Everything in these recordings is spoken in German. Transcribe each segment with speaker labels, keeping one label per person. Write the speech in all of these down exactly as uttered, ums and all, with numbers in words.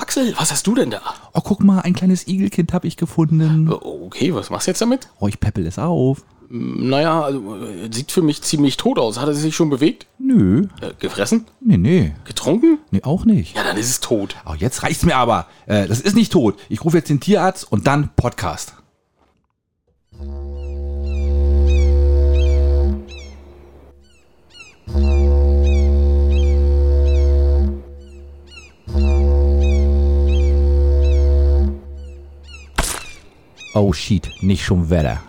Speaker 1: Axel, was hast du denn da?
Speaker 2: Oh, guck mal, ein kleines Igelkind habe ich gefunden.
Speaker 1: Okay, was machst du jetzt damit?
Speaker 2: Oh, ich peppel es auf.
Speaker 1: Naja, also, sieht für mich ziemlich tot aus. Hat er sich schon bewegt?
Speaker 2: Nö.
Speaker 1: Äh, gefressen?
Speaker 2: Nee, nee.
Speaker 1: Getrunken?
Speaker 2: Nee, auch nicht.
Speaker 1: Ja, dann ist es tot.
Speaker 2: Oh, jetzt reicht's mir aber. Äh, das ist nicht tot. Ich rufe jetzt den Tierarzt und dann Podcast. Oh shit, nicht schon Wetter.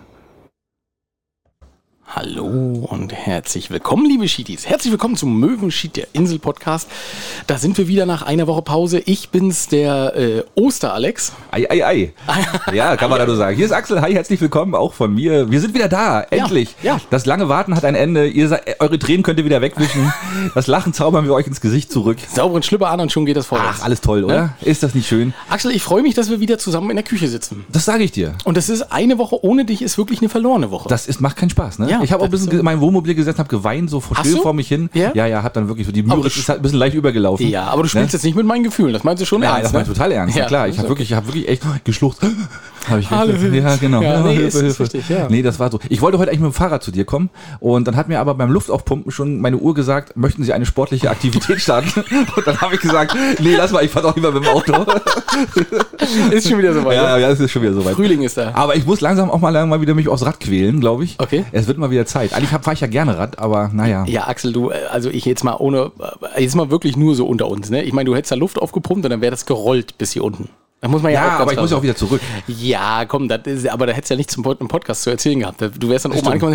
Speaker 1: Hallo und herzlich willkommen, liebe Schiedis. Herzlich willkommen zum Möwenschied, der Insel-Podcast. Da sind wir wieder nach einer Woche Pause. Ich bin's, der äh, Oster-Alex.
Speaker 2: Ei, ei, ei. Ja, kann man da nur sagen. Hier ist Axel. Hi, herzlich willkommen auch von mir. Wir sind wieder da, endlich.
Speaker 1: Ja, ja.
Speaker 2: Das lange Warten hat ein Ende. Ihr seid, eure Tränen könnt ihr wieder wegwischen. Das Lachen zaubern wir euch ins Gesicht zurück.
Speaker 1: Sauberen Schlüpper an und schon geht das vorwärts.
Speaker 2: Ach, alles toll, oder?
Speaker 1: Ja?
Speaker 2: Ist das nicht schön?
Speaker 1: Axel, ich freue mich, dass wir wieder zusammen in der Küche sitzen.
Speaker 2: Das sage ich dir.
Speaker 1: Und das ist eine Woche ohne dich, ist wirklich eine verlorene Woche.
Speaker 2: Das ist, macht keinen Spaß, ne?
Speaker 1: Ja,
Speaker 2: ich habe auch ein bisschen
Speaker 1: so.
Speaker 2: in meinem Wohnmobil gesessen, habe geweint, so vor still
Speaker 1: so?
Speaker 2: vor mich hin.
Speaker 1: Ja?
Speaker 2: ja, ja, hab dann wirklich so, die
Speaker 1: Aber
Speaker 2: Müritz
Speaker 1: du-
Speaker 2: ist halt ein bisschen leicht übergelaufen.
Speaker 1: ja, aber du spielst
Speaker 2: Ne?
Speaker 1: jetzt nicht mit meinen Gefühlen. Das meinst du schon
Speaker 2: Ja,
Speaker 1: ernst,
Speaker 2: das meine ich
Speaker 1: ne?
Speaker 2: total ernst.
Speaker 1: Ja,
Speaker 2: Ja, klar, ich
Speaker 1: ist
Speaker 2: habe
Speaker 1: okay.
Speaker 2: wirklich, ich habe wirklich echt geschluchzt. Hab ich
Speaker 1: Hallo,
Speaker 2: wirklich, ja, genau.
Speaker 1: Ja, nee,
Speaker 2: Hilfe,
Speaker 1: ist- ist
Speaker 2: Hilfe.
Speaker 1: richtig, ja.
Speaker 2: Nee, das war so. Ich wollte heute eigentlich mit dem Fahrrad zu dir kommen und dann hat mir aber beim Luftaufpumpen schon meine Uhr gesagt, möchten Sie eine sportliche Aktivität starten? Und dann habe ich gesagt, nee, lass mal, ich fahr doch lieber mit dem Auto.
Speaker 1: Ist schon wieder soweit.
Speaker 2: Ja,
Speaker 1: ne?
Speaker 2: ja, es ist schon wieder soweit.
Speaker 1: Frühling ist da.
Speaker 2: Aber ich muss langsam auch mal, mal wieder mich aufs Rad quälen, glaube ich.
Speaker 1: Okay.
Speaker 2: Es wird mal wieder Zeit. Eigentlich fahre ich ja gerne Rad, aber naja.
Speaker 1: Ja, Axel, du, äh, also ich jetzt mal ohne, äh, jetzt mal wirklich nur so unter uns, ne? Ich meine, du hättest da Luft aufgepumpt und dann wäre das gerollt bis hier unten. Da muss man ja,
Speaker 2: Ja,
Speaker 1: auch ganz
Speaker 2: aber ich
Speaker 1: klar
Speaker 2: muss ja auch
Speaker 1: sagen.
Speaker 2: wieder zurück.
Speaker 1: Ja, komm, das ist, aber da hättest du ja nichts zum Pod- im Podcast zu erzählen gehabt. Du wärst dann oben angekommen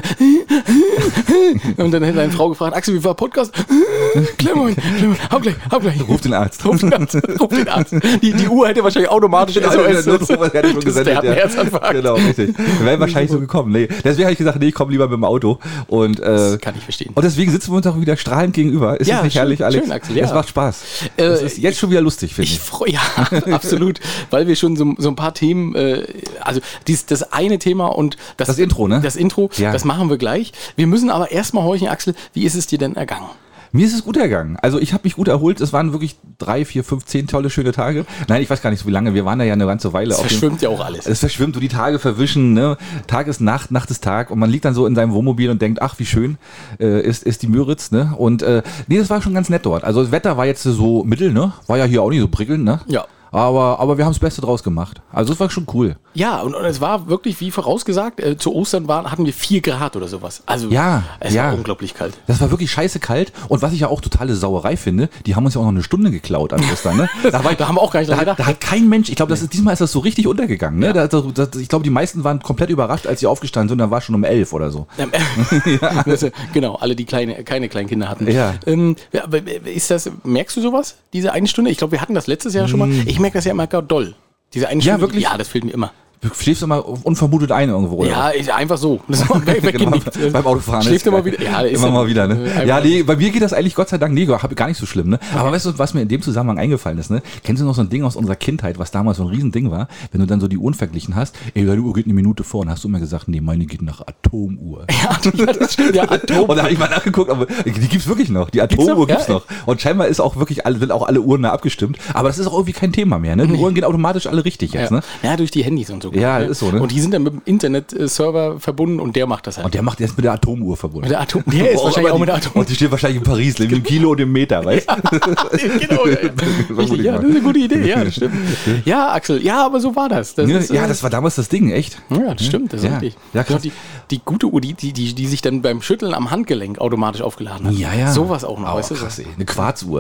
Speaker 1: und dann hätte deine Frau gefragt, Axel, wie war Podcast? Kleinen Moment, kleinen Moment, hab gleich, hab gleich.
Speaker 2: Ruf den Arzt.
Speaker 1: Ruf den Arzt, ruf den Arzt. Die, die Uhr hätte wahrscheinlich automatisch
Speaker 2: Ja,
Speaker 1: S O S.
Speaker 2: der Notruf hätte schon
Speaker 1: Das-
Speaker 2: gesendet,
Speaker 1: der hat einen
Speaker 2: ja.
Speaker 1: Herzinfarkt.
Speaker 2: Genau, richtig. Wäre wahrscheinlich so gekommen. Nee. Deswegen habe ich gesagt, nee, ich komme lieber mit dem Auto. Und, äh,
Speaker 1: Das kann ich verstehen.
Speaker 2: und deswegen sitzen wir uns auch wieder strahlend gegenüber. Ist
Speaker 1: Ja,
Speaker 2: das nicht
Speaker 1: schön,
Speaker 2: herrlich, Alex?
Speaker 1: schön, Axel, ja.
Speaker 2: Es macht Spaß.
Speaker 1: Äh,
Speaker 2: Es ist jetzt schon wieder lustig, finde
Speaker 1: Ich
Speaker 2: ich.
Speaker 1: freue, ja, absolut, weil wir schon so, so ein paar Themen, äh, also dies, das eine Thema und das,
Speaker 2: Das Intro, ne?
Speaker 1: Das Intro,
Speaker 2: Ja.
Speaker 1: das machen wir gleich. Wir müssen aber erstmal horchen, Axel, wie ist es dir denn ergangen?
Speaker 2: Mir ist es gut ergangen. Also ich habe mich gut erholt. Es waren wirklich drei, vier, fünf, zehn tolle, schöne Tage. Nein, ich weiß gar nicht so wie lange. Wir waren da ja eine ganze Weile.
Speaker 1: Es
Speaker 2: auf dem-
Speaker 1: verschwimmt ja auch alles.
Speaker 2: Es verschwimmt, du die Tage verwischen, ne? Tag ist Nacht, Nacht ist Tag und man liegt dann so in seinem Wohnmobil und denkt, ach wie schön äh, ist, ist die Müritz, ne? Und äh, nee, das war schon ganz nett dort. Also das Wetter war jetzt so mittel, ne? War ja hier auch nicht so prickelnd, ne?
Speaker 1: Ja.
Speaker 2: Aber, aber wir haben das Beste draus gemacht. Also es war schon cool.
Speaker 1: Ja, und, und es war wirklich, wie vorausgesagt, äh, zu Ostern waren, hatten wir vier Grad oder sowas. Also
Speaker 2: Ja,
Speaker 1: es
Speaker 2: ja.
Speaker 1: war unglaublich kalt.
Speaker 2: Das war wirklich scheiße kalt. Und was ich ja auch totale Sauerei finde, die haben uns ja auch noch eine Stunde geklaut an Ostern, ne? Da, war ich,
Speaker 1: Da haben wir auch gar nicht
Speaker 2: da,
Speaker 1: dran
Speaker 2: hat,
Speaker 1: gedacht.
Speaker 2: da hat kein Mensch, ich glaube, das ist, diesmal ist das so richtig untergegangen, ne? Da, da, da, ich glaube, die meisten waren komplett überrascht, als sie aufgestanden sind. Da war schon um elf oder so.
Speaker 1: Ähm, das, genau, alle, die kleine, keine kleinen Kinder hatten.
Speaker 2: Ja.
Speaker 1: Ähm, ja, aber ist das, merkst du sowas, diese eine Stunde? Ich glaube, wir hatten das letztes Jahr schon mal. Ich merke das ja immer gar doll. Diese eine
Speaker 2: Ja,
Speaker 1: Stunde.
Speaker 2: wirklich?
Speaker 1: Ja, das fehlt mir immer.
Speaker 2: Du schläfst immer unvermutet ein irgendwo, oder?
Speaker 1: Ja, ich, einfach so. Das ist weg,
Speaker 2: Genau,
Speaker 1: weggenickt.
Speaker 2: beim Autofahren.
Speaker 1: Schläft
Speaker 2: ist
Speaker 1: immer
Speaker 2: geil.
Speaker 1: wieder. Ja, ist
Speaker 2: immer
Speaker 1: ja-
Speaker 2: mal wieder, ne?
Speaker 1: äh,
Speaker 2: Ja,
Speaker 1: einfach-
Speaker 2: nee, bei mir geht das eigentlich Gott sei Dank nee, hab- gar nicht so schlimm, ne? Aber weißt du, was mir in dem Zusammenhang eingefallen ist, ne? Kennst du noch so ein Ding aus unserer Kindheit, was damals so ein Riesending war? Wenn du dann so die Uhren verglichen hast, ey, deine Uhr geht eine Minute vor, und hast du immer gesagt, nee, meine geht nach Atomuhr.
Speaker 1: Ja, das stimmt. Ja, Atom.
Speaker 2: Und da habe ich mal nachgeguckt, aber die gibt's wirklich noch. Die Atomuhr
Speaker 1: noch?
Speaker 2: gibt's
Speaker 1: Ja,
Speaker 2: noch. Und scheinbar ist auch wirklich alle, sind auch alle Uhren da abgestimmt. Aber das ist auch irgendwie kein Thema mehr, ne? Die Uhren gehen automatisch alle richtig jetzt,
Speaker 1: Ja.
Speaker 2: ne?
Speaker 1: ja, durch die Handys und so.
Speaker 2: Ja, ist so, ne?
Speaker 1: Und die sind dann mit dem Internet-Server verbunden und der macht das halt.
Speaker 2: Und der macht jetzt mit der Atomuhr verbunden.
Speaker 1: Mit der Atom- der ist wahrscheinlich
Speaker 2: aber
Speaker 1: auch mit der
Speaker 2: die-
Speaker 1: Atom-
Speaker 2: Und die steht wahrscheinlich in Paris, mit dem Kilo und dem Meter, weißt du?
Speaker 1: genau, ja, ja. Richtig, ja, das ist eine gute Idee, ja, das stimmt. Ja, Axel, ja, aber so war das. das
Speaker 2: Ja,
Speaker 1: ist,
Speaker 2: ja,
Speaker 1: äh,
Speaker 2: das war damals das Ding, echt.
Speaker 1: Ja, das stimmt, das ist
Speaker 2: Ja.
Speaker 1: richtig.
Speaker 2: Ja, krass.
Speaker 1: die, die gute Uhr, die, die, die, die sich dann beim Schütteln am Handgelenk automatisch aufgeladen hat.
Speaker 2: Ja, ja.
Speaker 1: Sowas auch noch,
Speaker 2: Oh,
Speaker 1: weißt du?
Speaker 2: krass, ey. Eine Quarzuhr.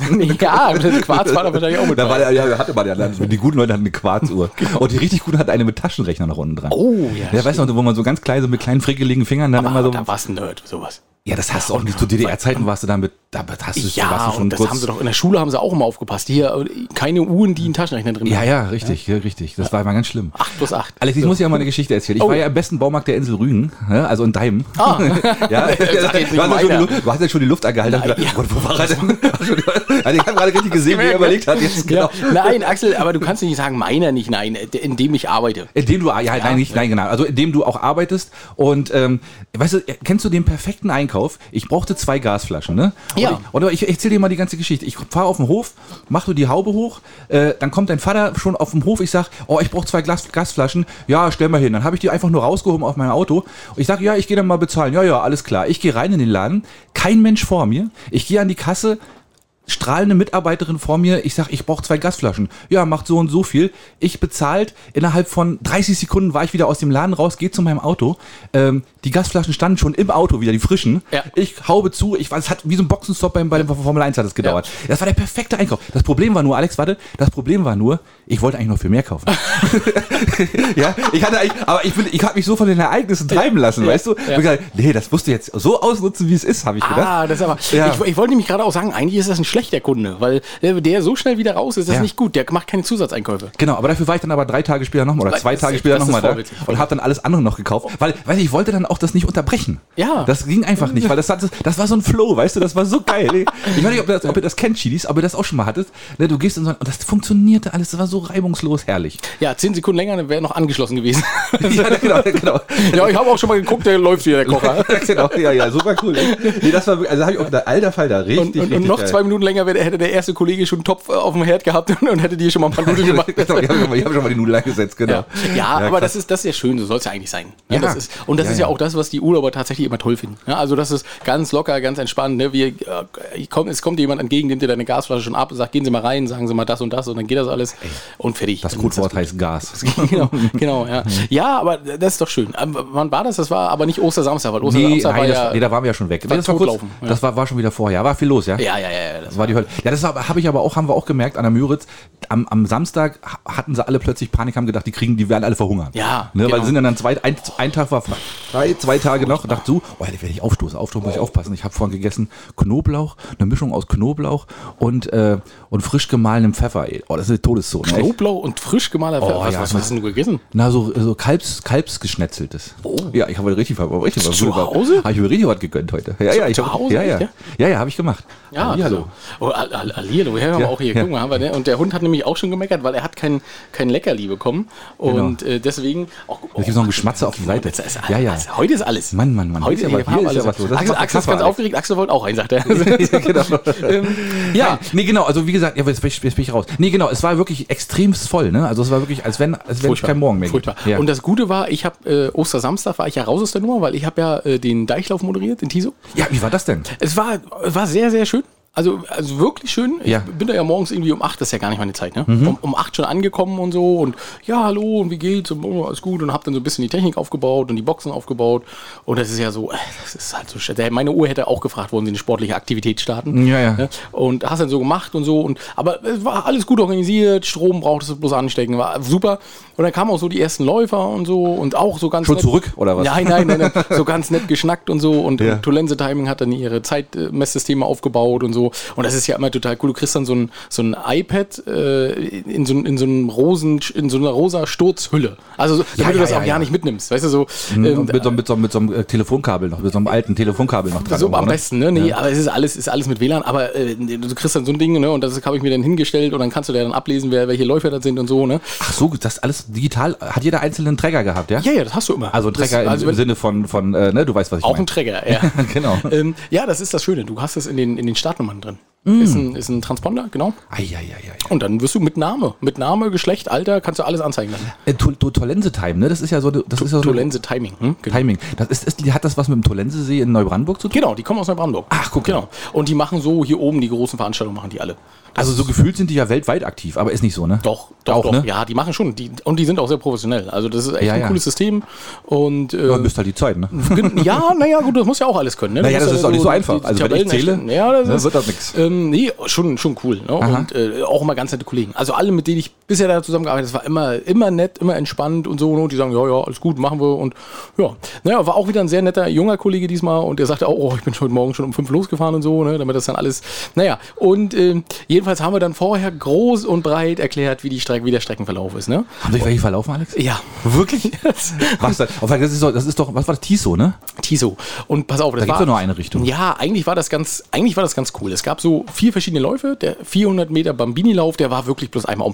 Speaker 1: Ja, das Quarz war da wahrscheinlich auch mit
Speaker 2: Da war
Speaker 1: bei.
Speaker 2: der, ja, hatte man ja, die guten Leute hatten eine Quarzuhr. Und die richtig guten hatten eine mit Taschenrechner noch unten dran.
Speaker 1: Oh, ja.
Speaker 2: Ja, weißt du, wo man so ganz klein, so mit kleinen frickeligen Fingern dann
Speaker 1: aber
Speaker 2: immer so.
Speaker 1: da warst du ein Nerd, sowas.
Speaker 2: Ja, das hast du auch nicht. Zu D D R-Zeiten warst du damit, da hast du, warst
Speaker 1: Ja,
Speaker 2: du schon
Speaker 1: und das
Speaker 2: kurz.
Speaker 1: haben sie doch, in der Schule haben sie auch immer aufgepasst. Hier, äh, keine Uhren, die einen Taschenrechner drin
Speaker 2: Ja,
Speaker 1: haben.
Speaker 2: ja, richtig, ja, richtig. Das war immer ganz schlimm.
Speaker 1: acht plus acht.
Speaker 2: Alex, ich muss dir mal eine Geschichte erzählen. Ich
Speaker 1: Oh.
Speaker 2: war ja im besten Baumarkt der Insel Rügen, ne? Also in Daim.
Speaker 1: Ah.
Speaker 2: Ja,
Speaker 1: Sag jetzt nicht
Speaker 2: du, hast ja schon die,
Speaker 1: meiner.
Speaker 2: Luft- du hast ja schon die Luft angehalten.
Speaker 1: Nein,
Speaker 2: und gedacht,
Speaker 1: ja.
Speaker 2: Gott, wo war er denn? Also ich habe gerade richtig gesehen, wie er überlegt hat. Jetzt genau.
Speaker 1: Ja, nein, Axel, aber du kannst nicht sagen, meiner nicht, nein, in dem ich arbeite.
Speaker 2: Indem du, ja, nein, nicht, nein, genau. Also indem du auch arbeitest und, ähm, weißt du, kennst du den perfekten Einkauf? Einkauf. Ich brauchte zwei Gasflaschen, ne? Und
Speaker 1: Ja.
Speaker 2: Ich, oder ich erzähle dir mal die ganze Geschichte. Ich fahre auf den Hof, mach du die Haube hoch, äh, dann kommt dein Vater schon auf dem Hof. Ich sag, oh, ich brauche zwei Glas, Gasflaschen. Ja, stell mal hin. Dann habe ich die einfach nur rausgehoben auf mein Auto. Und ich sage, ja, ich gehe dann mal bezahlen. Ja, ja, alles klar. Ich gehe rein in den Laden. Kein Mensch vor mir. Ich gehe an die Kasse. Strahlende Mitarbeiterin vor mir, ich sag, ich brauche zwei Gasflaschen. Ja, macht so und so viel. Ich bezahlt, innerhalb von dreißig Sekunden war ich wieder aus dem Laden raus, gehe zu meinem Auto. Ähm, die Gasflaschen standen schon im Auto wieder, die frischen.
Speaker 1: Ja.
Speaker 2: Ich haube zu, ich weiß, es hat wie so ein Boxenstopp beim, bei der Formel eins hat es gedauert. Ja. Das war der perfekte Einkauf. Das Problem war nur, Alex, warte, das Problem war nur, ich wollte eigentlich noch viel mehr kaufen. Ja, ich hatte eigentlich, aber ich, bin, ich habe mich so von den Ereignissen treiben lassen,
Speaker 1: ja.
Speaker 2: weißt du?
Speaker 1: Ja.
Speaker 2: Ich gesagt, nee, das musst du jetzt so ausnutzen, wie es ist, habe ich gedacht.
Speaker 1: Ah, das ist aber.
Speaker 2: Ja.
Speaker 1: Ich, ich wollte nämlich gerade auch sagen, eigentlich ist das ein schlechter Kunde, weil der, der so schnell wieder raus ist, das
Speaker 2: Ja.
Speaker 1: ist nicht gut. Der macht keine Zusatzeinkäufe.
Speaker 2: Genau, aber dafür war ich dann aber drei Tage später nochmal oder zwei
Speaker 1: Das-
Speaker 2: Tage später
Speaker 1: das ist
Speaker 2: nochmal da
Speaker 1: vorbildlich,
Speaker 2: und habe dann alles andere noch gekauft, weil, weil ich wollte dann auch das nicht unterbrechen.
Speaker 1: Ja.
Speaker 2: Das ging einfach nicht, weil das, hat, das war so ein Flow, weißt du, das war so geil. Ich weiß nicht, ob, das, ob ihr das kennt, Chilis, ob ihr das auch schon mal hattet. Ne, du gehst in so ein, und das funktionierte alles, das war so reibungslos herrlich.
Speaker 1: Ja, zehn Sekunden länger, dann wäre noch angeschlossen gewesen.
Speaker 2: Ja, genau, genau.
Speaker 1: Ja, ich habe auch schon mal geguckt, der läuft wieder, der Kocher.
Speaker 2: Genau, ja, ja, super cool. Nee, das war, also habe ich auch gedacht, alter Falter, richtig,
Speaker 1: Und, und,
Speaker 2: richtig
Speaker 1: und noch
Speaker 2: geil.
Speaker 1: zwei Minuten länger wär, hätte der erste Kollege schon einen Topf äh, auf dem Herd gehabt und, und hätte dir schon mal ein paar Nudeln gemacht.
Speaker 2: Genau, ich habe schon, mal- ich hab schon mal die Nudeln eingesetzt, genau.
Speaker 1: Ja, ja, aber
Speaker 2: krass.
Speaker 1: das ist, das ist ja schön, so soll es ja eigentlich sein. Ne?
Speaker 2: Ja.
Speaker 1: Das ist, und das
Speaker 2: Ja,
Speaker 1: ist ja
Speaker 2: ja.
Speaker 1: auch das, was die Urlauber tatsächlich immer toll finden. Ja, also das ist ganz locker, ganz entspannt. Ne? Wir, äh, ich komm, es kommt jemand entgegen, nimmt dir deine Gasflasche schon ab und sagt, gehen Sie mal rein, sagen Sie mal das und das und dann geht das alles und fertig.
Speaker 2: Das
Speaker 1: Dann
Speaker 2: Codewort
Speaker 1: ist das
Speaker 2: heißt Gas.
Speaker 1: gut. genau, genau, ja. Ja, aber das ist doch schön. Aber wann war das? Das war aber nicht Ostersamstag, weil
Speaker 2: Nee,
Speaker 1: Ostersamstag
Speaker 2: nein,
Speaker 1: war
Speaker 2: das,
Speaker 1: ja...
Speaker 2: nee, da waren wir ja schon weg.
Speaker 1: war
Speaker 2: Nee, das war kurz,
Speaker 1: totlaufen, ja.
Speaker 2: das war, war schon wieder vorher. War viel los, ja?
Speaker 1: ja, ja, ja, ja. Das
Speaker 2: Das war die Hölle. Ja, das habe ich aber auch, haben wir auch gemerkt an der Müritz. Am, am Samstag ha- hatten sie alle plötzlich Panik, haben gedacht, die kriegen, die werden alle verhungern.
Speaker 1: Ja,
Speaker 2: Ne,
Speaker 1: genau.
Speaker 2: Weil sie sind dann, dann zwei, ein, ein Tag war frei, zwei Tage noch, dachte so, oh, jetzt werde ich aufstoßen, aufstoßen, muss ich aufpassen. Ich habe vorhin gegessen Knoblauch, eine Mischung aus Knoblauch und, äh, und frisch gemahlenem Pfeffer. Ey. Oh, das ist eine Todeszone. echt.
Speaker 1: Knoblauch und frisch gemahlener Pfeffer.
Speaker 2: Oh,
Speaker 1: was,
Speaker 2: ja,
Speaker 1: was, was hast denn du gegessen?
Speaker 2: Na, so, so Kalbs, Kalbsgeschnetzeltes. Oh. Ja, ich habe richtig, richtig was.
Speaker 1: Zu Hause?
Speaker 2: Habe ich mir richtig was gegönnt heute. Ja, ja, ich
Speaker 1: zu
Speaker 2: hab-
Speaker 1: Hause
Speaker 2: Ja, ja,
Speaker 1: echt, ja?
Speaker 2: ja, ja, habe ich gemacht.
Speaker 1: Ja,
Speaker 2: ja hallo.
Speaker 1: Oh, Al- Al- Hallihallo, ja, haben wir
Speaker 2: Ja,
Speaker 1: auch hier,
Speaker 2: ja.
Speaker 1: guck mal, haben wir, ne? Und der Hund hat nämlich auch schon gemeckert, weil er hat kein, kein Leckerli bekommen. Und äh, deswegen... Oh,
Speaker 2: Da gibt es noch ein Geschmatze auf die Seite.
Speaker 1: Das ist,
Speaker 2: Ja, ja.
Speaker 1: Also, heute ist alles.
Speaker 2: Mann, Mann, Mann.
Speaker 1: Heute
Speaker 2: Hier ist ja was- hier ist ja was los. Das
Speaker 1: Axel,
Speaker 2: macht der
Speaker 1: Axel ist ganz
Speaker 2: Kaffee,
Speaker 1: aufgeregt, Axel wollte auch rein, sagt er.
Speaker 2: ja, genau.
Speaker 1: ähm,
Speaker 2: Ja, nee, genau, also wie gesagt, ja, jetzt bin ich, jetzt bin ich raus. Nee, genau, es war wirklich extremst voll, ne? Also es war wirklich, als wenn, als wenn es kein Morgen mehr gibt.
Speaker 1: Furchtbar.
Speaker 2: Ja.
Speaker 1: Und das Gute war, ich habe äh, Ostersamstag war ich ja raus aus der Nummer, weil ich habe ja äh, den Deichlauf moderiert, den Tiso.
Speaker 2: ja, wie war das denn?
Speaker 1: Es war, war sehr, sehr schön. Also, also wirklich schön. Ich
Speaker 2: Ja.
Speaker 1: bin da ja morgens irgendwie um acht, das ist ja gar nicht meine Zeit, ne? Um, um acht schon angekommen und so und ja, hallo und wie geht's und oh, alles gut und hab dann so ein bisschen die Technik aufgebaut und die Boxen aufgebaut und das ist ja so, äh, das ist halt so schön. Meine Uhr hätte auch gefragt, wollen Sie eine sportliche Aktivität starten?
Speaker 2: Ja, ja.
Speaker 1: Ne? Und hast dann so gemacht und so und, aber es war alles gut organisiert, Strom brauchtest du bloß anstecken, war super. Und dann kamen auch so die ersten Läufer und so und auch so ganz
Speaker 2: Schon
Speaker 1: nett-
Speaker 2: zurück, oder was?
Speaker 1: Nein, nein, nein, nein, so ganz nett geschnackt und so und,
Speaker 2: Ja.
Speaker 1: und Tolense Timing hat dann ihre Zeitmesssysteme aufgebaut und so und das ist ja immer total cool. Du kriegst dann so ein, so ein iPad äh, in, so, in so einem rosen, in so einer rosa Sturzhülle. Also so, damit
Speaker 2: ja,
Speaker 1: du das
Speaker 2: ja,
Speaker 1: auch
Speaker 2: ja.
Speaker 1: gar nicht mitnimmst. Weißt du, so,
Speaker 2: Mhm,
Speaker 1: ähm,
Speaker 2: und mit, so, mit, so, mit so einem äh, Telefonkabel noch, mit so einem alten Telefonkabel noch dran.
Speaker 1: so
Speaker 2: irgendwo,
Speaker 1: am
Speaker 2: ne?
Speaker 1: besten, ne? Nee, aber es ist alles, ist alles mit W L A N, aber äh, du kriegst dann so ein Ding, ne? Und das habe ich mir dann hingestellt und dann kannst du dir dann ablesen, wer, welche Läufer das sind und so, ne?
Speaker 2: Ach so, das alles digital, hat jeder einzelne einen Träger gehabt, ja?
Speaker 1: Ja, ja, das hast du immer.
Speaker 2: Also ein Träger
Speaker 1: das, also
Speaker 2: im
Speaker 1: wenn,
Speaker 2: Sinne von, von äh, ne, du weißt, was ich
Speaker 1: auch
Speaker 2: meine.
Speaker 1: ein Träger, ja.
Speaker 2: Genau.
Speaker 1: ähm, ja, das ist das Schöne. Du hast es in den, in den Startnummern drin.
Speaker 2: Mm.
Speaker 1: Ist, ein, ist ein Transponder, genau.
Speaker 2: Eieieiei.
Speaker 1: Und dann wirst du mit Name, mit Name, Geschlecht, Alter, kannst du alles anzeigen lassen.
Speaker 2: Äh, To- To- Tolense-Time, ne? Das ist ja so, das ist ja so
Speaker 1: Tolense Timing. Hm? Genau.
Speaker 2: Timing. Das ist, ist, hat das was mit dem Tolensesee in Neubrandenburg zu tun?
Speaker 1: Genau, die kommen aus Neubrandenburg.
Speaker 2: Ach, guck.
Speaker 1: Genau. Und die machen so hier oben die großen Veranstaltungen, machen die alle.
Speaker 2: Also so gefühlt sind die ja weltweit aktiv, aber ist nicht so, ne?
Speaker 1: Doch, doch,
Speaker 2: Auch,
Speaker 1: doch.
Speaker 2: ne?
Speaker 1: Ja, die machen schon. Die, und die sind auch sehr professionell. Also das ist echt
Speaker 2: Ja,
Speaker 1: ein
Speaker 2: ja.
Speaker 1: cooles System. Und äh,
Speaker 2: Ja, bist halt die Zeit, ne?
Speaker 1: gen- ja, naja, gut, das muss ja auch alles können. Ne? Du
Speaker 2: Naja,
Speaker 1: musst
Speaker 2: das ist auch nicht so einfach.
Speaker 1: die
Speaker 2: Also wenn ich
Speaker 1: Tabellen
Speaker 2: zähle,
Speaker 1: erstellen. ja, das
Speaker 2: ne,
Speaker 1: ist,
Speaker 2: wird das nix.
Speaker 1: Ähm, nee, schon, schon cool. Ne? Und äh, auch immer ganz nette Kollegen. Also alle, mit denen ich bisher da zusammengearbeitet habe, das war immer, immer nett, immer entspannt und so. Ne? Und die sagen, ja, ja, alles gut, machen wir. Und ja, naja, war auch wieder ein sehr netter junger Kollege diesmal. Und der sagte auch, oh, ich bin heute Morgen schon um fünf losgefahren und so, ne? Damit das dann alles, naja. Und äh, jedenfalls haben wir dann vorher groß und breit erklärt, wie, die Strecke, wie der Streckenverlauf ist. Ne?
Speaker 2: Haben sich welche verlaufen, Alex?
Speaker 1: Ja.
Speaker 2: Wirklich? Was das? Das ist, doch, das ist doch, was war das? Tiso, ne?
Speaker 1: Tiso. Und pass auf, das
Speaker 2: Da gibt's
Speaker 1: war
Speaker 2: doch nur eine Richtung.
Speaker 1: Ja, eigentlich war das ganz, eigentlich war das ganz cool. Es gab so vier verschiedene Läufe. Der vierhundert Meter Bambini-Lauf, der war wirklich bloß einmal um den Parkplatz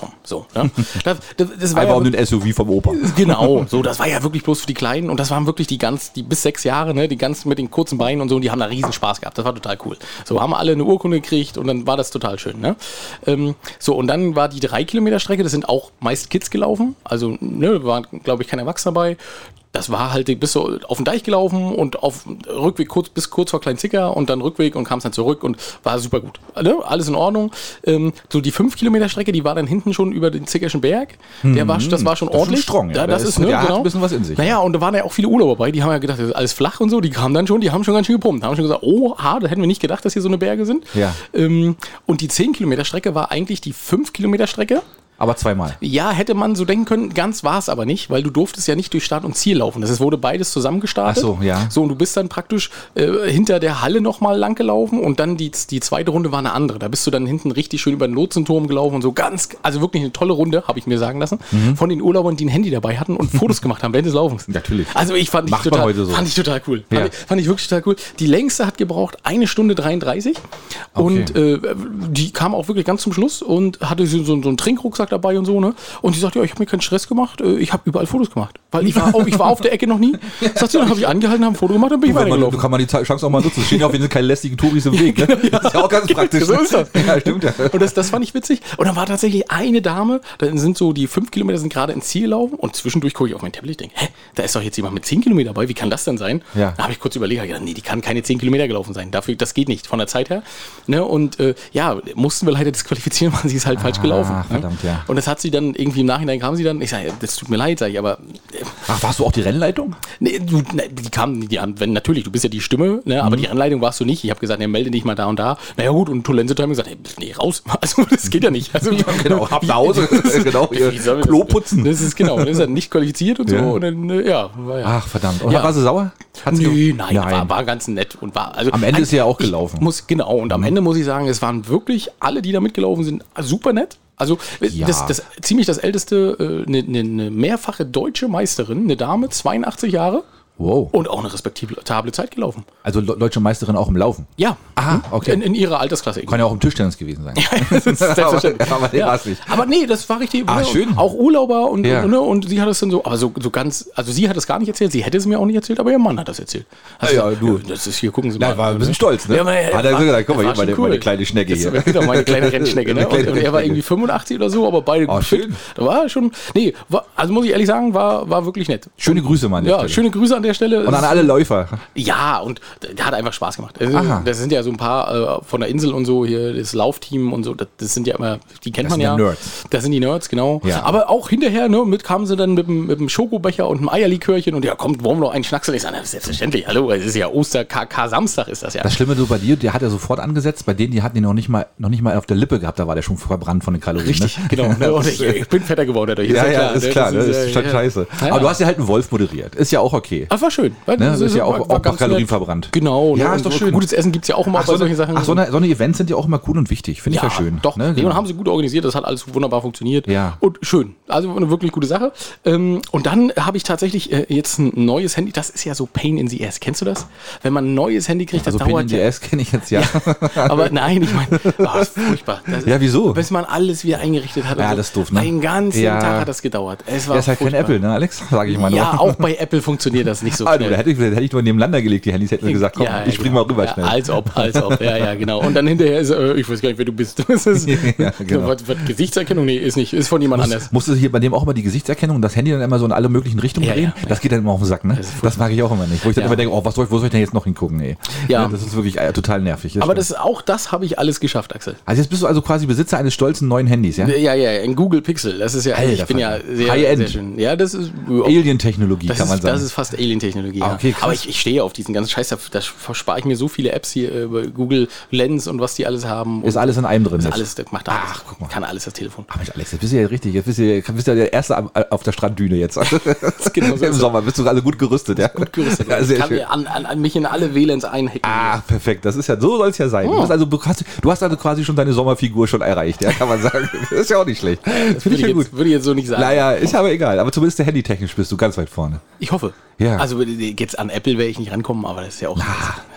Speaker 1: andersrum. So, ja. das, das, das war
Speaker 2: Einfach
Speaker 1: ja,
Speaker 2: um den S U V vom Opa.
Speaker 1: Genau, so, das war ja wirklich bloß für die Kleinen und das waren wirklich die ganz, die bis sechs Jahre, ne, die ganz mit den kurzen Beinen und so, und die haben da riesen Spaß gehabt. Das war total cool. So, haben alle eine Urkunde gekriegt und dann war das total schön, ne. Ähm, so, und dann war die drei Kilometer Strecke, das sind auch meist Kids gelaufen, also, ne, waren, glaube ich, kein Erwachsener dabei. Das war halt, bist du auf den Deich gelaufen und auf Rückweg kurz, bis kurz vor Kleinzicker und dann Rückweg und kamst dann zurück und war super gut. Ne? Alles in Ordnung. Ähm, so die fünf Kilometer Strecke, die war dann hinten schon über den Zickerschen Berg. Der war, das war schon
Speaker 2: das
Speaker 1: ordentlich.
Speaker 2: Ist schon strong, ja.
Speaker 1: Ja, das
Speaker 2: der
Speaker 1: ist, ne,
Speaker 2: der
Speaker 1: genau.
Speaker 2: hat ein bisschen was in sich.
Speaker 1: Naja, und da waren ja auch viele Urlauber bei, die haben ja gedacht, das ist alles flach und so. Die kamen dann schon, die haben schon ganz schön gepumpt. Haben schon gesagt, oh, ha, da hätten wir nicht gedacht, dass hier so eine Berge sind.
Speaker 2: Ja.
Speaker 1: Ähm, und die zehn Kilometer Strecke war eigentlich die fünf Kilometer Strecke.
Speaker 2: Aber zweimal.
Speaker 1: Ja, hätte man so denken können, ganz war es aber nicht, weil du durftest ja nicht durch Start und Ziel laufen. Das ist, wurde beides zusammengestartet.
Speaker 2: Ach so, ja.
Speaker 1: So, und du bist dann praktisch äh, hinter der Halle nochmal lang gelaufen und dann die, die zweite Runde war eine andere. Da bist du dann hinten richtig schön über den Lotsenturm gelaufen und so ganz, also wirklich eine tolle Runde, habe ich mir sagen lassen, mhm. von den Urlaubern, die ein Handy dabei hatten und Fotos gemacht haben während des Laufens.
Speaker 2: Natürlich.
Speaker 1: Also ich fand, ich
Speaker 2: Macht
Speaker 1: total,
Speaker 2: man heute so.
Speaker 1: fand ich total cool.
Speaker 2: Ja.
Speaker 1: Fand, ich, fand ich wirklich total cool. Die längste hat gebraucht eine Stunde dreiunddreißig
Speaker 2: Okay.
Speaker 1: und äh, die kam auch wirklich ganz zum Schluss und hatte so, so, so einen Trinkrucksack dabei und so, ne? Und sie sagt, ja, ich habe mir keinen Stress gemacht, ich habe überall Fotos gemacht. Weil ich war, auch, ich war auf der Ecke noch nie. Sagt sie, dann habe ich angehalten, habe ein Foto gemacht und bin ich weitergelaufen.
Speaker 2: Du kann man die Chance auch mal nutzen. Es stehen ja auf jeden Fall keine lästigen Touris im Weg. Ne? Das ist ja auch ganz praktisch.
Speaker 1: So ist das.
Speaker 2: Ja, stimmt ja.
Speaker 1: Und das, das fand ich witzig. Und dann war tatsächlich eine Dame, da sind so die fünf Kilometer sind gerade ins Ziel gelaufen und zwischendurch gucke ich auf mein Tablet und denke, hä, da ist doch jetzt jemand mit zehn Kilometer dabei, wie kann das denn sein?
Speaker 2: Ja.
Speaker 1: Da habe ich kurz überlegt, gedacht, nee, die kann keine zehn Kilometer gelaufen sein. Dafür, das geht nicht von der Zeit her. Ne? Und äh, ja, mussten wir leider disqualifizieren, weil sie ist halt ah, falsch gelaufen.
Speaker 2: Verdammt,
Speaker 1: ne?
Speaker 2: ja.
Speaker 1: Und das hat sie dann irgendwie im Nachhinein kam sie dann, ich sage, das tut mir leid, sage ich, aber. Äh,
Speaker 2: Ach, warst du auch die Rennleitung?
Speaker 1: Nee, du, ne, die kamen, die, wenn, natürlich, du bist ja die Stimme, ne, aber mhm. die Rennleitung warst du nicht. Ich habe gesagt, ne, melde dich mal da und da. Naja gut, und Tolense hat mir gesagt, hey, nee, raus. Also das geht ja nicht. Also,
Speaker 2: ja, genau, ab nach Hause, genau, Klo putzen.
Speaker 1: Das ist genau, das ist ja nicht qualifiziert und
Speaker 2: ja.
Speaker 1: so. Und dann, ja, war ja.
Speaker 2: Ach, verdammt. Und
Speaker 1: ja.
Speaker 2: war sie sauer? Hat's
Speaker 1: nee, nein, nein. War, war ganz nett. Und war, also,
Speaker 2: am Ende
Speaker 1: ein,
Speaker 2: ist sie ja auch gelaufen.
Speaker 1: Muss, genau, und am mhm. Ende muss ich sagen, es waren wirklich alle, die da mitgelaufen sind, super nett. Also
Speaker 2: ja.
Speaker 1: das, das ziemlich das älteste, eine äh, ne, ne mehrfache deutsche Meisterin, eine Dame, zweiundachtzig Jahre.
Speaker 2: Wow.
Speaker 1: Und auch eine respektable Zeit gelaufen.
Speaker 2: Also deutsche Meisterin auch im Laufen?
Speaker 1: Ja.
Speaker 2: Aha, okay.
Speaker 1: In, in ihrer Altersklasse.
Speaker 2: Kann ja auch im Tischtennis gewesen sein.
Speaker 1: Ja, das ist selbstverständlich.
Speaker 2: aber, aber,
Speaker 1: ja.
Speaker 2: nicht.
Speaker 1: aber nee, das war richtig.
Speaker 2: Ah,
Speaker 1: ne,
Speaker 2: schön.
Speaker 1: Auch Urlauber und,
Speaker 2: ja.
Speaker 1: und, ne, und sie hat es dann so, aber so, so ganz, also sie hat es gar nicht erzählt, sie hätte es mir auch nicht erzählt, aber ihr Mann hat das erzählt. Also,
Speaker 2: ja, ja, du.
Speaker 1: Das ist hier, gucken Sie mal.
Speaker 2: Er war ein bisschen stolz, ne?
Speaker 1: Ja, aber,
Speaker 2: hat er so gesagt, guck mal, hier meine,
Speaker 1: cool.
Speaker 2: meine kleine Schnecke hier.
Speaker 1: Das, genau, meine kleine Rennschnecke, ne? Und, und er war irgendwie fünfundachtzig oder so, aber beide
Speaker 2: oh,
Speaker 1: gut
Speaker 2: schön.
Speaker 1: fit. Da war schon, nee, war, also muss ich ehrlich sagen, war, war wirklich nett.
Speaker 2: Schöne Grüße, Mann.
Speaker 1: Ja, Stelle. schöne Grüße an der Stelle.
Speaker 2: Und an alle Läufer.
Speaker 1: Ja, und der hat einfach Spaß gemacht. Also, das sind ja so ein paar äh, von der Insel und so, hier das Laufteam und so, das, das sind ja immer, die kennt
Speaker 2: das
Speaker 1: man ja.
Speaker 2: Das sind Nerds.
Speaker 1: Das sind die Nerds, genau.
Speaker 2: Ja.
Speaker 1: Aber auch hinterher, ne, mit kamen sie dann mit, mit dem Schokobecher und einem Eierlikörchen und ja, kommt, wollen wir noch einen Schnacksel? Ich sage, selbstverständlich, hallo, es ist ja Oster-K K-Samstag ist das ja.
Speaker 2: Das Schlimme so bei dir, der hat ja sofort angesetzt, bei denen, die hatten ihn noch nicht mal, noch nicht mal auf der Lippe gehabt, da war der schon verbrannt von den Kalorien.
Speaker 1: Richtig,
Speaker 2: ne?
Speaker 1: genau. Ne, und ich, ich bin fetter geworden dadurch.
Speaker 2: Ja,
Speaker 1: ist ja,
Speaker 2: ja,
Speaker 1: klar,
Speaker 2: ist
Speaker 1: ne,
Speaker 2: klar, das ist,
Speaker 1: ist,
Speaker 2: ist schon
Speaker 1: ja,
Speaker 2: scheiße.
Speaker 1: Ja.
Speaker 2: Aber du hast ja halt einen Wolf moderiert, ist ja auch okay.
Speaker 1: Ach, war schön.
Speaker 2: Ne? Das ist ja auch,
Speaker 1: war, war
Speaker 2: auch noch Kalorien
Speaker 1: nett.
Speaker 2: verbrannt.
Speaker 1: Genau.
Speaker 2: Ja,
Speaker 1: ne,
Speaker 2: ist doch
Speaker 1: und
Speaker 2: schön.
Speaker 1: Gutes Essen gibt es ja auch immer
Speaker 2: ach,
Speaker 1: bei
Speaker 2: so
Speaker 1: solchen
Speaker 2: eine,
Speaker 1: Sachen.
Speaker 2: Ach, so eine, so eine Events sind ja auch immer cool und wichtig, finde
Speaker 1: ja,
Speaker 2: ich ja schön.
Speaker 1: Doch,
Speaker 2: ne?
Speaker 1: nee,
Speaker 2: Genau.
Speaker 1: und haben sie gut organisiert, das hat alles wunderbar funktioniert.
Speaker 2: Ja.
Speaker 1: Und schön. Also eine wirklich gute Sache. Ähm, und dann habe ich tatsächlich äh, jetzt ein neues Handy, das ist ja so Pain in the Ass. Kennst du das? Wenn man ein neues Handy kriegt, das
Speaker 2: also
Speaker 1: dauert
Speaker 2: Pain in the
Speaker 1: ja.
Speaker 2: Ass kenne ich jetzt ja.
Speaker 1: ja. Aber nein, ich meine, oh, das ist furchtbar. Das
Speaker 2: ja, wieso?
Speaker 1: Bis man alles wieder eingerichtet hat.
Speaker 2: Ja,
Speaker 1: so.
Speaker 2: das ist doof, ne?
Speaker 1: Einen ganzen
Speaker 2: ja.
Speaker 1: Tag hat das gedauert. Es war
Speaker 2: ja, ist halt
Speaker 1: furchtbar.
Speaker 2: kein Apple, ne, Alex? Sag ich mal nur.
Speaker 1: Ja, auch bei Apple funktioniert das nicht so
Speaker 2: Ah,
Speaker 1: schnell.
Speaker 2: du, da hätte ich, da hätte ich nur nebeneinander gelegt, die Handys, hätten wir gesagt, komm,
Speaker 1: ja, ja,
Speaker 2: ich spring
Speaker 1: genau.
Speaker 2: mal rüber
Speaker 1: ja,
Speaker 2: schnell.
Speaker 1: Als ob, als ob, ja, ja, genau. Und dann hinterher ist, äh, ich weiß gar nicht, wer du bist. Das ist,
Speaker 2: ja, genau.
Speaker 1: was, was, Gesichtserkennung? Nee, ist nicht, ist von jemand
Speaker 2: Muss,
Speaker 1: anders.
Speaker 2: Musst du hier bei dem auch immer die Gesichtserkennung und das Handy dann immer so in alle möglichen Richtungen
Speaker 1: Ja,
Speaker 2: drehen?
Speaker 1: ja,
Speaker 2: das geht dann immer auf den Sack, ne?
Speaker 1: Das,
Speaker 2: das mag ich auch immer nicht. Wo ich dann
Speaker 1: Ja.
Speaker 2: immer denke, oh, was soll ich, wo soll ich denn jetzt noch hingucken, ey?
Speaker 1: Ja.
Speaker 2: Das ist wirklich äh, total nervig.
Speaker 1: Aber das, auch das habe ich alles geschafft, Axel.
Speaker 2: Also jetzt bist du also quasi Besitzer eines stolzen neuen Handys, ja?
Speaker 1: Ja, ja, ein Google Pixel. Das ist ja,
Speaker 2: Alter,
Speaker 1: ich bin ja sehr,
Speaker 2: High-End.
Speaker 1: sehr schön. Ja, das ist ja,
Speaker 2: Alien-Technologie,
Speaker 1: das
Speaker 2: kann man
Speaker 1: ist,
Speaker 2: sagen.
Speaker 1: Das ist fast Alien-Technologie.
Speaker 2: Ah, okay,
Speaker 1: ja.
Speaker 2: krass.
Speaker 1: Aber ich, ich stehe auf diesen ganzen Scheiß. Da, da verspare ich mir so viele Apps hier über Google Lens und was die alles haben.
Speaker 2: Ist alles in einem drin
Speaker 1: Ist
Speaker 2: jetzt.
Speaker 1: alles, das macht alles.
Speaker 2: Ach, guck mal.
Speaker 1: Kann alles das Telefon.
Speaker 2: Ach Mensch, Alex, jetzt bist du ja richtig, jetzt bist du, jetzt bist du ja der Erste am- auf der Stranddüne jetzt.
Speaker 1: Genau so
Speaker 2: Im
Speaker 1: ist
Speaker 2: Sommer bist du also gut gerüstet, ja?
Speaker 1: Gut gerüstet.
Speaker 2: Ja,
Speaker 1: ich
Speaker 2: sehr
Speaker 1: kann
Speaker 2: schön.
Speaker 1: mir an, an, an mich in alle W L A Ns einhacken.
Speaker 2: Ah, perfekt. Das ist ja, so soll es ja sein. Du, bist also, du, hast, du hast also quasi schon deine Sommerfigur schon erreicht, ja, kann man sagen. Das ist ja auch nicht schlecht.
Speaker 1: das
Speaker 2: Finde
Speaker 1: würde
Speaker 2: ich
Speaker 1: ich,
Speaker 2: ja
Speaker 1: jetzt,
Speaker 2: gut.
Speaker 1: würde ich jetzt so nicht sagen.
Speaker 2: Naja, ist aber egal. Aber zumindest der handytechnisch bist du ganz weit vorne.
Speaker 1: Ich hoffe.
Speaker 2: Ja.
Speaker 1: Also jetzt an Apple werde ich nicht rankommen, aber das ist ja auch.
Speaker 2: Ah,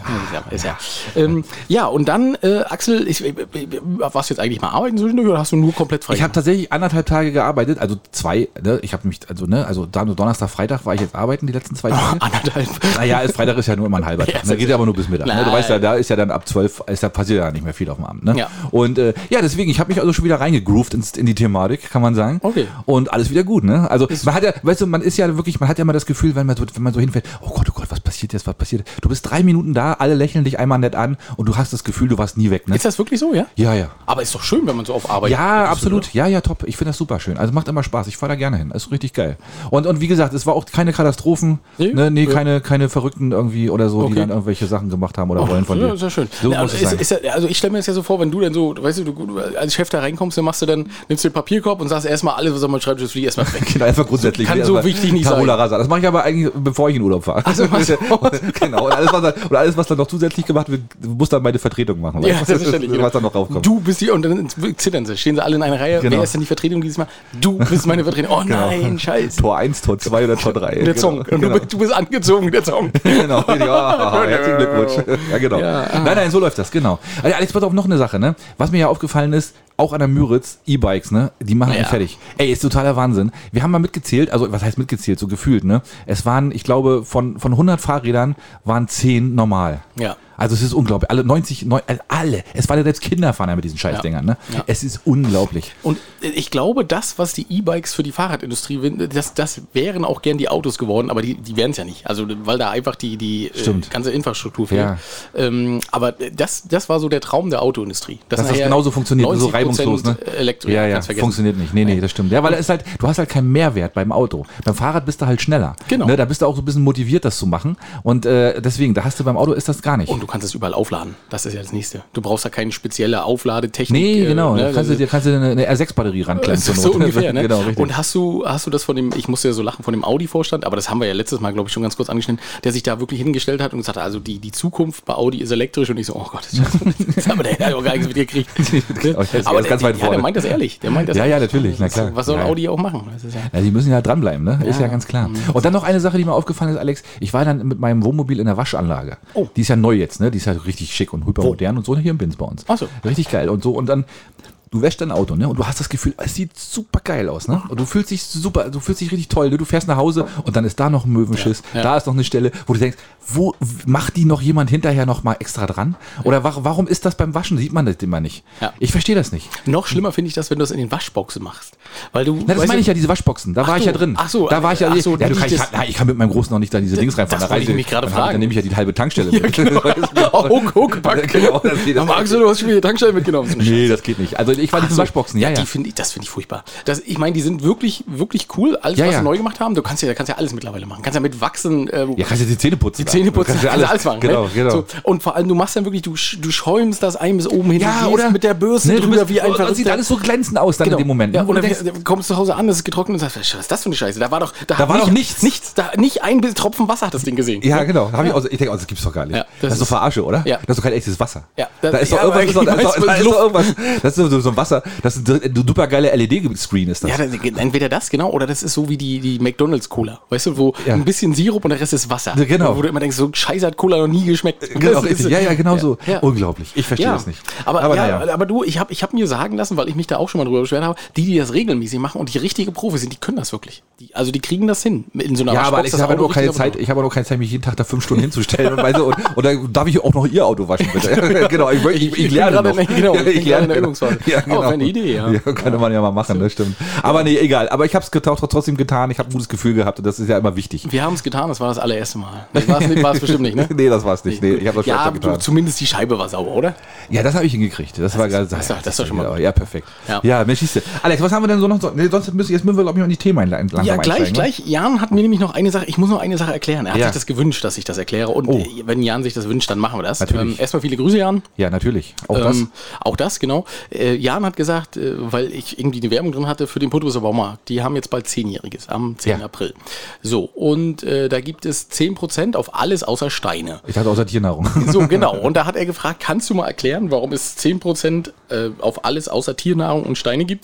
Speaker 1: Ja, ist ja. Ähm, ja, und dann, äh, Axel, ich, äh, warst du jetzt eigentlich mal arbeiten zwischendurch oder hast du nur komplett frei?
Speaker 2: Ich habe tatsächlich anderthalb Tage gearbeitet, also zwei, ne? Ich habe mich, also, ne, also Donnerstag, Freitag war ich jetzt arbeiten, die letzten zwei Tage.
Speaker 1: Oh, anderthalb.
Speaker 2: Naja, ist, Freitag ist ja nur immer ein halber Tag. Da geht ja aber nur bis Mittag. Ne? Du weißt ja, da ist ja dann ab zwölf, ist da passiert ja nicht mehr viel auf dem Abend. Ne?
Speaker 1: Ja.
Speaker 2: Und äh, ja, deswegen, ich habe mich also schon wieder reingegroovt ins, in die Thematik, kann man sagen.
Speaker 1: Okay.
Speaker 2: Und alles wieder gut, ne? Also man hat ja, weißt du, man ist ja wirklich, man hat ja immer das Gefühl, wenn man so, wenn man so hinfällt, oh Gott, oh Gott, was passiert jetzt, was passiert? Du bist drei Minuten da, alle lächeln dich einmal nett an und du hast das Gefühl, du warst nie weg, ne?
Speaker 1: Ist das wirklich so, ja?
Speaker 2: Ja, ja.
Speaker 1: Aber ist doch schön, wenn man so auf Arbeit
Speaker 2: Ja,
Speaker 1: ist,
Speaker 2: absolut.
Speaker 1: oder?
Speaker 2: Ja, ja, top. Ich finde das super schön. Also macht immer Spaß. Ich fahre da gerne hin. Ist richtig geil. Und, und wie gesagt, es war auch keine Katastrophen.
Speaker 1: Nee?
Speaker 2: Ne, nee,
Speaker 1: Ja.
Speaker 2: keine, keine Verrückten irgendwie oder so,
Speaker 1: Okay.
Speaker 2: die dann irgendwelche Sachen gemacht haben oder
Speaker 1: Oh,
Speaker 2: wollen von
Speaker 1: ja,
Speaker 2: dir.
Speaker 1: ist ja schön.
Speaker 2: So
Speaker 1: Ja,
Speaker 2: muss es
Speaker 1: ist,
Speaker 2: sein.
Speaker 1: ist ja, also ich stelle mir das ja so vor, wenn du dann so, weißt du, du, du als Chef da reinkommst, dann machst du dann, nimmst du den Papierkorb und sagst erstmal alles, was auf meinem Schreibtisch fliegt, erstmal weg.
Speaker 2: Genau, einfach grundsätzlich.
Speaker 1: Kann
Speaker 2: Nee,
Speaker 1: so
Speaker 2: erstmal
Speaker 1: wichtig nicht
Speaker 2: Tabula
Speaker 1: sein.
Speaker 2: rasa. Das mache ich aber eigentlich, bevor ich in Urlaub fahre.
Speaker 1: Also, was?
Speaker 2: Genau. Und alles, was dann, und alles, was dann noch zusätzlich gemacht wird, muss dann meine Vertretung machen.
Speaker 1: Ja,
Speaker 2: weißt du?
Speaker 1: selbstverständlich.
Speaker 2: Was dann noch raufkommt.
Speaker 1: Du bist die, und dann zittern sie, stehen sie alle in einer Reihe.
Speaker 2: Genau.
Speaker 1: Wer ist denn die Vertretung dieses Mal? Du bist meine Vertretung. Oh nein, scheiße.
Speaker 2: Tor eins, Tor zwei oder Tor drei.
Speaker 1: Der Zong. Und
Speaker 2: Genau.
Speaker 1: du, bist- du bist angezogen, der Zong.
Speaker 2: Genau, ja, herzlichen Glückwunsch. Ja, genau.
Speaker 1: Ja.
Speaker 2: Nein, nein, so läuft das, genau. Also Alex, pass auf, noch eine Sache, ne? Was mir ja aufgefallen ist, auch an der Müritz, E-Bikes, ne? Die machen
Speaker 1: Ja.
Speaker 2: einen fertig. Ey, ist totaler Wahnsinn. Wir haben mal mitgezählt, also was heißt mitgezählt, so gefühlt, ne? Es waren, ich glaube, von, von hundert Fahrrädern waren zehn normal.
Speaker 1: Ja.
Speaker 2: Also es ist unglaublich. Alle neunzig, neun, also alle. Es waren ja selbst Kinder fahren ja mit diesen Scheißdingern, ne?
Speaker 1: Ja.
Speaker 2: Es ist unglaublich.
Speaker 1: Und ich glaube, das, was die E-Bikes für die Fahrradindustrie, win- das, das wären auch gern die Autos geworden, aber die, die wären es ja nicht. Also, weil da einfach die, die äh,
Speaker 2: Stimmt.
Speaker 1: ganze Infrastruktur fehlt.
Speaker 2: Ja.
Speaker 1: Ähm, aber das, das war so der Traum der Autoindustrie.
Speaker 2: Dass das
Speaker 1: nachher
Speaker 2: genauso funktioniert, so
Speaker 1: neunzig
Speaker 2: reibungslos, ne?
Speaker 1: Prozent Elektro,
Speaker 2: Ja, ja,
Speaker 1: kannst vergessen.
Speaker 2: funktioniert nicht. Nee, nee, das stimmt. Ja, weil es ist halt, du hast halt keinen Mehrwert beim Auto. Beim Fahrrad bist du halt schneller.
Speaker 1: Genau.
Speaker 2: Ne, da bist du auch so ein bisschen motiviert, das zu machen. Und äh, deswegen, da hast du beim Auto ist das gar nicht.
Speaker 1: Und du kannst es überall aufladen. Das ist ja das Nächste. Du brauchst da keine spezielle Aufladetechnik.
Speaker 2: Nee,
Speaker 1: äh,
Speaker 2: genau.
Speaker 1: ne?
Speaker 2: Da kannst du dir kannst du dir eine, eine R sechs Batterie ranklemmen.
Speaker 1: So,
Speaker 2: zur
Speaker 1: so
Speaker 2: Not.
Speaker 1: ungefähr, ne?
Speaker 2: Genau, richtig.
Speaker 1: Und hast du, hast du das von dem, ich musste ja so lachen, von dem Audi-Vorstand, aber das haben wir ja letztes Mal, glaube ich, schon ganz kurz angeschnitten, der sich da wirklich hingestellt hat und gesagt hat, also die, die Zukunft bei Audi ist elektrisch und ich so, oh Gott, das, das haben wir da ja auch gar nichts mitgekriegt.
Speaker 2: Oh, ich weiß,
Speaker 1: aber
Speaker 2: er ist ganz
Speaker 1: der,
Speaker 2: weit
Speaker 1: ja,
Speaker 2: vorne.
Speaker 1: der meint das ehrlich. Der meint das
Speaker 2: Ja, ja,
Speaker 1: ehrlich.
Speaker 2: natürlich, na klar.
Speaker 1: Was soll
Speaker 2: Ja, ja.
Speaker 1: Audi auch machen? Das ist ja
Speaker 2: Ja, die müssen ja dranbleiben, ne? Ist ja
Speaker 1: Ja.
Speaker 2: ganz klar. Und dann noch eine Sache, die mir aufgefallen ist, Alex. Ich war dann mit meinem Wohnmobil in der Waschanlage.
Speaker 1: Oh.
Speaker 2: Die ist ja neu jetzt, ne? Die ist ja richtig schick und hypermodern und so hier im Binz bei uns.
Speaker 1: Ach so.
Speaker 2: Richtig geil. Und so, und dann, du wäschst dein Auto, ne? Und du hast das Gefühl, es sieht super geil aus, ne? Und du fühlst dich super, du fühlst dich richtig toll, ne? Du fährst nach Hause und dann ist da noch ein Möwenschiss,
Speaker 1: Ja, ja.
Speaker 2: da ist noch eine Stelle, wo du denkst, wo macht die noch jemand hinterher noch mal extra dran? Oder wa warum ist das beim Waschen? Sieht man das immer nicht?
Speaker 1: Ja.
Speaker 2: Ich verstehe das nicht.
Speaker 1: noch schlimmer finde ich das, wenn du das in den Waschboxen machst. Weil du,
Speaker 2: Na, das
Speaker 1: weißt
Speaker 2: meine
Speaker 1: du-
Speaker 2: ich ja, diese Waschboxen. Da
Speaker 1: Ach
Speaker 2: war ich
Speaker 1: so,
Speaker 2: ja drin.
Speaker 1: ach so,
Speaker 2: da war ich ja.
Speaker 1: ach so,
Speaker 2: ja, du
Speaker 1: die
Speaker 2: kann, ich,
Speaker 1: das-
Speaker 2: kann, ich kann mit meinem Großen noch nicht da diese Dings reinfahren.
Speaker 1: das
Speaker 2: Da
Speaker 1: wollte ich
Speaker 2: reicht-
Speaker 1: mich gerade
Speaker 2: dann-
Speaker 1: fragen.
Speaker 2: Dann nehme ich ja die halbe Tankstelle.
Speaker 1: Ja, genau. Oh, Huck, Huck, pack.
Speaker 2: Genau, das geht-
Speaker 1: Na, Max, du hast schon wieder die Tankstelle mitgenommen. So ein
Speaker 2: Nee, das geht nicht. Also ich war
Speaker 1: Ach
Speaker 2: diese
Speaker 1: so.
Speaker 2: Waschboxen, ja, ja.
Speaker 1: Die finde ich, das finde ich furchtbar. Das, ich meine, die sind wirklich, wirklich cool. Alles,
Speaker 2: Ja,
Speaker 1: was
Speaker 2: ja.
Speaker 1: sie neu gemacht haben, du kannst ja, kannst ja alles mittlerweile machen. Kannst ja mit Wachsen, äh,
Speaker 2: Ja, kannst du die Zähne putzen.
Speaker 1: die Zähne putzen,
Speaker 2: Kannst du
Speaker 1: kannst
Speaker 2: alles,
Speaker 1: du alles machen.
Speaker 2: Genau,
Speaker 1: ne?
Speaker 2: genau.
Speaker 1: So, und vor allem, du machst dann wirklich, du, sch- du schäumst das ein bis oben hin.
Speaker 2: Ja,
Speaker 1: du gehst
Speaker 2: oder?
Speaker 1: mit der Bürste
Speaker 2: Ne, du
Speaker 1: drüber
Speaker 2: bist,
Speaker 1: wie ein
Speaker 2: und sieht
Speaker 1: Verrückter.
Speaker 2: alles so glänzend aus dann
Speaker 1: Genau.
Speaker 2: in dem Moment.
Speaker 1: Ja,
Speaker 2: ne?
Speaker 1: und
Speaker 2: Wo
Speaker 1: dann
Speaker 2: du denkst,
Speaker 1: kommst du zu Hause an, es ist getrocknet und sagst, was ist das für eine Scheiße? Da war doch, da,
Speaker 2: Da
Speaker 1: hat
Speaker 2: war
Speaker 1: nicht,
Speaker 2: doch nichts.
Speaker 1: Nichts, da, nicht ein Tropfen Wasser hat das Ding gesehen.
Speaker 2: ja, genau. Hab ich, auch, so- ich denke, oh, das gibt's doch gar nicht.
Speaker 1: Ja,
Speaker 2: das,
Speaker 1: das
Speaker 2: ist doch
Speaker 1: ist-
Speaker 2: Verarsche, oder?
Speaker 1: Ja.
Speaker 2: Das ist doch kein echtes Wasser.
Speaker 1: Ja,
Speaker 2: da
Speaker 1: das-
Speaker 2: ist doch
Speaker 1: ja,
Speaker 2: irgendwas,
Speaker 1: aber
Speaker 2: ist doch, da ist
Speaker 1: ich
Speaker 2: doch,
Speaker 1: weiß,
Speaker 2: da ist
Speaker 1: Luft-
Speaker 2: doch irgendwas. Das ist so, so ein Wasser, das ist ein super geile L E D-Screen ist das.
Speaker 1: Ja, das, entweder das, genau, oder das ist so wie die, die McDonalds-Cola. Weißt du, wo
Speaker 2: Ja.
Speaker 1: ein bisschen Sirup und der Rest ist Wasser.
Speaker 2: Ja, genau.
Speaker 1: Wo du immer denkst, so Scheiße hat Cola noch nie geschmeckt.
Speaker 2: Genau,
Speaker 1: Das
Speaker 2: richtig.
Speaker 1: ist-
Speaker 2: Ja, ja, genau so.
Speaker 1: Ja.
Speaker 2: Unglaublich. Ich verstehe
Speaker 1: Ja,
Speaker 2: das nicht.
Speaker 1: aber,
Speaker 2: aber
Speaker 1: ja,
Speaker 2: naja.
Speaker 1: aber du, ich habe ich hab mir sagen lassen, weil ich mich da auch schon mal drüber beschwert habe, die, die das regelmäßig machen und die richtige Profis sind, die können das wirklich. Die, also die kriegen das hin. In so einer
Speaker 2: Ja, aber
Speaker 1: Waschbox,
Speaker 2: Alex,
Speaker 1: das
Speaker 2: ich habe
Speaker 1: Auto
Speaker 2: nur keine
Speaker 1: richtig
Speaker 2: Zeit,
Speaker 1: sauber.
Speaker 2: ich habe noch keine Zeit, mich jeden Tag da fünf Stunden hinzustellen und, weißt du, und, und dann darf ich auch noch ihr Auto waschen, bitte. Genau, ich, ich, ich,
Speaker 1: bin
Speaker 2: lerne
Speaker 1: gerade
Speaker 2: noch.
Speaker 1: in der- genau, ich bin gerade in der
Speaker 2: genau.
Speaker 1: Übungsphase.
Speaker 2: Ja,
Speaker 1: Aber
Speaker 2: genau.
Speaker 1: wäre eine Idee, ja.
Speaker 2: Ja, könnte man ja mal machen, das stimmt. Aber nee, egal. Aber ich habe es trotzdem getan, ich habe ein gutes Gefühl gehabt und das ist ja immer wichtig.
Speaker 1: Wir haben es getan, das war das allererste Mal. Das war es war es bestimmt nicht, ne?
Speaker 2: Nee, das war es nicht. Nee, ich habe das schon
Speaker 1: Ja,
Speaker 2: öfter getan.
Speaker 1: du, zumindest die Scheibe war sauber, oder?
Speaker 2: Ja, das habe ich hingekriegt. Das, war gerade.
Speaker 1: das ist doch- das ist doch schon mal
Speaker 2: ja,
Speaker 1: gut.
Speaker 2: ja, perfekt.
Speaker 1: Ja.
Speaker 2: Ja, Mensch, siehste. Alex, was haben wir denn so noch? So- Nee, sonst müssen, jetzt müssen wir, glaube ich, mal in die Themen ein- langsam
Speaker 1: Ja, gleich,
Speaker 2: einsteigen, ne?
Speaker 1: gleich. Jan hat mir nämlich noch eine Sache, ich muss noch eine Sache erklären. Er hat
Speaker 2: Ja.
Speaker 1: sich das gewünscht, dass ich das erkläre. Und
Speaker 2: Oh.
Speaker 1: äh, wenn Jan sich das wünscht, dann machen wir das.
Speaker 2: Natürlich.
Speaker 1: Ähm, erstmal viele Grüße, Jan.
Speaker 2: Ja, natürlich. Auch das.
Speaker 1: Ähm, auch das, genau. Äh, Jan hat gesagt, äh, weil ich irgendwie die Werbung drin hatte für den Putbusser Baumarkt, die haben jetzt bald Zehnjähriges am zehnten
Speaker 2: Ja.
Speaker 1: April. So, und äh, da gibt es zehn Prozent auf alles außer Steine.
Speaker 2: Ich dachte außer Tiernahrung.
Speaker 1: So, genau. Und da hat er gefragt, kannst du mal erklären, warum es zehn Prozent äh, auf alles außer Tiernahrung und Steine gibt?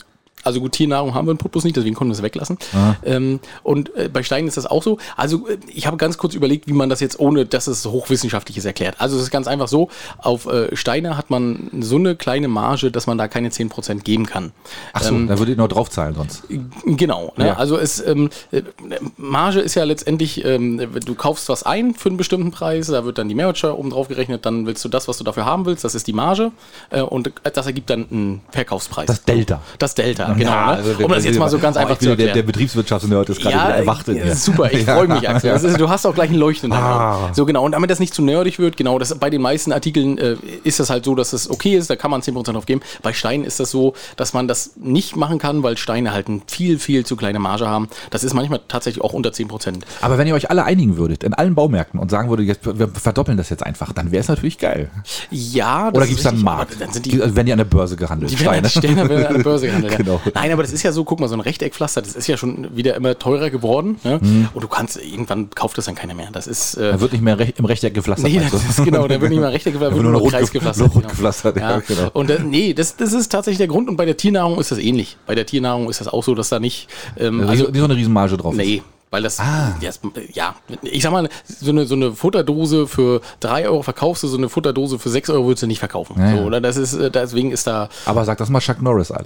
Speaker 1: Also gut, Tiernahrung haben wir in Putbus nicht, deswegen konnten wir es weglassen. Ah. Ähm, und äh, bei Steinen ist das auch so. Also äh, ich habe ganz kurz überlegt, wie man das jetzt, ohne dass es hochwissenschaftlich ist, erklärt. Also es ist ganz einfach so, auf äh, Steine hat man so eine kleine Marge, dass man da keine zehn Prozent geben kann.
Speaker 2: Ach so, ähm, da würdet ihr noch draufzahlen sonst.
Speaker 1: Genau. Ne?
Speaker 2: Ja.
Speaker 1: Also es, ähm, Marge ist ja letztendlich, ähm, du kaufst was ein für einen bestimmten Preis, da wird dann die Mehrwertsteuer oben drauf gerechnet, dann willst du das, was du dafür haben willst, das ist die Marge äh, und das ergibt dann einen Verkaufspreis.
Speaker 2: Das Delta.
Speaker 1: Das Delta, genau.
Speaker 2: Ja,
Speaker 1: ne?
Speaker 2: also der,
Speaker 1: um das jetzt mal so ganz
Speaker 2: oh,
Speaker 1: einfach zu erklären.
Speaker 2: Der, der Betriebswirtschaftsnerd ist gerade
Speaker 1: ja,
Speaker 2: wieder erwacht in mir.
Speaker 1: Super, ich freue mich, Axel. Das ist, du hast auch gleich ein Leuchten in deinen
Speaker 2: Ah.
Speaker 1: Augen. So genau, und damit das nicht zu nerdig wird, genau, das, bei den meisten Artikeln äh, ist das halt so, dass es okay ist, da kann man zehn Prozent drauf geben. Bei Steinen ist das so, dass man das nicht machen kann, weil Steine halt eine viel, viel zu kleine Marge haben. Das ist manchmal tatsächlich auch unter zehn Prozent.
Speaker 2: Aber wenn ihr euch alle einigen würdet, in allen Baumärkten und sagen würdet, jetzt, wir verdoppeln das jetzt einfach, dann wäre es natürlich geil.
Speaker 1: Ja, das
Speaker 2: Oder gibt es dann einen
Speaker 1: richtig,
Speaker 2: Markt?
Speaker 1: dann sind die,
Speaker 2: Wenn die an der Börse gehandelt,
Speaker 1: die werden Steine werden an der Börse gehandelt. Ja.
Speaker 2: Genau.
Speaker 1: Nein, aber das ist ja so, guck mal, so ein Rechteckpflaster, das ist ja schon wieder immer teurer geworden. Ne? Mhm. Und du kannst, irgendwann kauft das dann keiner mehr. Das ist, äh,
Speaker 2: da wird nicht mehr rech- im Rechteck gepflastert.
Speaker 1: Nee, das ist genau, da wird nicht mehr Rechteck gepflastert, wird nur noch Kreis gepflastert.
Speaker 2: Rund gepflastert,
Speaker 1: genau. Ja, genau. Und äh, nee, das, das ist tatsächlich der Grund. Und bei der Tiernahrung ist das ähnlich. Bei der Tiernahrung ist das auch so, dass da nicht... Ähm,
Speaker 2: also,
Speaker 1: also
Speaker 2: nicht so eine Riesenmarge drauf ist.
Speaker 1: Nee. Weil das,
Speaker 2: ah.
Speaker 1: das, ja, ich sag mal, so eine, so eine Futterdose für drei Euro verkaufst du, so eine Futterdose für sechs Euro würdest du nicht verkaufen.
Speaker 2: Ja,
Speaker 1: so,
Speaker 2: ja.
Speaker 1: oder das ist, deswegen ist da.
Speaker 2: Aber sag das mal Chuck Norris, Alex.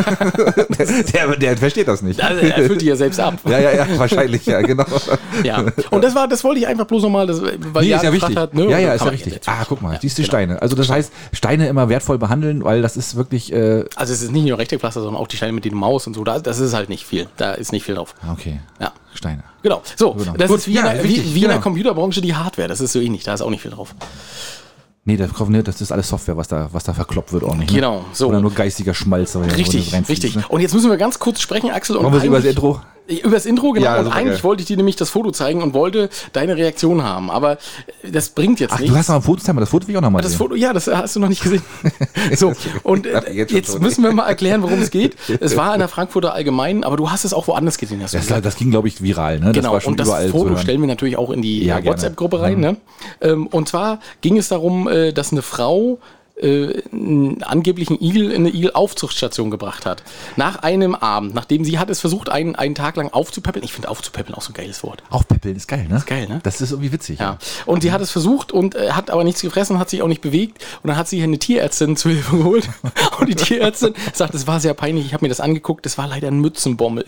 Speaker 2: der, der versteht das nicht.
Speaker 1: Also, er füllt die ja selbst ab.
Speaker 2: Ja, ja, ja, wahrscheinlich, ja, genau.
Speaker 1: Ja, und das war, das wollte ich einfach bloß nochmal, weil
Speaker 2: nee,
Speaker 1: Jan
Speaker 2: ist ja wichtig.
Speaker 1: Hat, ne,
Speaker 2: ja, ja, ist ja richtig. Ah, guck mal,
Speaker 1: ja,
Speaker 2: siehst du
Speaker 1: genau.
Speaker 2: Steine. Also das heißt, Steine immer wertvoll behandeln, weil das ist wirklich... Äh
Speaker 1: also es ist nicht nur Rechteckpflaster, sondern auch die Steine mit dem Maus und so, das ist halt nicht viel. Da ist nicht viel drauf.
Speaker 2: Okay,
Speaker 1: ja.
Speaker 2: Steine.
Speaker 1: Genau, so,
Speaker 2: genau.
Speaker 1: das
Speaker 2: Gut,
Speaker 1: ist wie,
Speaker 2: ja,
Speaker 1: in der,
Speaker 2: richtig,
Speaker 1: wie, wie
Speaker 2: genau.
Speaker 1: in der Computerbranche die Hardware, das ist so ähnlich, da ist auch nicht viel drauf.
Speaker 2: Nee, das, das ist alles Software, was da, was da verkloppt wird auch nicht. Ne?
Speaker 1: Genau, so.
Speaker 2: Oder nur geistiger Schmalz.
Speaker 1: Richtig, richtig. Ne? Und jetzt müssen wir ganz kurz sprechen, Axel.
Speaker 2: Wollen wir über das Intro?
Speaker 1: Über das Intro, genau.
Speaker 2: Ja,
Speaker 1: und eigentlich
Speaker 2: geil.
Speaker 1: wollte ich dir nämlich das Foto zeigen und wollte deine Reaktion haben. Aber das bringt jetzt
Speaker 2: Ach,
Speaker 1: nichts.
Speaker 2: du hast noch ein Foto, das Foto will ich auch noch mal
Speaker 1: Das
Speaker 2: sehen.
Speaker 1: Foto, ja, das hast du noch nicht gesehen. So, und äh,
Speaker 2: jetzt,
Speaker 1: jetzt müssen wir mal erklären, worum es geht. Es war in der Frankfurter Allgemeinen, aber du hast es auch woanders gesehen. Hast du
Speaker 2: Das,
Speaker 1: gesagt.
Speaker 2: das ging, glaube ich, viral. Ne? Das
Speaker 1: Genau,
Speaker 2: war schon
Speaker 1: und das
Speaker 2: überall zu
Speaker 1: Foto
Speaker 2: hören.
Speaker 1: stellen wir natürlich auch in die
Speaker 2: Ja,
Speaker 1: äh, WhatsApp-Gruppe rein.
Speaker 2: Mhm.
Speaker 1: Ne? Ähm, und zwar ging es darum, äh, dass eine Frau äh, einen angeblichen Igel in eine Igel-Aufzuchtstation gebracht hat. Nach einem Abend, nachdem sie hat es versucht, einen, einen Tag lang aufzupäppeln. Ich finde aufzupäppeln auch so ein geiles Wort.
Speaker 2: Aufpäppeln ist geil, ne?
Speaker 1: Ist geil, ne?
Speaker 2: Das ist irgendwie witzig.
Speaker 1: Ja. Und sie hat es versucht und äh, hat aber nichts gefressen, hat sich auch nicht bewegt. Und dann hat sie hier eine Tierärztin zu Hilfe geholt. Und die Tierärztin sagt, es war sehr peinlich, ich habe mir das angeguckt, das war leider ein Mützenbommel.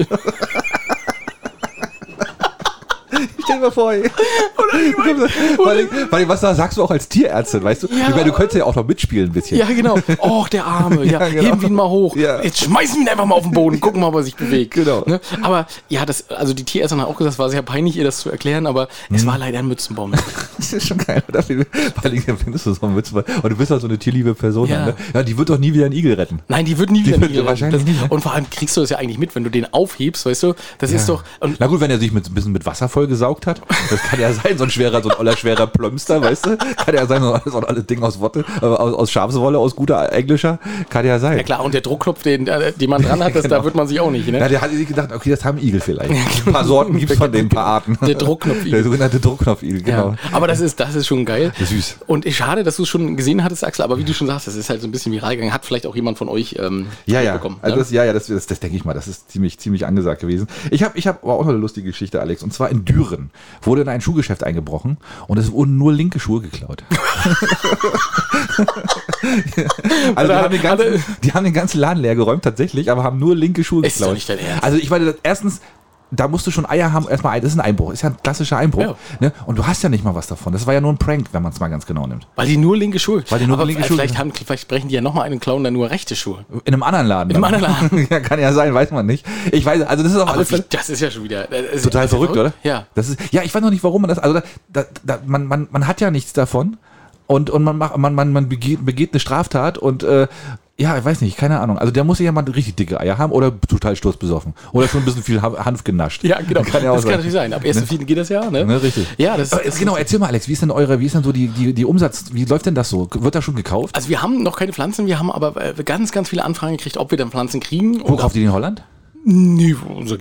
Speaker 2: Stell dir mal vor, ey. weil, weil, was da sagst du auch als Tierärztin, weißt du?
Speaker 1: Ja.
Speaker 2: Ich meine, du könntest ja auch noch mitspielen ein bisschen.
Speaker 1: Ja, genau. Och, der Arme. Ja,
Speaker 2: Ja, genau.
Speaker 1: heben wir ihn mal hoch.
Speaker 2: Ja.
Speaker 1: Jetzt schmeißen wir ihn einfach mal auf den Boden, gucken mal, ob er sich bewegt.
Speaker 2: Genau.
Speaker 1: Ne? Aber ja, das, also die Tierärztin hat auch gesagt, es war sehr peinlich, ihr das zu erklären, aber
Speaker 2: Mhm.
Speaker 1: es war leider ein Mützenbommel.
Speaker 2: Das ist schon geil. Weil ich findest du so ein Witz, und du bist halt so eine tierliebe Person.
Speaker 1: Ja.
Speaker 2: Ne? Ja, die wird doch nie wieder einen Igel retten.
Speaker 1: Nein, die wird nie
Speaker 2: Die
Speaker 1: wieder
Speaker 2: wird
Speaker 1: Igel
Speaker 2: wahrscheinlich
Speaker 1: das,
Speaker 2: nicht, ne?
Speaker 1: Und vor allem kriegst du das ja eigentlich mit, wenn du den aufhebst, weißt du? Das ist doch. Und
Speaker 2: Na gut, wenn er sich mit, ein bisschen mit Wasser vollgesaugt hat, das kann ja sein, so ein schwerer, so ein oller schwerer Plömster, weißt du? Kann ja sein, so ein, so ein alles Ding aus Wotte, äh, aus, aus Schafswolle, aus guter Englischer, kann ja sein.
Speaker 1: ja klar, und der Druckknopf, den, äh, den man dran hat, das,
Speaker 2: Genau.
Speaker 1: da wird man sich auch nicht, ne?
Speaker 2: Ja, der hat sich gedacht, okay, das haben Igel vielleicht. Ein paar Sorten gibt es von den, ein paar Arten.
Speaker 1: Der Druckknopfigel.
Speaker 2: Der sogenannte Druckknopfigel, genau.
Speaker 1: Ja, aber das ist, das ist schon geil.
Speaker 2: Süß.
Speaker 1: Und schade, dass du es schon gesehen hattest, Axel, aber wie du schon sagst, das ist halt so ein bisschen viral gegangen. Hat vielleicht auch jemand von euch ähm,
Speaker 2: Ja, ja.
Speaker 1: bekommen.
Speaker 2: Also
Speaker 1: ne?
Speaker 2: das, ja, ja, das, das, das denke ich mal. Das ist ziemlich, ziemlich angesagt gewesen. Ich habe ich hab aber auch noch eine lustige Geschichte, Alex. Und zwar in Düren wurde in ein Schuhgeschäft eingebrochen und es wurden nur linke Schuhe geklaut. Also die haben, den ganzen, die haben den ganzen Laden leer geräumt, tatsächlich, aber haben nur linke Schuhe
Speaker 1: Ist doch
Speaker 2: geklaut.
Speaker 1: nicht dein Ernst.
Speaker 2: Also ich meine, das, erstens, da musst du schon Eier haben. Erstmal, das ist ein Einbruch. Ist ja ein klassischer Einbruch.
Speaker 1: Ja.
Speaker 2: Ne? Und du hast ja nicht mal was davon. Das war ja nur ein Prank, wenn man es mal ganz genau nimmt.
Speaker 1: Weil die nur linke Schuhe.
Speaker 2: Weil die nur
Speaker 1: aber
Speaker 2: linke
Speaker 1: vielleicht,
Speaker 2: Schuhe-
Speaker 1: haben, vielleicht brechen die ja nochmal einen Clown, der nur rechte Schuhe.
Speaker 2: In einem anderen Laden.
Speaker 1: In einem
Speaker 2: dann.
Speaker 1: anderen Laden.
Speaker 2: Ja, kann ja sein, weiß man nicht. Ich weiß, also das ist auf alle
Speaker 1: Aber
Speaker 2: Fälle...
Speaker 1: wie, das ist ja schon wieder... das ist-
Speaker 2: Total
Speaker 1: das ist
Speaker 2: verrückt, oder?
Speaker 1: Ja.
Speaker 2: Das ist, ja, ich weiß noch nicht, warum man das. Also da, da, da, man, man, man hat ja nichts davon und, und man, macht, man, man, man begeht, begeht eine Straftat und äh, ja, ich weiß nicht, keine Ahnung. Also der muss ja mal richtig dicke Eier haben oder total sturzbesoffen. Oder schon ein bisschen viel Hanf genascht.
Speaker 1: Ja, genau.
Speaker 2: Kann ja auch
Speaker 1: das kann
Speaker 2: sein.
Speaker 1: natürlich sein. Ab ersten Vierten geht das ja, ne?
Speaker 2: Ne, richtig.
Speaker 1: Ja, das,
Speaker 2: Aber,
Speaker 1: das
Speaker 2: genau, erzähl mal, Alex, wie ist denn eure, wie ist denn so die, die, die Umsatz, wie läuft denn das so? Wird da schon gekauft?
Speaker 1: Also wir haben noch keine Pflanzen, wir haben aber äh, ganz, ganz viele Anfragen gekriegt, ob wir dann Pflanzen kriegen.
Speaker 2: Wo kauft ihr die in Holland?
Speaker 1: Nee, unser Gärtner.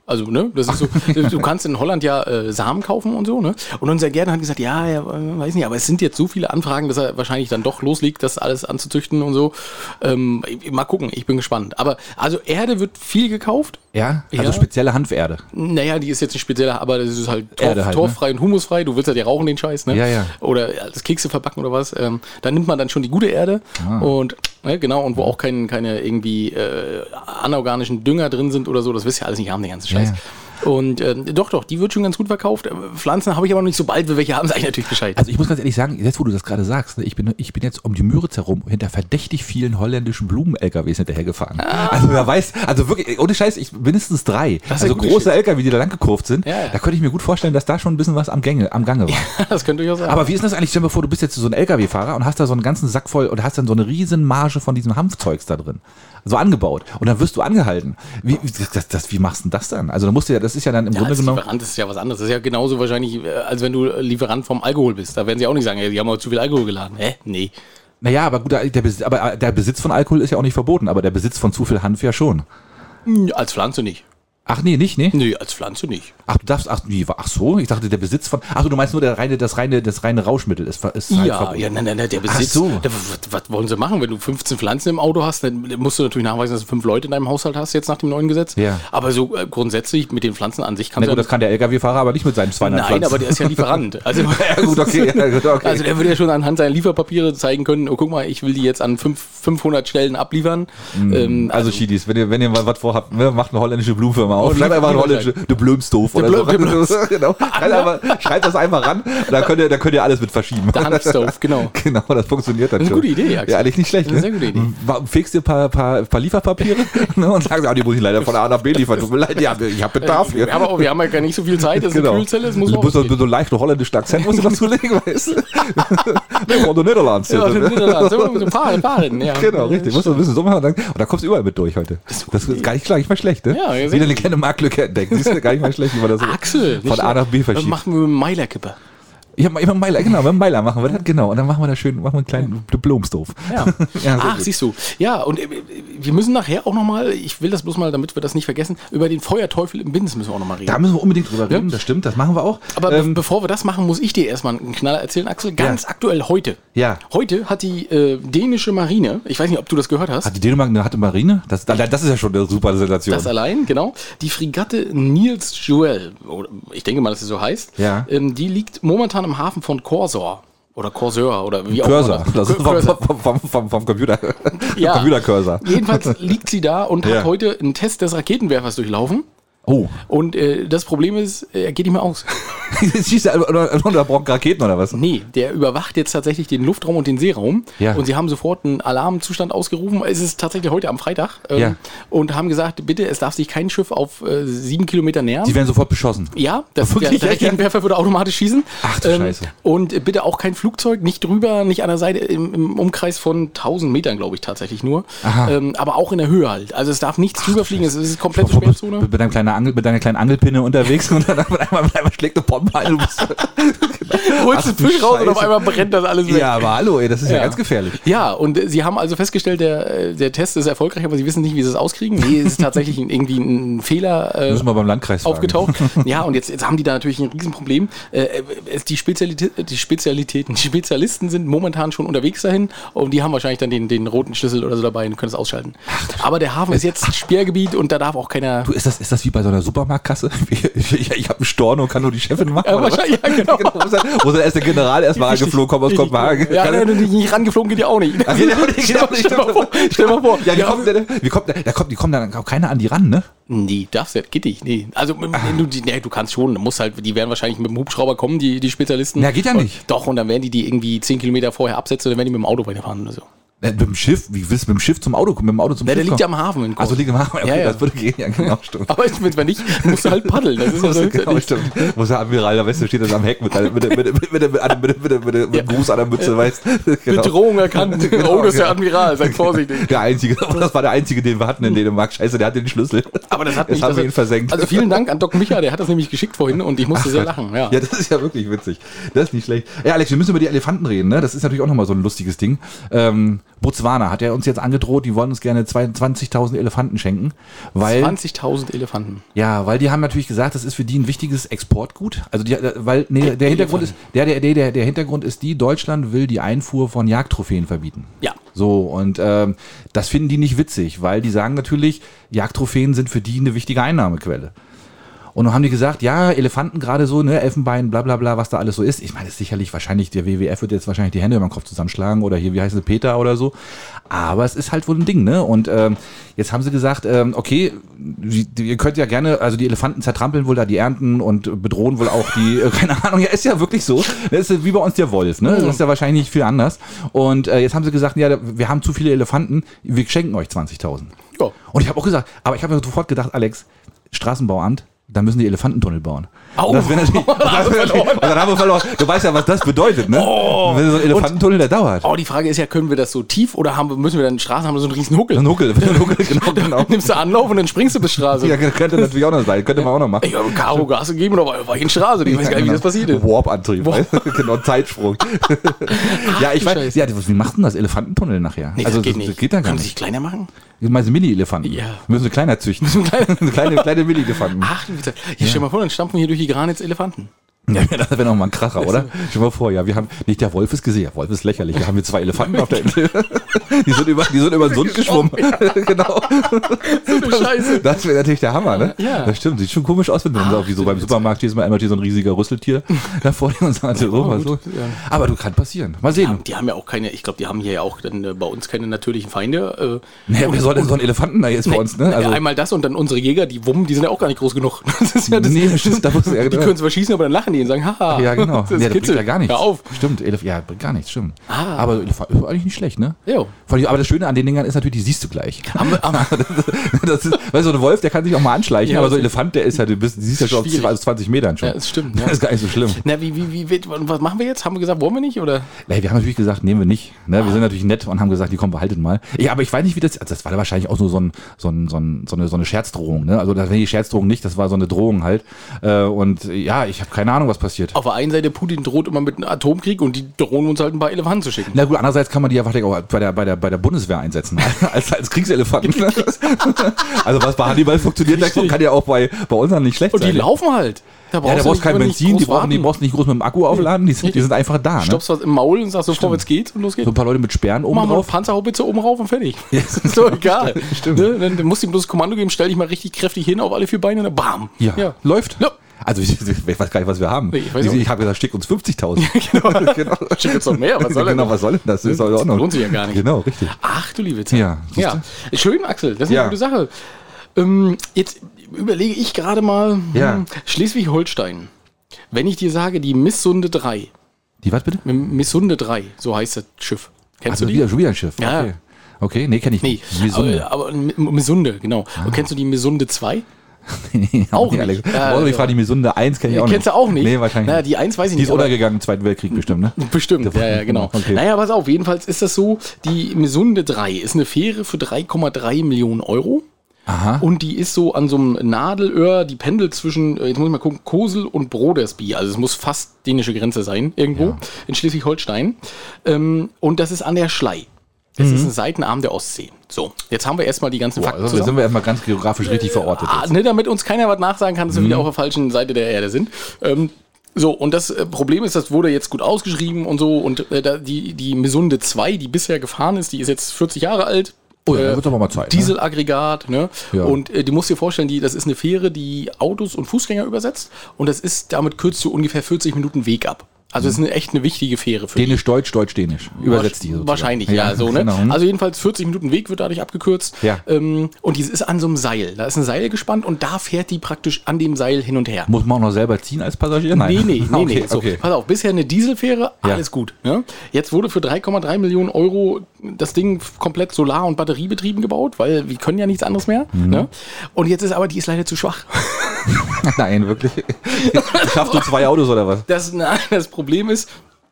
Speaker 1: Also, ne, das ist so, du kannst in Holland ja äh, Samen kaufen und so, ne? Und unser Gärtner hat gesagt, ja, ja, weiß nicht, aber es sind jetzt so viele Anfragen, dass er wahrscheinlich dann doch loslegt, das alles anzuzüchten und so. Ähm, mal gucken, ich bin gespannt. Aber, also Erde wird viel gekauft.
Speaker 2: Ja, also
Speaker 1: Ja.
Speaker 2: spezielle Hanferde.
Speaker 1: Naja, die ist jetzt nicht spezieller, aber das ist halt, Torf,
Speaker 2: Erde halt,
Speaker 1: torffrei und humusfrei. Du willst halt ja rauchen, den Scheiß, ne?
Speaker 2: Ja, ja.
Speaker 1: Oder das Kekse verbacken oder was. Ähm, da nimmt man dann schon die gute Erde
Speaker 2: Ah.
Speaker 1: und ne, genau, und wo auch kein, keine irgendwie äh, anorganischen Dünger drin sind oder so, das wirst du ja alles nicht haben, den ganzen Scheiß.
Speaker 2: Ja,
Speaker 1: Und ähm, doch, doch, die wird schon ganz gut verkauft. Äh, Pflanzen habe ich aber noch nicht, sobald wir welche haben, sage ich natürlich Bescheid.
Speaker 2: Also ich muss ganz ehrlich sagen, jetzt wo du das gerade sagst, ne, ich, bin, ich bin jetzt um die Müritz herum hinter verdächtig vielen holländischen Blumen-L K Ws hinterhergefahren. Ah. Also wer weiß, also wirklich, ohne Scheiß, ich mindestens drei.
Speaker 1: Das ist
Speaker 2: Also
Speaker 1: ja gute
Speaker 2: große
Speaker 1: Shit.
Speaker 2: L K W, die da lang gekurvt sind.
Speaker 1: Ja, ja.
Speaker 2: Da könnte ich mir gut vorstellen, dass da schon ein bisschen was am, Gänge, am Gange war.
Speaker 1: Das könnte ich auch sagen.
Speaker 2: Aber wie ist das eigentlich? Stell dir mal vor, du bist jetzt so ein L K W-Fahrer und hast da so einen ganzen Sack voll und hast dann so eine riesen Marge von diesem Hanfzeugs da drin. So angebaut. Und dann wirst du angehalten. Wie, das, das, wie machst du denn das dann? Also da musst du ja, das ist ja dann im
Speaker 1: ja,
Speaker 2: Grunde
Speaker 1: als
Speaker 2: genommen.
Speaker 1: Lieferant ist es ja was anderes. Das ist ja genauso wahrscheinlich, äh, als wenn du Lieferant vom Alkohol bist. Da werden sie auch nicht sagen, ja, die haben aber zu viel Alkohol geladen. Hä? Nee.
Speaker 2: Naja, aber gut, der Besitz, aber der Besitz von Alkohol ist ja auch nicht verboten, aber der Besitz von zu viel Hanf ja schon.
Speaker 1: Hm, Als Pflanze nicht.
Speaker 2: Ach nee, nicht, nee?
Speaker 1: Nee, als Pflanze nicht.
Speaker 2: Ach, du darfst, ach, wie, ach so, ich dachte, der Besitz von, ach so, du meinst nur der reine, das reine, das reine Rauschmittel ist, ist halt
Speaker 1: Ja,
Speaker 2: verboten.
Speaker 1: ja, nein, nein, nein, der Besitz.
Speaker 2: so.
Speaker 1: Der, was, was wollen sie machen? Wenn du fünfzehn Pflanzen im Auto hast, dann musst du natürlich nachweisen, dass du fünf Leute in deinem Haushalt hast, jetzt nach dem neuen Gesetz.
Speaker 2: Ja.
Speaker 1: Aber so äh, grundsätzlich mit den Pflanzen an sich kannst
Speaker 2: Na gut,
Speaker 1: du
Speaker 2: das kann der L K W-Fahrer aber nicht mit seinen zweihundert
Speaker 1: Nein,
Speaker 2: Pflanzen.
Speaker 1: aber der ist ja Lieferant. Also,
Speaker 2: ja, gut, okay, ja, gut, okay.
Speaker 1: also der würde ja schon anhand seiner Lieferpapiere zeigen können, oh, guck mal, ich will die jetzt an fünf, fünfhundert Stellen abliefern. Ähm,
Speaker 2: also, Chidis, wenn ihr, wenn ihr mal was vorhabt, ne, macht eine holländische Blumenfirma auf.
Speaker 1: Und
Speaker 2: Schreibt einfach eine
Speaker 1: Blumen-
Speaker 2: holländische, de Blömstoof oder
Speaker 1: Blö-
Speaker 2: so.
Speaker 1: de Blöms.
Speaker 2: Genau. Schreibt, einfach, schreibt das einfach ran, da könnt ihr, da könnt ihr alles mit verschieben.
Speaker 1: Der Hanfstove, genau.
Speaker 2: Genau, das funktioniert dann
Speaker 1: Das ist
Speaker 2: schon.
Speaker 1: eine gute Idee, Axel.
Speaker 2: Ja, eigentlich nicht schlecht.
Speaker 1: Das ist
Speaker 2: Ne?
Speaker 1: eine sehr gute Idee.
Speaker 2: Wa- Fegst dir ein paar, paar, paar Lieferpapiere ne, und sagst, ah, die muss ich leider von A nach B liefern. Tut mir leid, ja, ich habe Bedarf hier.
Speaker 1: Wir haben, auch, wir haben ja gar nicht so viel Zeit, das ist
Speaker 2: Genau.
Speaker 1: eine Kühlzelle, das muss
Speaker 2: Du
Speaker 1: man
Speaker 2: musst so,
Speaker 1: ausgehen.
Speaker 2: so einen leichten holländischen Akzent musst du dazu legen, weißt du? Nee, von den Niederlanden.
Speaker 1: Ja, in den Niederlanden. So, so fahren, fahren. Ja.
Speaker 2: Genau, richtig. Musst du ein bisschen so machen und dann, und dann kommst du überall mit durch heute. Das ist gar nicht, gar nicht mal schlecht, ne?
Speaker 1: Ja, ja, sehr
Speaker 2: Wieder eine
Speaker 1: gut.
Speaker 2: kleine Marktlücke entdecken. Das ist gar nicht mal schlecht, wie man das so
Speaker 1: Axel,
Speaker 2: von A nach B
Speaker 1: Das
Speaker 2: verschiebt.
Speaker 1: machen wir mit dem Meilerkipper.
Speaker 2: Ich habe immer Meiler, genau, mit dem Meiler machen wir das, genau. Und dann machen wir da schön, machen wir einen kleinen Diplomstoof.
Speaker 1: Ja.
Speaker 2: Ja, sehr
Speaker 1: Ach,
Speaker 2: gut.
Speaker 1: siehst du. Ja, und äh, wir müssen nachher auch nochmal, ich will das bloß mal, damit wir das nicht vergessen, über den Feuerteufel im Binz müssen wir auch nochmal reden.
Speaker 2: Da müssen wir unbedingt drüber reden, das stimmt, das machen wir auch.
Speaker 1: Aber be
Speaker 2: ähm,
Speaker 1: bevor wir das machen, muss ich dir erstmal einen Knaller erzählen, Axel. Ganz
Speaker 2: Ja.
Speaker 1: aktuell heute.
Speaker 2: Ja.
Speaker 1: Heute hat die äh, dänische Marine, ich weiß nicht, ob du das gehört hast,
Speaker 2: hat die Dänemark eine hatte Marine? Das, das ist ja schon eine super Sensation.
Speaker 1: das allein, genau, die Fregatte Niels Joel, oder ich denke mal, dass sie so heißt,
Speaker 2: Ja.
Speaker 1: ähm, die liegt momentan im Hafen von Korsor. Oder Corseur oder wie auch
Speaker 2: Cursor,
Speaker 1: immer.
Speaker 2: das ist vom,
Speaker 1: Cursor.
Speaker 2: vom, vom, vom, vom Computer.
Speaker 1: Ja.
Speaker 2: Computercursor.
Speaker 1: Jedenfalls liegt sie da und
Speaker 2: Ja.
Speaker 1: hat heute einen Test des Raketenwerfers durchlaufen.
Speaker 2: Oh.
Speaker 1: Und äh, das Problem ist, er geht nicht mehr aus.
Speaker 2: Schießt er oder, oder braucht Raketen oder was?
Speaker 1: Nee, der überwacht jetzt tatsächlich den Luftraum und den Seeraum.
Speaker 2: Ja.
Speaker 1: Und sie haben sofort einen Alarmzustand ausgerufen. Es ist tatsächlich heute am Freitag. Ähm,
Speaker 2: Ja.
Speaker 1: Und haben gesagt, bitte, es darf sich kein Schiff auf äh, sieben Kilometer nähern.
Speaker 2: Die werden sofort beschossen.
Speaker 1: Ja, das, der,
Speaker 2: Wirklich?
Speaker 1: der Raketenwerfer würde automatisch schießen.
Speaker 2: Ach du Scheiße.
Speaker 1: Und bitte auch kein Flugzeug, nicht drüber, nicht an der Seite, im, im Umkreis von tausend Metern, glaube ich, tatsächlich nur.
Speaker 2: Aha.
Speaker 1: Ähm, aber auch in der Höhe halt. Also es darf nichts drüber fliegen, es ist komplette
Speaker 2: Vor- vor- mit,
Speaker 1: Sperrzone.
Speaker 2: mit, deiner kleinen Angel, mit deiner kleinen Angelpinne unterwegs und dann mit einmal, mit einmal schlägt eine Bombe ein. Du bist,
Speaker 1: Holst den
Speaker 2: Ach du
Speaker 1: Fisch raus und auf
Speaker 2: Scheiße.
Speaker 1: einmal brennt das alles weg.
Speaker 2: ja, aber hallo, ey, das ist ja,
Speaker 1: Ja.
Speaker 2: ganz gefährlich.
Speaker 1: Ja, und äh, sie haben also festgestellt, der, äh, der Test ist erfolgreich, aber sie wissen nicht, wie sie es auskriegen. Nee, es ist tatsächlich ein, irgendwie ein Fehler äh,
Speaker 2: Müssen wir beim Landkreis fragen.
Speaker 1: aufgetaucht. Ja, und jetzt, jetzt haben die da natürlich ein Riesenproblem. Äh, es, die, Spezialität, die Spezialitäten, die Spezialisten sind momentan schon unterwegs dahin und die haben wahrscheinlich dann den, den roten Schlüssel oder so dabei und können es ausschalten. Aber der Hafen ist jetzt Sperrgebiet und da darf auch keiner...
Speaker 2: Du, ist das, ist das wie bei so einer Supermarktkasse? Ich, ich, ich habe einen Storno und kann nur die Chefin machen.
Speaker 1: Ja,
Speaker 2: oder was?
Speaker 1: wahrscheinlich, ja, genau.
Speaker 2: Wo ist dann- wo ist dann erst der General erstmal angeflogen, komm aus
Speaker 1: Richtig.
Speaker 2: Kopenhagen.
Speaker 1: Ja,
Speaker 2: Kann-
Speaker 1: nein, nein, nicht rangeflogen geht ja auch nicht.
Speaker 2: Ach, geht auch nicht, geht auch nicht.
Speaker 1: Stell mal vor, stell mal vor.
Speaker 2: Ja, wie kommt der, wie kommt der, da kommt, die kommen dann auch keiner an die ran, ne?
Speaker 1: Nee, darfst du, geht nicht, nee. Also, wenn du, die- nee, du kannst schon, du musst halt, die werden wahrscheinlich mit dem Hubschrauber kommen, die, die Spezialisten.
Speaker 2: Ja, geht ja nicht.
Speaker 1: Und, doch, und dann werden die die irgendwie zehn Kilometer vorher absetzen, dann werden die mit dem Auto weiterfahren oder so.
Speaker 2: Äh, Mit dem Schiff, wie willst du mit dem Schiff zum Auto kommen? Mit dem Auto zum
Speaker 1: Ja,
Speaker 2: Schiff
Speaker 1: der liegt ja
Speaker 2: kommen?
Speaker 1: am Hafen in Kurs.
Speaker 2: Also liegt im Hafen, okay,
Speaker 1: Ja, ja.
Speaker 2: das würde gehen, ja genau, stimmt.
Speaker 1: Aber wenn nicht, musst du halt paddeln. Das ist ja so
Speaker 2: Genau, stimmt. Wo ist der Admiral, der Weißt steht das am Heck mit, der- mit, der- mit, der- mit, der- mit, der- mit, der- mit, der- mit, der- mit dem Gruß an der Mütze, weißt du? Genau.
Speaker 1: Bedrohung erkannt.
Speaker 2: Genau,
Speaker 1: Oh, das ist der
Speaker 2: genau.
Speaker 1: Admiral, seid vorsichtig.
Speaker 2: Der einzige, das war der einzige, den wir hatten in Dänemark. Scheiße, der hat den Schlüssel.
Speaker 1: Aber das hat
Speaker 2: Jetzt
Speaker 1: mich,
Speaker 2: haben
Speaker 1: das
Speaker 2: wir
Speaker 1: hat-
Speaker 2: ihn versenkt.
Speaker 1: Also vielen Dank an Doc Micha, der hat das nämlich geschickt vorhin und ich musste sehr lachen. Ja.
Speaker 2: Ja, das ist ja wirklich witzig. Das ist nicht schlecht. Ja, Alex, wir müssen über die Elefanten reden, ne? Das ist natürlich auch nochmal so ein lustiges Ding. Ähm, Botswana hat er uns jetzt angedroht, die wollen uns gerne zwanzigtausend Elefanten schenken. Weil,
Speaker 1: zwanzigtausend Elefanten.
Speaker 2: Ja, weil die haben natürlich gesagt, das ist für die ein wichtiges Exportgut. Also die, weil nee, der Hintergrund ist, der, der, der, der Hintergrund ist die, Deutschland will die Einfuhr von Jagdtrophäen verbieten.
Speaker 1: Ja.
Speaker 2: So, und ähm, das finden die nicht witzig, weil die sagen natürlich, Jagdtrophäen sind für die eine wichtige Einnahmequelle. Und dann haben die gesagt, ja, Elefanten gerade so, ne, Elfenbein, bla bla bla, was da alles so ist. Ich meine, das ist sicherlich wahrscheinlich, der W W F wird jetzt wahrscheinlich die Hände über den Kopf zusammenschlagen oder hier, wie heißt es, Peter oder so. Aber es ist halt wohl ein Ding, ne? Und ähm, jetzt haben sie gesagt, ähm, okay, ihr könnt ja gerne, also die Elefanten zertrampeln wohl da die Ernten und bedrohen wohl auch die, äh, keine Ahnung, ja, ist ja wirklich so. Das ist wie bei uns der Wolf, ne? Das ist ja wahrscheinlich nicht viel anders. Und äh, jetzt haben sie gesagt, ja, wir haben zu viele Elefanten, wir schenken euch zwanzigtausend. Ja. Und ich habe auch gesagt, aber ich habe mir sofort gedacht, Alex, Straßenbauamt, da müssen die Elefantentunnel bauen.
Speaker 1: Au.
Speaker 2: Und, das natürlich, und, das natürlich, und dann haben wir verloren. Du weißt ja, was das bedeutet, ne?
Speaker 1: Oh.
Speaker 2: Wenn so ein Elefantentunnel, der dauert.
Speaker 1: Oh, die Frage ist ja, können wir das so tief oder haben wir, müssen wir dann Straßen, haben wir so einen riesen Huckel?
Speaker 2: Ein Huckel, ein Huckel, genau, genau.
Speaker 1: Nimmst du Anlauf und dann springst du bis Straße.
Speaker 2: Ja, könnte natürlich auch noch sein. Könnte man auch noch machen.
Speaker 1: Ich habe Karo Gas gegeben, aber war ich in Straße. Ich weiß gar nicht, wie das passiert ist.
Speaker 2: Warp-Antrieb, Warp. Genau, Zeitsprung. Ach, ja, ich weiß, ja, wie macht denn das Elefantentunnel nachher?
Speaker 1: Nee,
Speaker 2: also,
Speaker 1: das geht
Speaker 2: das,
Speaker 1: nicht.
Speaker 2: Das geht dann gar
Speaker 1: Können
Speaker 2: nicht.
Speaker 1: Sie sich kleiner machen?
Speaker 2: Ich meine, Mini-Elefanten.
Speaker 1: Ja.
Speaker 2: Müssen wir kleiner züchten. kleine, kleine Mini-Elefanten.
Speaker 1: Ach, ich stell mal vor, dann stampfen hier durch die Granitz Elefanten.
Speaker 2: Ja, das wäre noch mal ein Kracher, oder? Stell dir mal vor, ja, wir haben, nicht der Wolf ist gesehen, der Wolf ist lächerlich, wir haben hier zwei Elefanten auf der Insel. Die sind über, die sind über den Sund geschwommen. Genau.
Speaker 1: So eine Scheiße.
Speaker 2: Das wäre natürlich der Hammer, ne?
Speaker 1: Ja.
Speaker 2: Das stimmt, sieht schon komisch aus, wenn du dann so, wie so beim Supermarkt stehst, mal einmal hier so ein riesiger Rüsseltier da vor dir und sagst, so,
Speaker 1: Ja,
Speaker 2: so.
Speaker 1: gut, ja.
Speaker 2: Aber du, kann passieren. Mal
Speaker 1: Die
Speaker 2: sehen.
Speaker 1: haben, die haben ja auch keine, ich glaube, die haben hier ja auch dann äh, bei uns keine natürlichen Feinde. Äh,
Speaker 2: Naja, wer soll denn so einen Elefanten da jetzt bei uns, ne?
Speaker 1: Also, einmal das und dann unsere Jäger, die Wummen, die sind ja auch gar nicht groß genug. Das ist ja das,
Speaker 2: Nee, das stimmt, da muss ja,
Speaker 1: die
Speaker 2: genau.
Speaker 1: können zwar schießen, aber dann lachen die und sagen, haha.
Speaker 2: Ja, genau.
Speaker 1: Das ist
Speaker 2: Nee, das bringt
Speaker 1: Kitzel.
Speaker 2: ja gar nichts.
Speaker 1: Hör auf.
Speaker 2: Stimmt, Elef ja, bringt gar nichts, stimmt.
Speaker 1: Ah.
Speaker 2: Aber Elefant ist eigentlich nicht schlecht, ne?
Speaker 1: Jo.
Speaker 2: Vor allem, aber das Schöne an den Dingern ist natürlich, die siehst du gleich.
Speaker 1: Haben wir, haben
Speaker 2: Das ist, weißt du, so ein Wolf, der kann sich auch mal anschleichen,
Speaker 1: Ja,
Speaker 2: aber so ein
Speaker 1: das
Speaker 2: Elefant, der ist ja, du bist, du siehst ja schon auf
Speaker 1: schwierig.
Speaker 2: zwanzig Metern schon.
Speaker 1: Ja, das stimmt, ja.
Speaker 2: Das ist gar nicht so schlimm.
Speaker 1: Na, wie, wie, wie, wie, was machen wir jetzt? Haben wir gesagt, wollen wir nicht? Oder?
Speaker 2: Nee, wir haben natürlich gesagt, nehmen wir nicht. Ne? Wir sind natürlich nett und haben gesagt, die kommen, behaltet mal. Ja, aber ich weiß nicht, wie das, also das war da wahrscheinlich auch nur so, ein, so, ein, so, ein, so, eine, so eine Scherzdrohung. Ne? Also das war die Scherzdrohung nicht, das war so eine Drohung halt. Äh, Und ja, ich habe keine Ahnung, was passiert.
Speaker 1: Auf der einen Seite, Putin droht immer mit einem Atomkrieg und die drohen uns halt ein paar Elefanten zu schicken.
Speaker 2: Na gut, andererseits kann man die ja wahrscheinlich auch bei der, bei der, bei der Bundeswehr einsetzen, als, als Kriegselefanten. Also was bei Hannibal funktioniert, das kann ja auch bei, bei uns dann nicht schlecht
Speaker 1: Und die
Speaker 2: sein.
Speaker 1: laufen halt. Da
Speaker 2: Ja, da brauchst
Speaker 1: nicht-
Speaker 2: kein
Speaker 1: nicht
Speaker 2: Benzin,
Speaker 1: groß
Speaker 2: die brauchen, die
Speaker 1: warten.
Speaker 2: brauchst nicht groß mit dem Akku aufladen, die sind, die sind einfach da. Ne?
Speaker 1: Stoppst was im Maul und sagst so, vorwärts geht's und los geht's.
Speaker 2: So ein paar Leute mit Sperren oben
Speaker 1: Machen wir
Speaker 2: drauf.
Speaker 1: Panzerhaubitze oben rauf und fertig. Das ist doch egal.
Speaker 2: Stimmt.
Speaker 1: Ne? Dann, dann musst du ihm bloß das Kommando geben, stell dich mal richtig kräftig hin auf alle vier Beine und dann bam.
Speaker 2: Ja, läuft.
Speaker 1: Ja.
Speaker 2: Also ich, ich weiß gar nicht, was wir haben.
Speaker 1: Nee, ich weiß
Speaker 2: ich
Speaker 1: auch nicht.
Speaker 2: ich habe gesagt, schick uns fünfzigtausend.
Speaker 1: Genau. Schick uns doch mehr. Was soll denn
Speaker 2: Genau,
Speaker 1: das?
Speaker 2: was soll denn das? Das ist
Speaker 1: Das
Speaker 2: auch noch.
Speaker 1: lohnt sich ja gar nicht.
Speaker 2: Genau, richtig.
Speaker 1: Ach du liebe Zeit.
Speaker 2: Ja, siehst
Speaker 1: ja. Schön, Axel. Das ist
Speaker 2: Ja.
Speaker 1: eine gute Sache. Ähm, jetzt überlege ich gerade mal, hm,
Speaker 2: Ja.
Speaker 1: Schleswig-Holstein. Wenn ich dir sage, die Missunde drei.
Speaker 2: Die was bitte?
Speaker 1: Missunde drei, so heißt das Schiff. Kennst
Speaker 2: Also
Speaker 1: du die?
Speaker 2: wieder, schon wieder ein Schiff.
Speaker 1: Ja.
Speaker 2: Okay. Okay, nee, kenne ich
Speaker 1: Nee,
Speaker 2: nicht. Misunde.
Speaker 1: aber, aber Misunde, genau. Und kennst du die Misunde zwei?
Speaker 2: Nee,
Speaker 1: auch
Speaker 2: nicht,
Speaker 1: nicht.
Speaker 2: Alex.
Speaker 1: Ja,
Speaker 2: Oder ich
Speaker 1: ja.
Speaker 2: frage die Misunde eins, kenne ich auch nicht.
Speaker 1: Kennst du auch nicht?
Speaker 2: Nee, wahrscheinlich
Speaker 1: Na,
Speaker 2: nicht.
Speaker 1: die eins weiß ich
Speaker 2: Die
Speaker 1: nicht.
Speaker 2: ist
Speaker 1: aber-
Speaker 2: untergegangen im Zweiten Weltkrieg bestimmt, ne?
Speaker 1: Bestimmt, ja, ja, genau.
Speaker 2: Okay.
Speaker 1: Naja, pass auf, jedenfalls ist das so, die Misunde drei ist eine Fähre für drei Komma drei Millionen Euro.
Speaker 2: Aha.
Speaker 1: Und die ist so an so einem Nadelöhr, die pendelt zwischen, äh, jetzt muss ich mal gucken, Kosel und Brodersby. Also es muss fast dänische Grenze sein, irgendwo
Speaker 2: Ja.
Speaker 1: in Schleswig-Holstein. Ähm, und das ist an der Schlei. Das ist ein Seitenarm der Ostsee. So, jetzt haben wir erstmal die ganzen
Speaker 2: Boah,
Speaker 1: Fakten
Speaker 2: also da sind
Speaker 1: zusammen.
Speaker 2: wir erstmal ganz geografisch richtig verortet.
Speaker 1: Ah,
Speaker 2: jetzt.
Speaker 1: ne, damit uns keiner was nachsagen kann, dass wir wieder auf der falschen Seite der Erde sind. Ähm, so, und das äh, Problem ist, das wurde jetzt gut ausgeschrieben und so. Und äh, da, die, die Misunde zwei, die bisher gefahren ist, die ist jetzt vierzig Jahre alt.
Speaker 2: Oh ja, da
Speaker 1: Äh,
Speaker 2: wird's aber mal Zeit. Ne?
Speaker 1: Dieselaggregat, ne?
Speaker 2: Ja.
Speaker 1: Und äh, du musst dir vorstellen, die, das ist eine Fähre, die Autos und Fußgänger übersetzt. Und das ist, damit kürzt du ungefähr vierzig Minuten Weg ab. Also es ist eine, echt eine wichtige Fähre für die.
Speaker 2: Dänisch-Deutsch, Deutsch-Dänisch. Übersetzt die sozusagen.
Speaker 1: Wahrscheinlich, ja, so, ne?
Speaker 2: Genau.
Speaker 1: Also jedenfalls vierzig Minuten Weg wird dadurch abgekürzt.
Speaker 2: Ja.
Speaker 1: Ähm, und die ist an so einem Seil. Da ist ein Seil gespannt und da fährt die praktisch an dem Seil hin und her.
Speaker 2: Muss man auch noch selber ziehen als Passagier?
Speaker 1: Nee, nee, nee,
Speaker 2: okay,
Speaker 1: nee. So,
Speaker 2: okay.
Speaker 1: pass auf, bisher eine Dieselfähre,
Speaker 2: Ja.
Speaker 1: alles gut. Ne? Jetzt wurde für drei Komma drei Millionen Euro das Ding komplett solar- und batteriebetrieben gebaut, weil wir können ja nichts anderes mehr.
Speaker 2: Mhm.
Speaker 1: Ne? Und jetzt ist aber, die ist leider zu schwach.
Speaker 2: Nein, wirklich. Schaffst du zwei Autos oder was?
Speaker 1: Das, na, das Problem ist,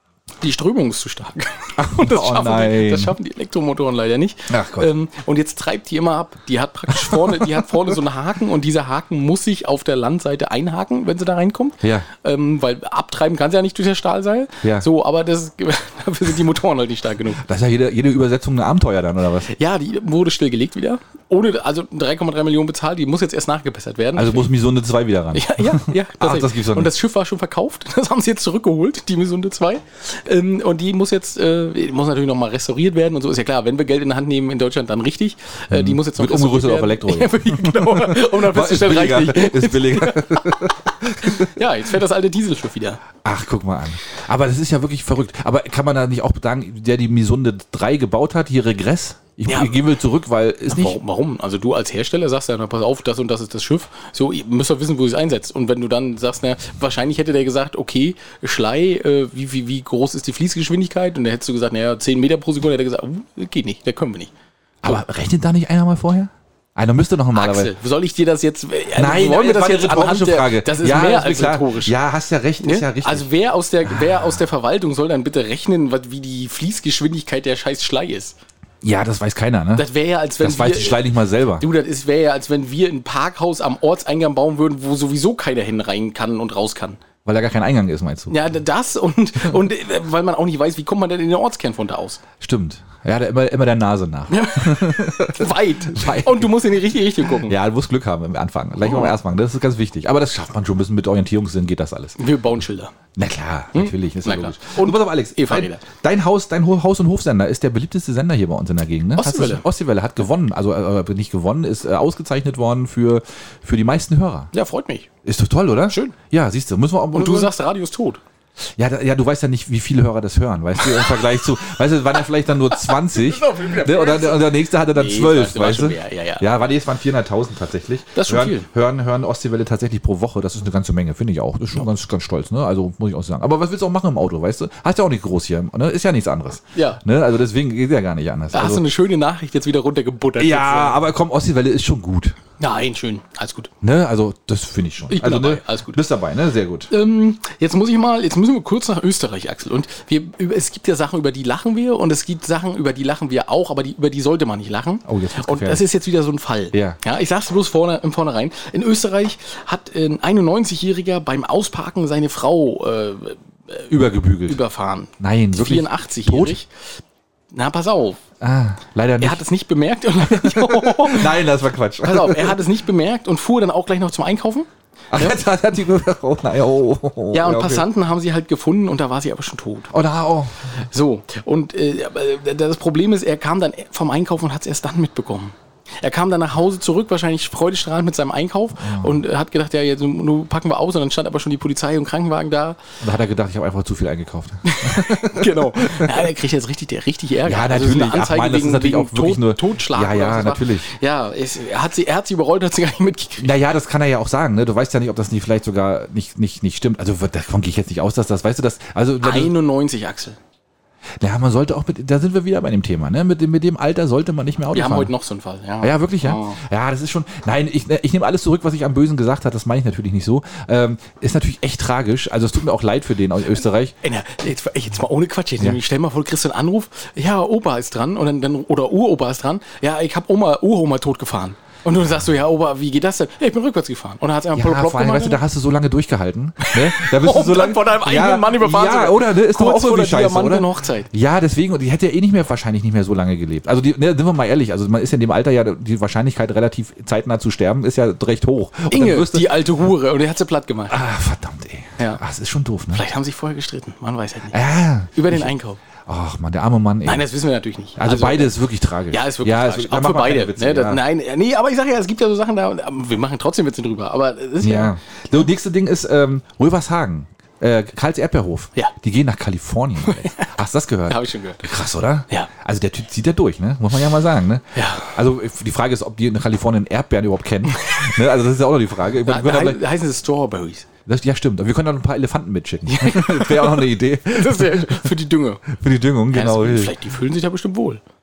Speaker 1: Die Strömung ist zu stark. Und das,
Speaker 2: Oh
Speaker 1: schaffen
Speaker 2: nein.
Speaker 1: die, das schaffen die Elektromotoren leider nicht.
Speaker 2: Ach Gott.
Speaker 1: Ähm, und jetzt treibt die immer ab. Die hat praktisch vorne, die hat vorne so einen Haken und dieser Haken muss sich auf der Landseite einhaken, wenn sie da reinkommt.
Speaker 2: Ja.
Speaker 1: Ähm, weil abtreiben kann sie ja nicht durch das Stahlseil.
Speaker 2: Ja.
Speaker 1: So, aber das, dafür sind die Motoren halt nicht stark genug.
Speaker 2: Das ist ja jede, jede Übersetzung ein Abenteuer dann, oder was?
Speaker 1: Ja, die wurde stillgelegt wieder. Ohne, also drei Komma drei Millionen bezahlt, die muss jetzt erst nachgebessert werden.
Speaker 2: Also muss Misunde zwei wieder ran.
Speaker 1: Ja, ja, ja.
Speaker 2: Ach, das gibt's doch
Speaker 1: Und
Speaker 2: nicht.
Speaker 1: das Schiff war schon verkauft. Das haben sie jetzt zurückgeholt, die Misunde zwei. Ähm, und die muss jetzt, äh, die muss natürlich nochmal restauriert werden und so. Ist ja klar, wenn wir Geld in der Hand nehmen in Deutschland, dann richtig. Äh, die muss jetzt noch
Speaker 2: Wird umgerüstet auf
Speaker 1: restauriert
Speaker 2: Elektro.
Speaker 1: werden. Ja, genau. Um dann
Speaker 2: Ist
Speaker 1: festzustellen, reicht
Speaker 2: billiger.
Speaker 1: nicht.
Speaker 2: Ist billiger.
Speaker 1: Ja, jetzt fährt das alte Dieselschiff wieder.
Speaker 2: Ach, guck mal an. Aber das ist ja wirklich verrückt. Aber kann man da nicht auch sagen, der die Misunde drei gebaut hat, hier Regress? Ich,
Speaker 1: Ja.
Speaker 2: ich gehe will zurück, weil ist nicht...
Speaker 1: Warum, warum? Also du als Hersteller sagst ja, na, pass auf, das und das ist das Schiff. So, ihr müsst doch wissen, wo ihr es einsetzt. Und wenn du dann sagst, na, wahrscheinlich hätte der gesagt, okay, Schlei, äh, wie, wie, wie groß ist die Fließgeschwindigkeit? Und dann hättest du gesagt, naja, zehn Meter pro Sekunde. Hätte er gesagt, uh, geht nicht, da können wir nicht.
Speaker 2: Aber rechnet da nicht einer mal vorher? Einer müsste doch normalerweise...
Speaker 1: Axel, soll ich dir das jetzt... Also
Speaker 2: Nein,
Speaker 1: wollen wir
Speaker 2: das
Speaker 1: das
Speaker 2: war
Speaker 1: jetzt
Speaker 2: eine
Speaker 1: anhand
Speaker 2: rhetorische
Speaker 1: der,
Speaker 2: Frage.
Speaker 1: Das ist
Speaker 2: Ja,
Speaker 1: mehr
Speaker 2: ist mir
Speaker 1: als
Speaker 2: klar.
Speaker 1: rhetorisch.
Speaker 2: Ja, hast ja recht, ist ja richtig.
Speaker 1: Also wer aus, der, wer aus der Verwaltung soll dann bitte rechnen, was, wie die Fließgeschwindigkeit der scheiß Schlei ist?
Speaker 2: Ja, das weiß keiner, ne?
Speaker 1: Das wäre ja, als wenn
Speaker 2: Das weiß die Schlei nicht mal selber.
Speaker 1: Du, das wäre ja, als wenn wir ein Parkhaus am Ortseingang bauen würden, wo sowieso keiner hin rein kann und raus kann.
Speaker 2: Weil da gar kein Eingang ist, meinst du?
Speaker 1: Ja, das und, und äh, weil man auch nicht weiß, wie kommt man denn in den Ortskern von da aus?
Speaker 2: Stimmt. Ja, da immer, immer der Nase nach.
Speaker 1: Weit.
Speaker 2: Weit.
Speaker 1: Und du musst in die richtige Richtung gucken.
Speaker 2: Ja, du musst Glück haben im Anfang. Gleich mal am Anfang. Das ist ganz wichtig. Aber das schafft man schon ein bisschen mit Orientierungssinn, geht das alles.
Speaker 1: Wir bauen Schilder.
Speaker 2: Na klar, natürlich. Ist
Speaker 1: Na
Speaker 2: ja
Speaker 1: klar.
Speaker 2: logisch.
Speaker 1: Und
Speaker 2: Und pass auf, Alex. Dein,
Speaker 1: E-Fahrräder.
Speaker 2: dein Haus, dein Ho- Haus- und Hofsender ist der beliebteste Sender hier bei uns in der Gegend. Ne? Hast du-
Speaker 1: Ostseewelle.
Speaker 2: Ostseewelle hat gewonnen. Also äh, nicht gewonnen, ist äh, ausgezeichnet worden für, für die meisten Hörer.
Speaker 1: Ja, freut mich.
Speaker 2: Ist doch toll, oder?
Speaker 1: Schön.
Speaker 2: Ja, siehst du. Müssen wir auch,
Speaker 1: Und du sagst, Radio ist tot.
Speaker 2: Ja, da, ja, du weißt ja nicht, wie viele Hörer das hören, weißt du, im Vergleich zu, weißt du, es waren ja vielleicht dann nur zwanzig, ne, oder der, und der nächste hatte dann
Speaker 1: Nee,
Speaker 2: zwölf,
Speaker 1: das war
Speaker 2: weißt du?
Speaker 1: schon mehr, ja, ja.
Speaker 2: Ja, war, nee, es waren vierhunderttausend tatsächlich.
Speaker 1: Das ist schon
Speaker 2: hören,
Speaker 1: viel.
Speaker 2: Hören, hören Ostseewelle tatsächlich pro Woche, das ist eine ganze Menge, finde ich auch. Das ist schon ganz, ganz stolz, ne, also muss ich auch sagen. Aber was willst du auch machen im Auto, weißt du? Hast ja auch nicht groß hier, ne, ist ja nichts anderes.
Speaker 1: Ja.
Speaker 2: Ne, also deswegen geht ja gar nicht anders.
Speaker 1: Da hast
Speaker 2: Also,
Speaker 1: du eine schöne Nachricht jetzt wieder runtergebuttert.
Speaker 2: ja,
Speaker 1: Jetzt,
Speaker 2: aber komm, Ostseewelle ist schon gut,
Speaker 1: Nein, schön. Alles gut.
Speaker 2: ne, also das finde ich schon.
Speaker 1: Ich bin
Speaker 2: also,
Speaker 1: dabei,
Speaker 2: ne,
Speaker 1: alles gut.
Speaker 2: Bist dabei, ne, sehr gut.
Speaker 1: Ähm, jetzt muss ich mal, jetzt müssen wir kurz nach Österreich, Axel. Und wir, über, es gibt ja Sachen, über die lachen wir und es gibt Sachen, über die lachen wir auch, aber die, über die sollte man nicht lachen.
Speaker 2: Oh, jetzt wird's
Speaker 1: und
Speaker 2: gefährlich.
Speaker 1: das ist jetzt wieder so ein Fall.
Speaker 2: Ja.
Speaker 1: Ja, ich sag's bloß vorne, im Vornherein. In Österreich hat ein einundneunzigjähriger beim Ausparken seine Frau äh,
Speaker 2: Übergebügelt.
Speaker 1: überfahren.
Speaker 2: Nein, wirklich?
Speaker 1: vierundachtzig-jährig. Na, pass auf.
Speaker 2: Ah, leider nicht.
Speaker 1: Er hat es nicht bemerkt. Und
Speaker 2: Nein, das war Quatsch.
Speaker 1: pass auf, er hat es nicht bemerkt und fuhr dann auch gleich noch zum Einkaufen.
Speaker 2: Ach, jetzt hat hat die oh, nein, oh, oh, oh,
Speaker 1: Ja, und
Speaker 2: okay.
Speaker 1: Passanten haben sie halt gefunden und da war sie aber schon tot.
Speaker 2: Oh, da, oh.
Speaker 1: So, und äh, aber das Problem ist, er kam dann vom Einkauf und hat es erst dann mitbekommen. Er kam dann nach Hause zurück, wahrscheinlich freudestrahlend mit seinem Einkauf und äh, hat gedacht, ja, jetzt nur packen wir aus und dann stand aber schon die Polizei und Krankenwagen da.
Speaker 2: Und da hat er gedacht, ich habe einfach zu viel eingekauft.
Speaker 1: Genau. Ja, der kriegt jetzt richtig, der richtig Ärger.
Speaker 2: Ja,
Speaker 1: Also es ist
Speaker 2: natürlich.
Speaker 1: eine
Speaker 2: Ach,
Speaker 1: Anzeige
Speaker 2: Mann, das ist
Speaker 1: wegen,
Speaker 2: natürlich
Speaker 1: wegen
Speaker 2: auch wirklich
Speaker 1: Tod,
Speaker 2: nur-
Speaker 1: Totschlag.
Speaker 2: Ja, ja,
Speaker 1: oder was.
Speaker 2: natürlich.
Speaker 1: Ja, es, er, hat sie, er hat sie überrollt und hat sie gar nicht mitgekriegt.
Speaker 2: Naja, das kann er ja auch sagen. Ne? Du weißt ja nicht, ob das nicht vielleicht sogar nicht, nicht, nicht stimmt. Also davon gehe ich jetzt nicht aus, dass das, weißt du, das. Also,
Speaker 1: einundneunzig, Axel.
Speaker 2: ja, man sollte auch mit, da sind wir wieder bei dem Thema. Ne? Mit, dem, mit dem Alter sollte man nicht mehr Auto
Speaker 1: Wir haben
Speaker 2: fahren.
Speaker 1: heute noch so einen Fall. Ja,
Speaker 2: Ja, wirklich, ja.
Speaker 1: Oh.
Speaker 2: Ja, das ist schon. Nein, ich, ich nehme alles zurück, was ich am Bösen gesagt habe. Das meine ich natürlich nicht so. Ähm, ist natürlich echt tragisch. Also es tut mir auch leid für den aus Österreich.
Speaker 1: Ey, na, jetzt, jetzt mal ohne Quatsch. Jetzt
Speaker 2: Ja.
Speaker 1: stell mal vor, du kriegst einen Anruf. Ja, Opa ist dran. Und dann, dann, oder Uropa ist dran. Ja, ich habe Oma, Uroma totgefahren. Und du sagst so, ja, Opa, wie geht das denn? Ja, ich bin rückwärts gefahren. Und dann hat es einfach
Speaker 2: Ja,
Speaker 1: plopp
Speaker 2: vor allem,
Speaker 1: gemacht.
Speaker 2: weißt du, da hast du so lange durchgehalten. Ne? Da bist
Speaker 1: Um
Speaker 2: du so
Speaker 1: dann
Speaker 2: lange
Speaker 1: von deinem eigenen Mann überfahren zu
Speaker 2: Ja,
Speaker 1: werden.
Speaker 2: oder? Ne? Ist doch
Speaker 1: Kurz
Speaker 2: auch
Speaker 1: vor
Speaker 2: irgendwie
Speaker 1: der
Speaker 2: scheiße, oder?
Speaker 1: Diamantenhochzeit.
Speaker 2: Ja, deswegen, und die hätte ja eh nicht mehr, wahrscheinlich nicht mehr so lange gelebt. Also, die, ne, sind wir mal ehrlich, also man ist ja in dem Alter ja, die Wahrscheinlichkeit relativ zeitnah zu sterben, ist ja recht hoch. Und dann
Speaker 1: Inge,
Speaker 2: wirst du-
Speaker 1: die alte Hure. Und der hat sie platt gemacht.
Speaker 2: Ah, verdammt, ey.
Speaker 1: Ja.
Speaker 2: Ach, das ist schon doof, ne?
Speaker 1: Vielleicht haben sie sich vorher gestritten. Man weiß halt nicht.
Speaker 2: Ja.
Speaker 1: Über den Einkauf.
Speaker 2: Ach, Mann, der arme Mann, ey.
Speaker 1: Nein, das wissen wir natürlich nicht.
Speaker 2: also, beide ist wirklich tragisch.
Speaker 1: Ja, ist wirklich
Speaker 2: ja,
Speaker 1: tragisch.
Speaker 2: da
Speaker 1: Auch
Speaker 2: macht
Speaker 1: für
Speaker 2: man keine
Speaker 1: beide.
Speaker 2: Witze,
Speaker 1: Ne, das,
Speaker 2: ja.
Speaker 1: Nein, nee, aber ich sage ja, es gibt ja so Sachen da, wir machen trotzdem Witze drüber. Aber das ist ja.
Speaker 2: Ja. Das nächste Ding ist ähm, Rövershagen. Äh, Karls Erdbeerhof.
Speaker 1: Ja.
Speaker 2: Die gehen nach Kalifornien. Alex. Hast du das gehört?
Speaker 1: Habe ich schon gehört.
Speaker 2: Krass, oder?
Speaker 1: Ja.
Speaker 2: Also der Typ zieht ja durch, ne? Muss man ja mal sagen, ne?
Speaker 1: Ja.
Speaker 2: Also die Frage ist, ob die in Kalifornien Erdbeeren überhaupt kennen. Ne? Also das ist ja auch noch die Frage. Ich
Speaker 1: Da,
Speaker 2: meine, wir können
Speaker 1: da
Speaker 2: aber-
Speaker 1: heißen es Strawberries.
Speaker 2: das, ja, stimmt. Und wir können da noch ein paar Elefanten mitschicken. Das wäre auch noch eine Idee
Speaker 1: Das ist ja für die Dünge.
Speaker 2: für die Düngung.
Speaker 1: Ja,
Speaker 2: Genau.
Speaker 1: das, vielleicht, die fühlen sich da bestimmt wohl.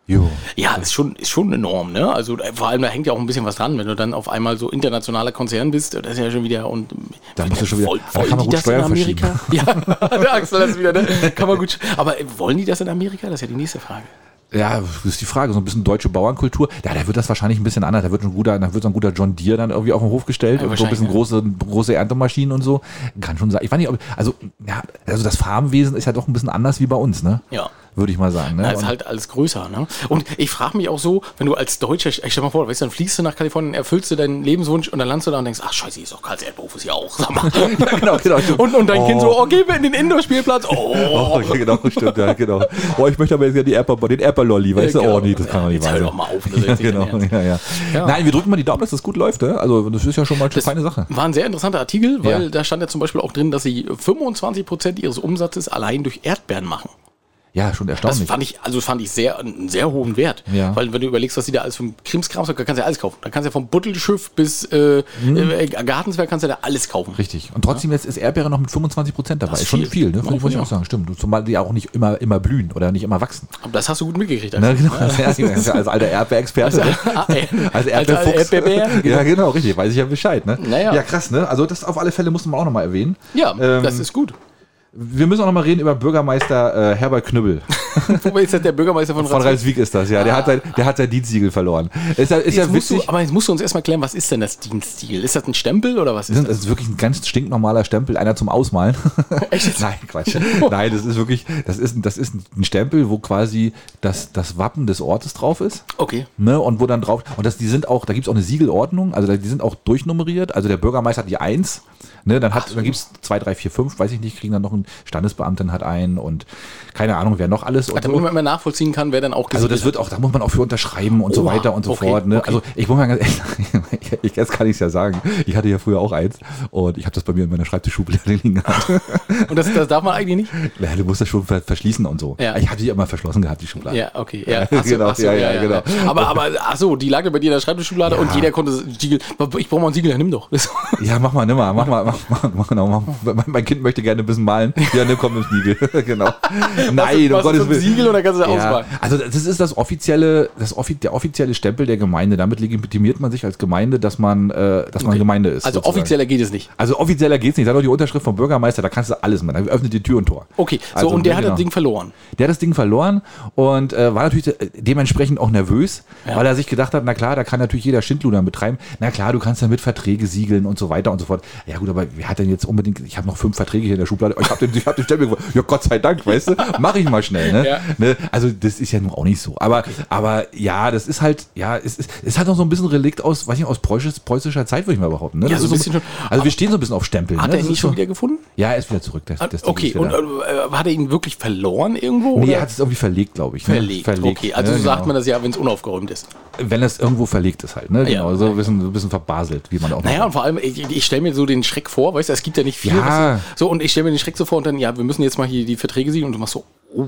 Speaker 2: Jo.
Speaker 1: Ja, ist schon, ist schon enorm, ne? Also vor allem, da hängt ja auch ein bisschen was dran, wenn du dann auf einmal so internationaler Konzern bist, das ist ja schon wieder und
Speaker 2: da musst du schon wieder,
Speaker 1: woll,
Speaker 2: da kann man gut Steuern Amerika?
Speaker 1: Ja, der Axel das wieder, ne? Kann man gut. Aber wollen die das in Amerika? Das ist ja die nächste Frage.
Speaker 2: Ja, das ist die Frage. So ein bisschen deutsche Bauernkultur. Ja, da wird das wahrscheinlich ein bisschen anders. Da wird ein guter, da wird so ein guter John Deere dann irgendwie auf den Hof gestellt
Speaker 1: ja,
Speaker 2: und so ein bisschen ja. große, große Erntemaschinen und so. Kann schon sein. Ich weiß nicht, ob, also, ja, also das Farmwesen ist ja doch ein bisschen anders wie bei uns, ne?
Speaker 1: Ja.
Speaker 2: Würde ich mal sagen. Ne?
Speaker 1: Na, ist halt alles größer. Ne? Und ich frage mich auch so, wenn du als Deutscher, ich stell mal vor, weißt du, dann fliegst du nach Kalifornien, erfüllst du deinen Lebenswunsch und dann landest du da und denkst, ach scheiße, hier ist doch Karls Erdberuf, ist ja auch, sag mal.
Speaker 2: Ja, genau, genau,
Speaker 1: und, und dein oh. Kind so, oh, gehen wir in den Indoor-Spielplatz. Oh.
Speaker 2: oh ja, genau, stimmt, ja, genau. Oh, ich möchte aber jetzt ja die Erdbeer, den Erdbeerlolli, weißt ja, genau. du? Oh nee, das kann man nicht
Speaker 1: wahr sein. Hör doch mal auf. Das
Speaker 2: ja, genau, ja, ja. Ja. Nein, wir drücken mal die Daumen, dass das gut läuft. Ne? Also das ist ja schon mal eine feine Sache.
Speaker 1: War ein sehr interessanter Artikel, weil
Speaker 2: ja.
Speaker 1: da stand ja zum Beispiel auch drin, dass sie fünfundzwanzig Prozent ihres Umsatzes allein durch Erdbeeren machen.
Speaker 2: Ja, schon erstaunlich.
Speaker 1: Das fand ich, also fand ich sehr, einen sehr hohen Wert.
Speaker 2: Ja.
Speaker 1: Weil wenn du überlegst, was die da alles vom Krimskrams, da kannst du ja alles kaufen. Da kannst du ja vom Buttelschiff bis äh, mhm. äh, Gartenswerk kannst du da alles kaufen.
Speaker 2: Richtig. Und trotzdem ja? jetzt ist Erdbeere noch mit fünfundzwanzig Prozent dabei. Das ist schon viel, viel ne?
Speaker 1: Muss
Speaker 2: ich auch sagen. Stimmt. Zumal die auch nicht immer, immer blühen oder nicht immer wachsen.
Speaker 1: Aber das hast du gut mitgekriegt.
Speaker 2: Na, genau. Ja. Als alter Erdbeerexperte.
Speaker 1: Also,
Speaker 2: als Erdbeerfuchs.
Speaker 1: Erdbeerbär. Genau.
Speaker 2: Ja, genau, richtig. Weiß ich ja Bescheid. Ne?
Speaker 1: Naja.
Speaker 2: Ja, krass, ne? Also das auf alle Fälle muss man auch nochmal erwähnen.
Speaker 1: Ja, ähm, das ist gut.
Speaker 2: Wir müssen auch noch mal reden über Bürgermeister äh, Herbert Knüppel.
Speaker 1: Wobei ist das der Bürgermeister von
Speaker 2: Von Ralswiek ist das, ja. Der, ah. hat sein, der hat sein Dienstsiegel verloren. Ist, ist ja
Speaker 1: musst du, aber jetzt musst du uns erstmal klären, was ist denn das Dienstsiegel? Ist das ein Stempel oder was ist das?
Speaker 2: Das ist wirklich ein ganz stinknormaler Stempel, einer zum Ausmalen.
Speaker 1: Echt?
Speaker 2: Nein, Quatsch. Nein, das ist wirklich, das ist, das ist ein Stempel, wo quasi das, das Wappen des Ortes drauf ist.
Speaker 1: Okay.
Speaker 2: Ne, und wo dann drauf, und das, die sind auch, da gibt es auch eine Siegelordnung, also die sind auch durchnummeriert. Also der Bürgermeister hat die eins. Ne, dann hat, so. dann gibt es zwei, drei, vier, fünf, weiß ich nicht, kriegen dann noch ein Standesbeamten hat einen und keine Ahnung, wer noch alles.
Speaker 1: Ach, damit man immer nachvollziehen kann, wer dann auch
Speaker 2: Also das wird auch, da muss man auch für unterschreiben und oh, so weiter und so
Speaker 1: okay,
Speaker 2: fort. Ne?
Speaker 1: Okay.
Speaker 2: Also ich muss mal ganz ehrlich sagen, ich, jetzt kann ich es ja sagen, ich hatte ja früher auch eins und ich habe das bei mir in meiner Schreibtischschublade liegen gehabt.
Speaker 1: Und das, das darf man eigentlich nicht?
Speaker 2: Ja, du musst das schon verschließen und so.
Speaker 1: Ja.
Speaker 2: Ich habe sie immer verschlossen gehabt, die Schublade.
Speaker 1: Ja, okay. Ja, achso,
Speaker 2: genau,
Speaker 1: achso,
Speaker 2: ja,
Speaker 1: ja,
Speaker 2: ja, genau.
Speaker 1: Aber, aber achso, die lag bei dir in der Schreibtischschublade ja. und jeder konnte Siegel. Ich brauche mal ein Siegel, ja, nimm doch.
Speaker 2: Ja, mach mal, nimm mal, mach mal, mach mal, mach mal. Mein Kind möchte gerne ein bisschen malen. Ja, nimm, komm, nimm Siegel. Genau. Nein,
Speaker 1: um Gottes Willen. Siegel oder kannst du da ja. ausmalen?
Speaker 2: Also das ist das offizielle, das offi- der offizielle Stempel der Gemeinde. Damit legitimiert man sich als Gemeinde, dass man, äh, dass man
Speaker 1: okay.
Speaker 2: Gemeinde ist.
Speaker 1: Also
Speaker 2: sozusagen.
Speaker 1: Offizieller geht es nicht.
Speaker 2: Also offizieller geht es nicht. Sag doch die Unterschrift vom Bürgermeister, da kannst du alles machen. Da öffnet die Tür und Tor.
Speaker 1: Okay, so
Speaker 2: also,
Speaker 1: und der
Speaker 2: genau.
Speaker 1: hat das Ding verloren.
Speaker 2: Der hat das Ding verloren und äh, war natürlich dementsprechend auch nervös, ja. weil er sich gedacht hat, na klar, da kann natürlich jeder Schindluder betreiben. Na klar, du kannst damit Verträge siegeln und so weiter und so fort. Ja gut, aber wer hat denn jetzt unbedingt, ich habe noch fünf Verträge hier in der Schublade, ich habe den, ich hab den Stempel gemacht. Ja Gott sei Dank, weißt du, mach ich mal schnell. Ne? Ja. Ne? Also das ist ja nun auch nicht so. Aber, okay. aber ja, das ist halt, ja, es ist, es hat noch so ein bisschen Relikt aus, weiß ich nicht, aus preußisch, preußischer Zeit, würde ich mal behaupten. Ne?
Speaker 1: Ja, so ein bisschen
Speaker 2: so, also wir stehen so ein bisschen auf Stempel.
Speaker 1: Hat
Speaker 2: ne?
Speaker 1: er ihn nicht schon wieder gefunden?
Speaker 2: Ja, er ist wieder zurück. Das, das
Speaker 1: okay, und äh, hat er ihn wirklich verloren irgendwo?
Speaker 2: Nee,
Speaker 1: oder?
Speaker 2: er hat es irgendwie verlegt, glaube ich. Ne?
Speaker 1: Verlegt. verlegt, okay. Also
Speaker 2: ne?
Speaker 1: so sagt
Speaker 2: genau.
Speaker 1: man das ja, wenn es unaufgeräumt ist.
Speaker 2: Wenn es irgendwo verlegt ist halt, ne? Genau,
Speaker 1: ja.
Speaker 2: so ein bisschen, so ein bisschen verbaselt, wie man auch
Speaker 1: Naja, und vor allem, ich, ich stelle mir so den Schreck vor, weißt du, es gibt ja nicht viel.
Speaker 2: Ja.
Speaker 1: Was, so, und ich stelle mir den Schreck so vor und dann, ja, wir müssen jetzt mal hier die Verträge sehen und du machst so, oh.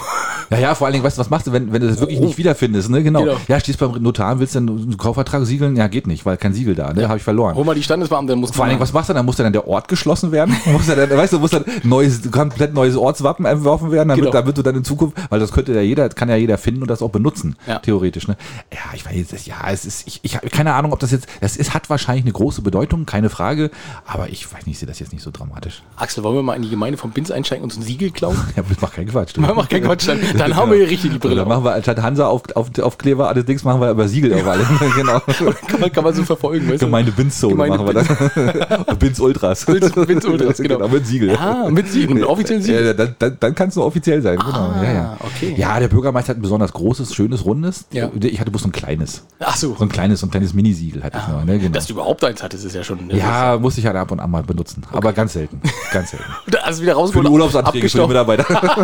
Speaker 2: Naja, vor allen Dingen, weißt du, was machst du, wenn, wenn du das wirklich oh. nicht wiederfindest, ne? Genau. genau. Ja, stehst beim Notar und willst dann einen Kaufvertrag siegeln? Ja, geht nicht, weil kein Siegel da, ne? Ja. Habe ich verloren.
Speaker 1: Hol mal die Standesbeamten, dann musst du.
Speaker 2: Vor allen Dingen, was machst du dann? Muss dann der Ort geschlossen werden? muss dann, weißt du, muss dann neues, komplett neues Ortswappen entworfen werden, damit, genau. damit du dann in Zukunft, weil das könnte ja jeder, kann ja jeder finden und das auch benutzen, ja. theoretisch, ne? Ja, ich weiß jetzt, ja, es ist, ich, ich habe keine Ahnung, ob das jetzt, das ist, hat wahrscheinlich eine große Bedeutung, keine Frage, aber ich weiß nicht, ich sehe das jetzt nicht so dramatisch.
Speaker 1: Axel, wollen wir mal in die Gemeinde vom Binz einsteigen und uns ein Siegel klauen?
Speaker 2: Ja, mach keinen Quatsch. Du.
Speaker 1: Mach keinen Quatsch, dann, dann haben wir hier richtig die Brille.
Speaker 2: Dann machen wir anstatt Hansa auf, auf, auf Kleber, alles Dings machen wir über Siegel auf alle. Genau.
Speaker 1: kann, man, kann man so verfolgen, weißt du?
Speaker 2: Gemeinde Binz-Zone machen wir das. Binz Ultras.
Speaker 1: Binz, Binz Ultras, genau.
Speaker 2: genau. Mit Siegel.
Speaker 1: Ja, mit Siegel, mit offiziellen Siegel.
Speaker 2: Ja, dann, dann, dann kannst du offiziell sein, genau.
Speaker 1: Ah,
Speaker 2: ja, ja.
Speaker 1: Okay.
Speaker 2: Ja, der Bürgermeister hat ein besonders großes, schönes, rundes.
Speaker 1: Ja.
Speaker 2: Ich hatte bloß so ein kleines.
Speaker 1: Ach so.
Speaker 2: So ein kleines, so ein kleines Mini-Siegel hatte ich noch. Ne? Genau.
Speaker 1: Dass du überhaupt eins hattest, ist ja schon... Ne?
Speaker 2: Ja, musste ich halt ab und an mal benutzen. Okay. Aber ganz selten. Ganz selten.
Speaker 1: Also wieder rausgeholt.
Speaker 2: Für die Urlaubsanträge für die Mitarbeiter.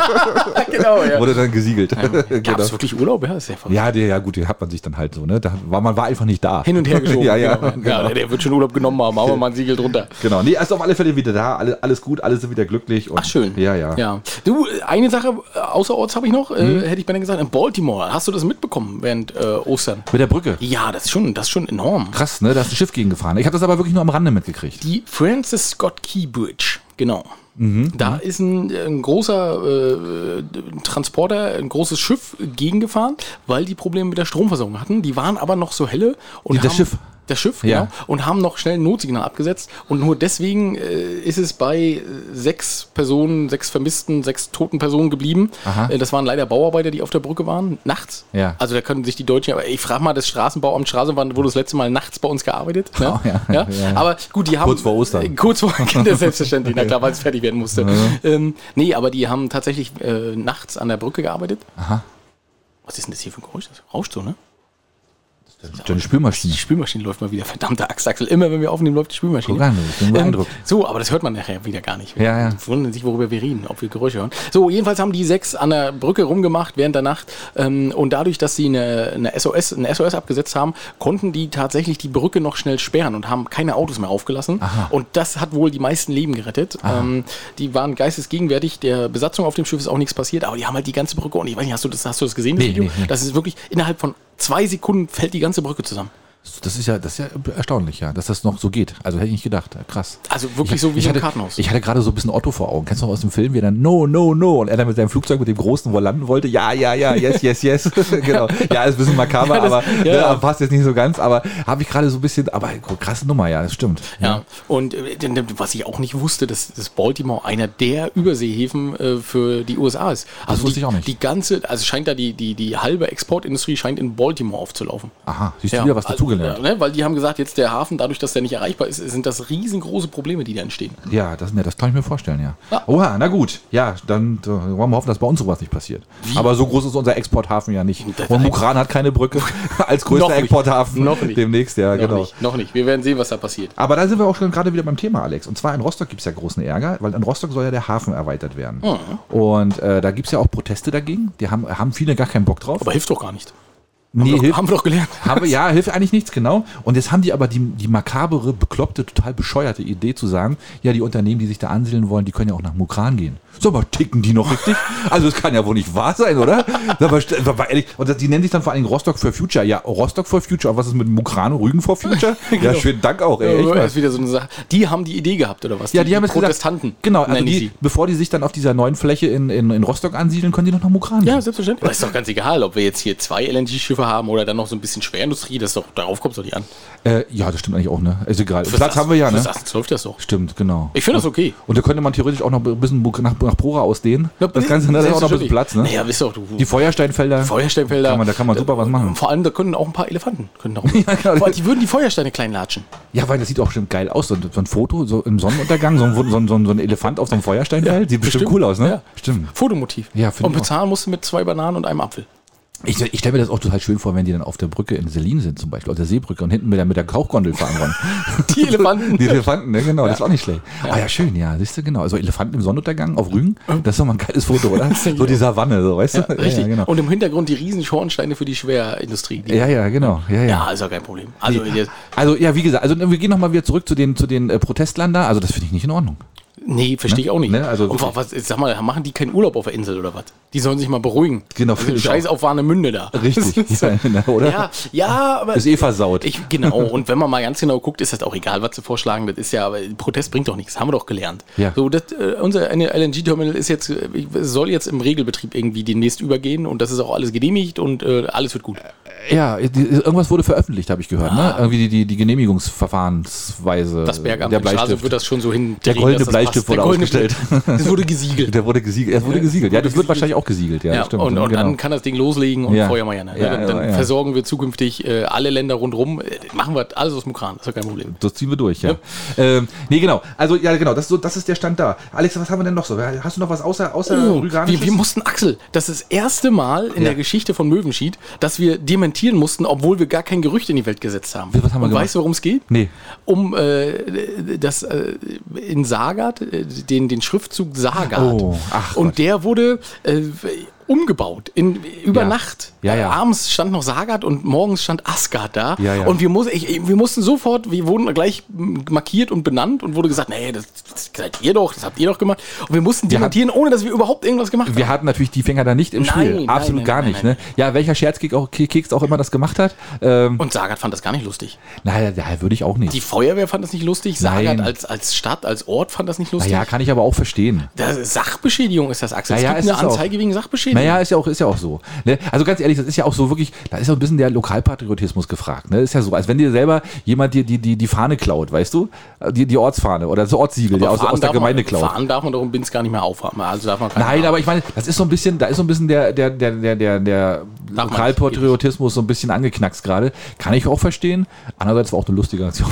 Speaker 1: Genau, ja.
Speaker 2: Wurde dann gesiegelt.
Speaker 1: Ja.
Speaker 2: Genau.
Speaker 1: Gab es wirklich Urlaub? Ja, ist ja verrückt.
Speaker 2: Ja, die, ja gut, die hat man sich dann halt so, ne? Da war, man war einfach nicht da.
Speaker 1: Hin und her geschoben.
Speaker 2: ja, ja,
Speaker 1: genau.
Speaker 2: genau.
Speaker 1: ja, der wird schon Urlaub genommen haben, machen wir mal ein Siegel drunter.
Speaker 2: Genau, nee, er ist auf alle Fälle wieder da, alle, alles gut, alle sind wieder glücklich. Und
Speaker 1: ach, schön.
Speaker 2: Ja, ja.
Speaker 1: ja. Du, eine Sache außerorts habe ich noch, hm? äh, hätte ich beinahe gesagt, in Baltimore. Hast du das mitbekommen während äh, Ostern?
Speaker 2: Mit der Brücke?
Speaker 1: Ja, das ist schon, das ist schon enorm.
Speaker 2: Krass, ne? Da ist ein Schiff gegengefahren. Ich habe das aber wirklich nur am Rande mitgekriegt.
Speaker 1: Die Francis Scott Key Bridge. Genau. Mhm, da ist ein, ein großer äh, Transporter, ein großes Schiff gegengefahren, weil die Probleme mit der Stromversorgung hatten. Die waren aber noch so helle. Und
Speaker 2: das
Speaker 1: haben,
Speaker 2: Schiff?
Speaker 1: Das Schiff,
Speaker 2: ja.
Speaker 1: genau. Und haben noch schnell ein Notsignal abgesetzt. Und nur deswegen äh, ist es bei sechs Personen, sechs Vermissten, sechs toten Personen geblieben. Äh, das waren leider Bauarbeiter, die auf der Brücke waren, nachts.
Speaker 2: Ja.
Speaker 1: Also da können sich die Deutschen, aber ich frage mal, das Straßenbauamt Straßenbahn wurde das letzte Mal nachts bei uns gearbeitet. Ne?
Speaker 2: Oh, ja.
Speaker 1: Ja? Ja. Aber gut, die haben...
Speaker 2: Kurz vor Ostern.
Speaker 1: Äh, kurz vor, selbstverständlich, na klar, weil es fertig werden musste. Mhm. Ähm, nee, aber die haben tatsächlich äh, nachts an der Brücke gearbeitet.
Speaker 2: Aha.
Speaker 1: Was ist denn das hier für ein Geräusch? Das rauscht so, ne?
Speaker 2: Deine Spülmaschine.
Speaker 1: Die Spülmaschine läuft mal wieder. Verdammte Axt, Axel. Immer wenn wir aufnehmen, läuft die Spülmaschine.
Speaker 2: Guck an, ich bin beeindruckt.
Speaker 1: Ähm, so, aber das hört man nachher wieder gar nicht.
Speaker 2: Ja, ja.
Speaker 1: Die wundern sich, worüber wir reden, ob wir Geräusche hören. So, jedenfalls haben die sechs an der Brücke rumgemacht während der Nacht. Ähm, und dadurch, dass sie eine, eine S O S, eine S O S abgesetzt haben, konnten die tatsächlich die Brücke noch schnell sperren und haben keine Autos mehr aufgelassen. Aha. Und das hat wohl die meisten Leben gerettet. Ähm, die waren geistesgegenwärtig. Der Besatzung auf dem Schiff ist auch nichts passiert, aber die haben halt die ganze Brücke. Und ich weiß nicht, hast du das, hast du das gesehen, das
Speaker 2: nee,
Speaker 1: Video?
Speaker 2: Nee, nee.
Speaker 1: Das ist wirklich, innerhalb von zwei Sekunden fällt die ganze Brücke zusammen.
Speaker 2: Das ist ja, das ist ja erstaunlich, ja, dass das noch so geht. Also hätte ich nicht gedacht. Krass.
Speaker 1: Also wirklich ich, so wie
Speaker 2: ich
Speaker 1: im
Speaker 2: hatte,
Speaker 1: Kartenhaus.
Speaker 2: Ich hatte gerade so ein bisschen Otto vor Augen. Kennst du noch aus dem Film, wie er dann no, no, no und er dann mit seinem Flugzeug mit dem Großen, wo er landen wollte, ja, ja, ja, yes, yes, yes. Genau. Ja, ist ein bisschen makaber, ja, das, aber ja. Ne, passt jetzt nicht so ganz. Aber habe ich gerade so ein bisschen, aber krasse Nummer, ja, das stimmt.
Speaker 1: Ja, ja. Und äh, was ich auch nicht wusste, dass, dass Baltimore einer der Überseehäfen äh, für die U S A ist. Also
Speaker 2: das wusste
Speaker 1: die,
Speaker 2: ich auch nicht.
Speaker 1: Die ganze, also scheint da die, die, die halbe Exportindustrie scheint in Baltimore aufzulaufen.
Speaker 2: Aha, siehst du
Speaker 1: ja,
Speaker 2: wieder was
Speaker 1: also,
Speaker 2: dazugelernt.
Speaker 1: Ja, ne, weil die haben gesagt, jetzt der Hafen, dadurch, dass der nicht erreichbar ist, sind das riesengroße Probleme, die da entstehen.
Speaker 2: Ja, das, ne, das kann ich mir vorstellen, ja.
Speaker 1: ja.
Speaker 2: Oha, na gut. Ja, dann äh, wollen wir hoffen, dass bei uns sowas nicht passiert. Wie? Aber so groß ist unser Exporthafen ja nicht. Und Mukran hat keine Brücke als größter
Speaker 1: noch
Speaker 2: Exporthafen.
Speaker 1: Noch nicht.
Speaker 2: Demnächst, ja,
Speaker 1: noch
Speaker 2: genau.
Speaker 1: Nicht, noch nicht. Wir werden sehen, was da passiert.
Speaker 2: Aber da sind wir auch schon gerade wieder beim Thema, Alex. Und zwar in Rostock gibt es ja großen Ärger, weil in Rostock soll ja der Hafen erweitert werden. Mhm. Und äh, da gibt es ja auch Proteste dagegen. Die haben, haben viele gar keinen Bock drauf.
Speaker 1: Aber hilft doch gar nicht.
Speaker 2: Nee,
Speaker 1: haben, wir
Speaker 2: hilft,
Speaker 1: doch, haben wir doch gelernt.
Speaker 2: Haben wir, ja, hilft eigentlich nichts, genau. Und jetzt haben die aber die, die makabere, bekloppte, total bescheuerte Idee zu sagen, ja, die Unternehmen, die sich da ansiedeln wollen, die können ja auch nach Mukran gehen. So, aber ticken die noch richtig? Also, das kann ja wohl nicht wahr sein, oder? Aber, aber ehrlich, und das, die nennen sich dann vor allem Rostock for Future. Ja, Rostock for Future. Aber was ist mit Mukran und Rügen for Future? genau. Ja, schönen Dank auch, ey.
Speaker 1: Ja, das ist wieder so eine Sache. Die haben die Idee gehabt, oder was?
Speaker 2: Ja, die, die haben
Speaker 1: die
Speaker 2: jetzt
Speaker 1: Protestanten.
Speaker 2: Gesagt, genau, also die, bevor die sich dann auf dieser neuen Fläche in, in, in Rostock ansiedeln, können die noch nach Mukran gehen.
Speaker 1: Ja, selbstverständlich. Aber ist doch ganz egal, ob wir jetzt hier zwei L N G-Schiffe haben oder dann noch so ein bisschen Schwerindustrie. Das ist doch, darauf kommt es doch nicht an.
Speaker 2: Äh, ja, das stimmt eigentlich auch, ne? Ist egal.
Speaker 1: Fürs
Speaker 2: Platz
Speaker 1: das,
Speaker 2: haben wir ja, ne?
Speaker 1: Das läuft das doch.
Speaker 2: Stimmt, genau.
Speaker 1: Ich finde das okay.
Speaker 2: Und da könnte man theoretisch auch noch ein bisschen nach, nach Prora ausdehnen. Ja, das Ganze, ne? Da ist auch noch ein bisschen Platz, ne?
Speaker 1: Naja, wisst ihr auch, du.
Speaker 2: Die Feuersteinfelder.
Speaker 1: Feuersteinfelder.
Speaker 2: Kann man, da kann man super was machen.
Speaker 1: Vor allem, da können auch ein paar Elefanten. Können auch ja, genau. Die würden die Feuersteine klein latschen.
Speaker 2: Ja, weil das sieht auch bestimmt geil aus. So, so ein Foto so im Sonnenuntergang, so ein, so, ein, so ein Elefant auf so einem Feuersteinfeld. Ja, sieht bestimmt, bestimmt cool aus, ne?
Speaker 1: Ja.
Speaker 2: Stimmt.
Speaker 1: Fotomotiv.
Speaker 2: Ja,
Speaker 1: und bezahlen musst du mit zwei Bananen und einem Apfel.
Speaker 2: Ich, ich stelle mir das auch total schön vor, wenn die dann auf der Brücke in Selin sind, zum Beispiel, auf der Seebrücke und hinten mit der, mit der Tauchgondel fahren wollen.
Speaker 1: Die Elefanten.
Speaker 2: Die Elefanten, ne, genau, ja. Das ist auch nicht schlecht.
Speaker 1: Ja.
Speaker 2: Ah ja, schön, ja, siehst du, genau. Also Elefanten im Sonnenuntergang auf Rügen, das ist doch mal ein geiles Foto, oder? So die Savanne, so, weißt
Speaker 1: ja,
Speaker 2: du?
Speaker 1: Richtig.
Speaker 2: Ja, genau.
Speaker 1: Und im Hintergrund die riesen Schornsteine für die Schwerindustrie. Die
Speaker 2: ja, ja, genau. Ja, ja.
Speaker 1: ja, ist auch kein Problem. Also,
Speaker 2: nee. also ja, wie gesagt, also wir gehen nochmal wieder zurück zu den, zu den äh, Protestlern da. Also das finde ich nicht in Ordnung.
Speaker 1: Nee, verstehe ich auch nicht.
Speaker 2: Ne? Also
Speaker 1: und was, sag mal, machen die keinen Urlaub auf der Insel oder was? Die sollen sich mal beruhigen.
Speaker 2: Genau.
Speaker 1: Also, Scheiß auf Warnemünde da.
Speaker 2: Richtig. ja, oder?
Speaker 1: Ja, ja, aber.
Speaker 2: Ist eh versaut.
Speaker 1: Ich, genau. Und wenn man mal ganz genau guckt, ist das auch egal, was sie vorschlagen. Das ist ja, aber Protest bringt doch nichts. Haben wir doch gelernt.
Speaker 2: Ja.
Speaker 1: So, das, äh, unser L N G-Terminal ist jetzt, äh, soll jetzt im Regelbetrieb irgendwie demnächst übergehen und das ist auch alles genehmigt und äh, alles wird gut.
Speaker 2: Ja, die, irgendwas wurde veröffentlicht, habe ich gehört. Ah. Ne? Irgendwie die, die, die Genehmigungsverfahrensweise.
Speaker 1: Das Bergamt
Speaker 2: der Bleistift
Speaker 1: wird das schon so hin.
Speaker 2: Der goldene Bleistift wurde ausgestellt.
Speaker 1: Das wurde gesiegelt.
Speaker 2: Der wurde gesiegelt. Er wurde gesiegelt. Ja, das wird wahrscheinlich auch gesiegelt. Ja,
Speaker 1: ja
Speaker 2: das stimmt.
Speaker 1: Und, und
Speaker 2: genau.
Speaker 1: dann kann das Ding loslegen und
Speaker 2: ja.
Speaker 1: Feuerwehr. Ne?
Speaker 2: Ja,
Speaker 1: dann dann
Speaker 2: ja, ja.
Speaker 1: versorgen wir zukünftig äh, alle Länder rundherum. Machen wir alles aus Mukran. Das ist ja kein Problem.
Speaker 2: Das ziehen wir durch, ja.
Speaker 1: ja.
Speaker 2: Ähm, nee, genau. Also, ja, genau. Das ist, so, das ist der Stand da. Alex, was haben wir denn noch so? Hast du noch was außer, außer
Speaker 1: oh, wir, wir mussten, Axel, das ist das erste Mal in ja. der Geschichte von Möwenschied, dass wir dementieren mussten, obwohl wir gar kein Gerücht in die Welt gesetzt haben.
Speaker 2: Was haben wir
Speaker 1: Und
Speaker 2: gemacht?
Speaker 1: weißt du, worum es geht?
Speaker 2: Nee.
Speaker 1: Um äh, das äh, in Sagat, äh, den, den Schriftzug Sagat.
Speaker 2: Oh, ach
Speaker 1: Und
Speaker 2: Gott.
Speaker 1: der wurde äh, umgebaut. In, über
Speaker 2: Ja.
Speaker 1: Nacht.
Speaker 2: Ja, ja.
Speaker 1: Äh, abends stand noch Sagat und morgens stand Asgard da.
Speaker 2: Ja, ja.
Speaker 1: Und wir, muss, ich, wir mussten sofort, wir wurden gleich markiert und benannt und wurde gesagt, nee, das, das seid ihr doch, das habt ihr doch gemacht. Und wir mussten
Speaker 2: Wir
Speaker 1: demontieren, ohne dass wir überhaupt irgendwas gemacht haben.
Speaker 2: Wir hatten natürlich die Finger da nicht im
Speaker 1: Nein,
Speaker 2: Spiel.
Speaker 1: nein,
Speaker 2: Absolut
Speaker 1: nein,
Speaker 2: gar
Speaker 1: nein,
Speaker 2: nicht.
Speaker 1: nein,
Speaker 2: Ne? Ja, welcher Scherzkeks auch, Keks auch immer das gemacht hat. Ähm,
Speaker 1: Und Sagat fand das gar nicht lustig.
Speaker 2: naja, ja, würde ich auch nicht.
Speaker 1: Die Feuerwehr fand das nicht lustig. Sagat
Speaker 2: Nein.
Speaker 1: als, als Stadt, als Ort fand das nicht lustig.
Speaker 2: naja, kann ich aber auch verstehen.
Speaker 1: Das ist Sachbeschädigung ist das, Axel.
Speaker 2: Naja,
Speaker 1: es
Speaker 2: es
Speaker 1: gibt eine
Speaker 2: ist auch-
Speaker 1: Anzeige wegen Sachbeschädigung.
Speaker 2: Naja, ist ja auch, ist ja auch so. Ne? Also ganz ehrlich, das ist ja auch so wirklich, da ist auch ein bisschen der Lokalpatriotismus gefragt. Ne? Ist ja so, als wenn dir selber jemand dir die, die, die Fahne klaut, weißt du? Die, die Ortsfahne oder das Ortssiegel, der aus,
Speaker 1: fahren
Speaker 2: aus der
Speaker 1: darf
Speaker 2: Gemeinde
Speaker 1: man,
Speaker 2: klaut.
Speaker 1: Fahren darf man doch im Binz gar nicht mehr aufhaben. Also darf man keine
Speaker 2: Nein, aber ich meine, das ist so ein bisschen, da ist so ein bisschen der, der, der, der, der, der
Speaker 1: man
Speaker 2: Lokalpatriotismus so ein bisschen angeknackst gerade. Kann ich auch verstehen. Andererseits war auch eine lustige Aktion.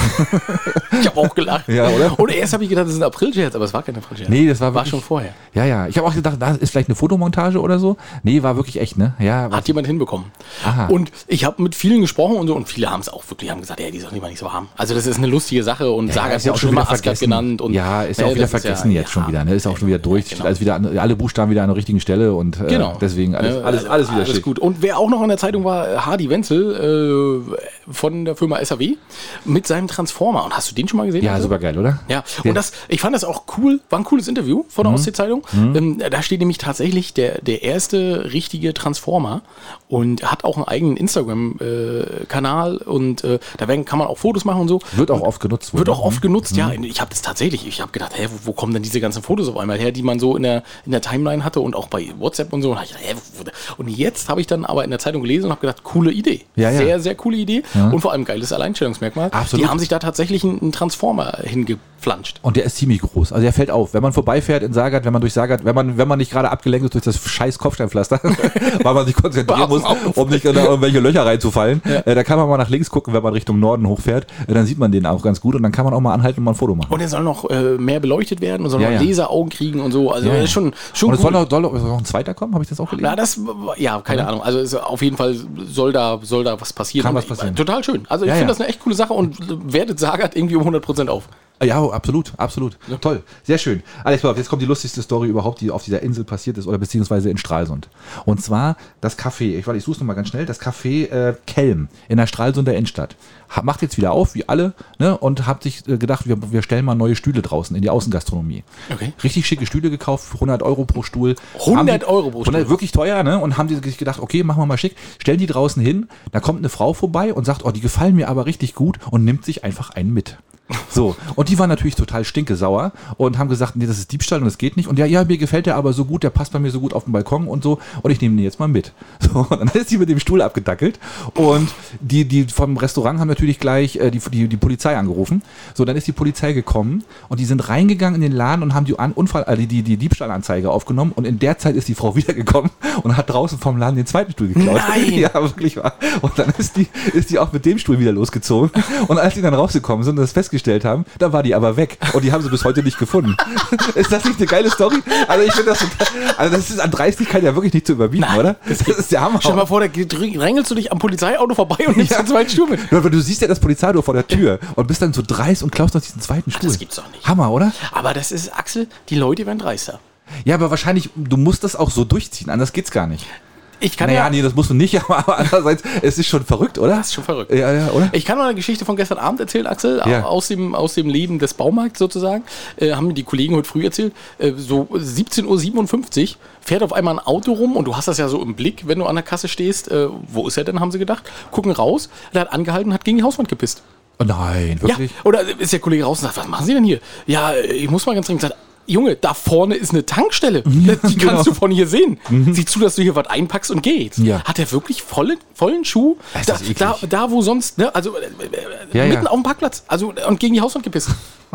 Speaker 1: Ich habe auch gelacht.
Speaker 2: Ja, oder?
Speaker 1: Und erst habe ich gedacht, das ist ein April-Scherz, aber es war kein April-Scherz.
Speaker 2: Nee, das war
Speaker 1: war
Speaker 2: wirklich-
Speaker 1: schon vorher.
Speaker 2: Ja, ja. Ich habe auch gedacht, das ist vielleicht eine Fotomontage oder so. Nee, war wirklich echt, ne? Ja, war,
Speaker 1: Hat jemand hinbekommen.
Speaker 2: Aha.
Speaker 1: Und ich habe mit vielen gesprochen und so und viele haben es auch wirklich haben gesagt, ja, die sollen lieber nicht so haben. Also das ist eine lustige Sache und
Speaker 2: ja,
Speaker 1: Sagat
Speaker 2: ist ja
Speaker 1: wird
Speaker 2: auch
Speaker 1: schon
Speaker 2: schon
Speaker 1: immer
Speaker 2: wieder
Speaker 1: Asgard
Speaker 2: vergessen.
Speaker 1: genannt. Und,
Speaker 2: ja, ist ja
Speaker 1: ne,
Speaker 2: auch wieder
Speaker 1: das ist
Speaker 2: vergessen
Speaker 1: ja,
Speaker 2: jetzt schon
Speaker 1: ja,
Speaker 2: wieder. Ne? Ist auch schon wieder durch.
Speaker 1: genau.
Speaker 2: Alles wieder an, alle Buchstaben wieder an der richtigen Stelle und äh,
Speaker 1: Genau.
Speaker 2: deswegen alles,
Speaker 1: Ne,
Speaker 2: alles, alles wieder
Speaker 1: alles
Speaker 2: schick.
Speaker 1: gut. Und wer auch noch in der Zeitung war, Hardy Wenzel äh, von der Firma S A W mit seinem Transformer. Und hast du den schon mal gesehen?
Speaker 2: Ja,
Speaker 1: Also?
Speaker 2: super geil, oder?
Speaker 1: Ja,
Speaker 2: Der-
Speaker 1: und das, ich fand das auch cool, war ein cooles Interview von der
Speaker 2: Mhm.
Speaker 1: Ostsee-Zeitung. Ähm, da steht nämlich tatsächlich der, der erste richtige Transformer und hat auch einen eigenen Instagram-Kanal und äh, da werden, kann man auch Fotos machen und so.
Speaker 2: Wird auch oft genutzt. wohl,
Speaker 1: Wird
Speaker 2: ne?
Speaker 1: auch oft genutzt, ja. Ich habe das tatsächlich, ich habe gedacht, hä, wo, wo kommen denn diese ganzen Fotos auf einmal her, die man so in der, in der Timeline hatte und auch bei WhatsApp und so. Und, hab ich gedacht, hä, wo, wo, und jetzt habe ich dann aber in der Zeitung gelesen und habe gedacht, coole Idee.
Speaker 2: Ja, ja.
Speaker 1: Sehr, sehr coole Idee und vor allem geiles Alleinstellungsmerkmal.
Speaker 2: Absolut.
Speaker 1: Die haben sich da tatsächlich einen, einen Transformer hingeflanscht.
Speaker 2: Und der ist ziemlich groß. Also der fällt auf. Wenn man vorbeifährt in Sagat, wenn man durch Sagat, wenn man, wenn man nicht gerade abgelenkt ist durch das scheiß Kopfsteinpflaster, weil man sich konzentrieren muss, um nicht in irgendwelche Löcher reinzufallen, äh, da kann man mal nach links gucken, wenn man Richtung Norden hochfährt. Äh, dann sieht man den auch ganz gut und dann kann man auch mal anhalten und mal ein Foto machen.
Speaker 1: Und er soll noch äh, mehr beleuchtet werden und soll
Speaker 2: Ja,
Speaker 1: noch
Speaker 2: ja.
Speaker 1: Laseraugen kriegen und so. Also
Speaker 2: Ja,
Speaker 1: das
Speaker 2: ja.
Speaker 1: ist schon, schon
Speaker 2: Und es
Speaker 1: cool.
Speaker 2: soll noch, soll noch ein zweiter kommen, habe ich das auch gelesen?
Speaker 1: Na, das, ja, keine Ahnung. Also ist, auf jeden Fall soll da, soll da was passieren.
Speaker 2: Kann
Speaker 1: Und
Speaker 2: was passieren.
Speaker 1: Total schön. Also ich
Speaker 2: Ja,
Speaker 1: finde
Speaker 2: ja.
Speaker 1: das eine echt coole Sache und wertet Sagat irgendwie um hundert Prozent auf.
Speaker 2: Ja, absolut, absolut. Toll, sehr schön. Alex, pass auf, jetzt kommt die lustigste Story überhaupt, die auf dieser Insel passiert ist oder beziehungsweise in Stralsund. Und zwar das Café, ich, ich suche es nochmal ganz schnell, das Café äh, Kelm in der Stralsunder Innenstadt. Ha- Macht jetzt wieder auf, wie alle, ne, und hat sich äh, gedacht, wir, wir stellen mal neue Stühle draußen in die Außengastronomie.
Speaker 1: Okay.
Speaker 2: Richtig schicke Stühle gekauft, für hundert Euro pro Stuhl.
Speaker 1: hundert
Speaker 2: Haben die-
Speaker 1: Euro pro Stuhl?
Speaker 2: hundert Wirklich teuer, ne? Und haben die sich gedacht, okay, machen wir mal schick, stellen die draußen hin, da kommt eine Frau vorbei und sagt, oh, die gefallen mir aber richtig gut und nimmt sich einfach einen mit. So, und die waren natürlich total stinkesauer und haben gesagt, nee, das ist Diebstahl und das geht nicht. Und ja, ja, mir gefällt der aber so gut, der passt bei mir so gut auf den Balkon und so und ich nehme den jetzt mal mit. So, und dann ist sie mit dem Stuhl abgedackelt und die, die vom Restaurant haben natürlich gleich äh, die, die, die Polizei angerufen. So, dann ist die Polizei gekommen und die sind reingegangen in den Laden und haben die An Unfall, äh, die, die, die Diebstahlanzeige aufgenommen und in der Zeit ist die Frau wiedergekommen und hat draußen vom Laden den zweiten Stuhl geklaut.
Speaker 1: Nein!
Speaker 2: Ja, wirklich wahr. Und dann ist die, ist die auch mit dem Stuhl wieder losgezogen und als die dann rausgekommen sind und das festgestellt haben, da war die aber weg und die haben sie bis heute nicht gefunden. Ist das nicht eine geile Story? Also ich finde das total, also das ist an Dreistigkeit ja wirklich nicht zu überbieten,
Speaker 1: Nein,
Speaker 2: oder? Das ist der Hammer.
Speaker 1: Stell dir mal vor, da drängelst du dich am Polizeiauto vorbei und nimmst
Speaker 2: Ja.
Speaker 1: den zweiten Stuhl mit.
Speaker 2: Ja, aber du siehst ja das Polizeiauto vor der Tür und bist dann so dreist und klaust noch diesen zweiten Stuhl.
Speaker 1: das gibt's doch nicht.
Speaker 2: Hammer, oder?
Speaker 1: Aber das ist, Axel, die Leute werden dreister.
Speaker 2: Ja, aber wahrscheinlich, du musst das auch so durchziehen, anders geht's gar nicht.
Speaker 1: Ich kann
Speaker 2: Naja,
Speaker 1: ja,
Speaker 2: nee, das musst du nicht, aber, aber andererseits, es ist schon verrückt, oder?
Speaker 1: das ist schon verrückt.
Speaker 2: Ja, ja, oder?
Speaker 1: Ich kann mal eine Geschichte von gestern Abend erzählen, Axel,
Speaker 2: Ja.
Speaker 1: aus, dem, aus dem Leben des Baumarkts sozusagen. Äh, haben mir die Kollegen heute früh erzählt. Äh, so siebzehn Uhr siebenundfünfzig fährt auf einmal ein Auto rum und du hast das ja so im Blick, wenn du an der Kasse stehst. Äh, wo ist er denn, haben sie gedacht. Gucken raus, der hat angehalten und hat gegen die Hauswand gepisst.
Speaker 2: Oh nein, wirklich?
Speaker 1: Ja, oder ist der Kollege raus und sagt, was machen Sie denn hier? Ja, ich muss mal ganz dringend sagen, Junge, da vorne ist eine Tankstelle. Die kannst
Speaker 2: genau.
Speaker 1: du von hier sehen. Sieh zu, dass du hier was einpackst und geh jetzt.
Speaker 2: Ja.
Speaker 1: Hat er wirklich volle, vollen Schuh?
Speaker 2: Das
Speaker 1: Da,
Speaker 2: ist eklig.
Speaker 1: da, da, wo sonst, ne, also äh,
Speaker 2: Ja,
Speaker 1: mitten
Speaker 2: ja.
Speaker 1: auf dem Parkplatz. Also und gegen die Hauswand gepisst.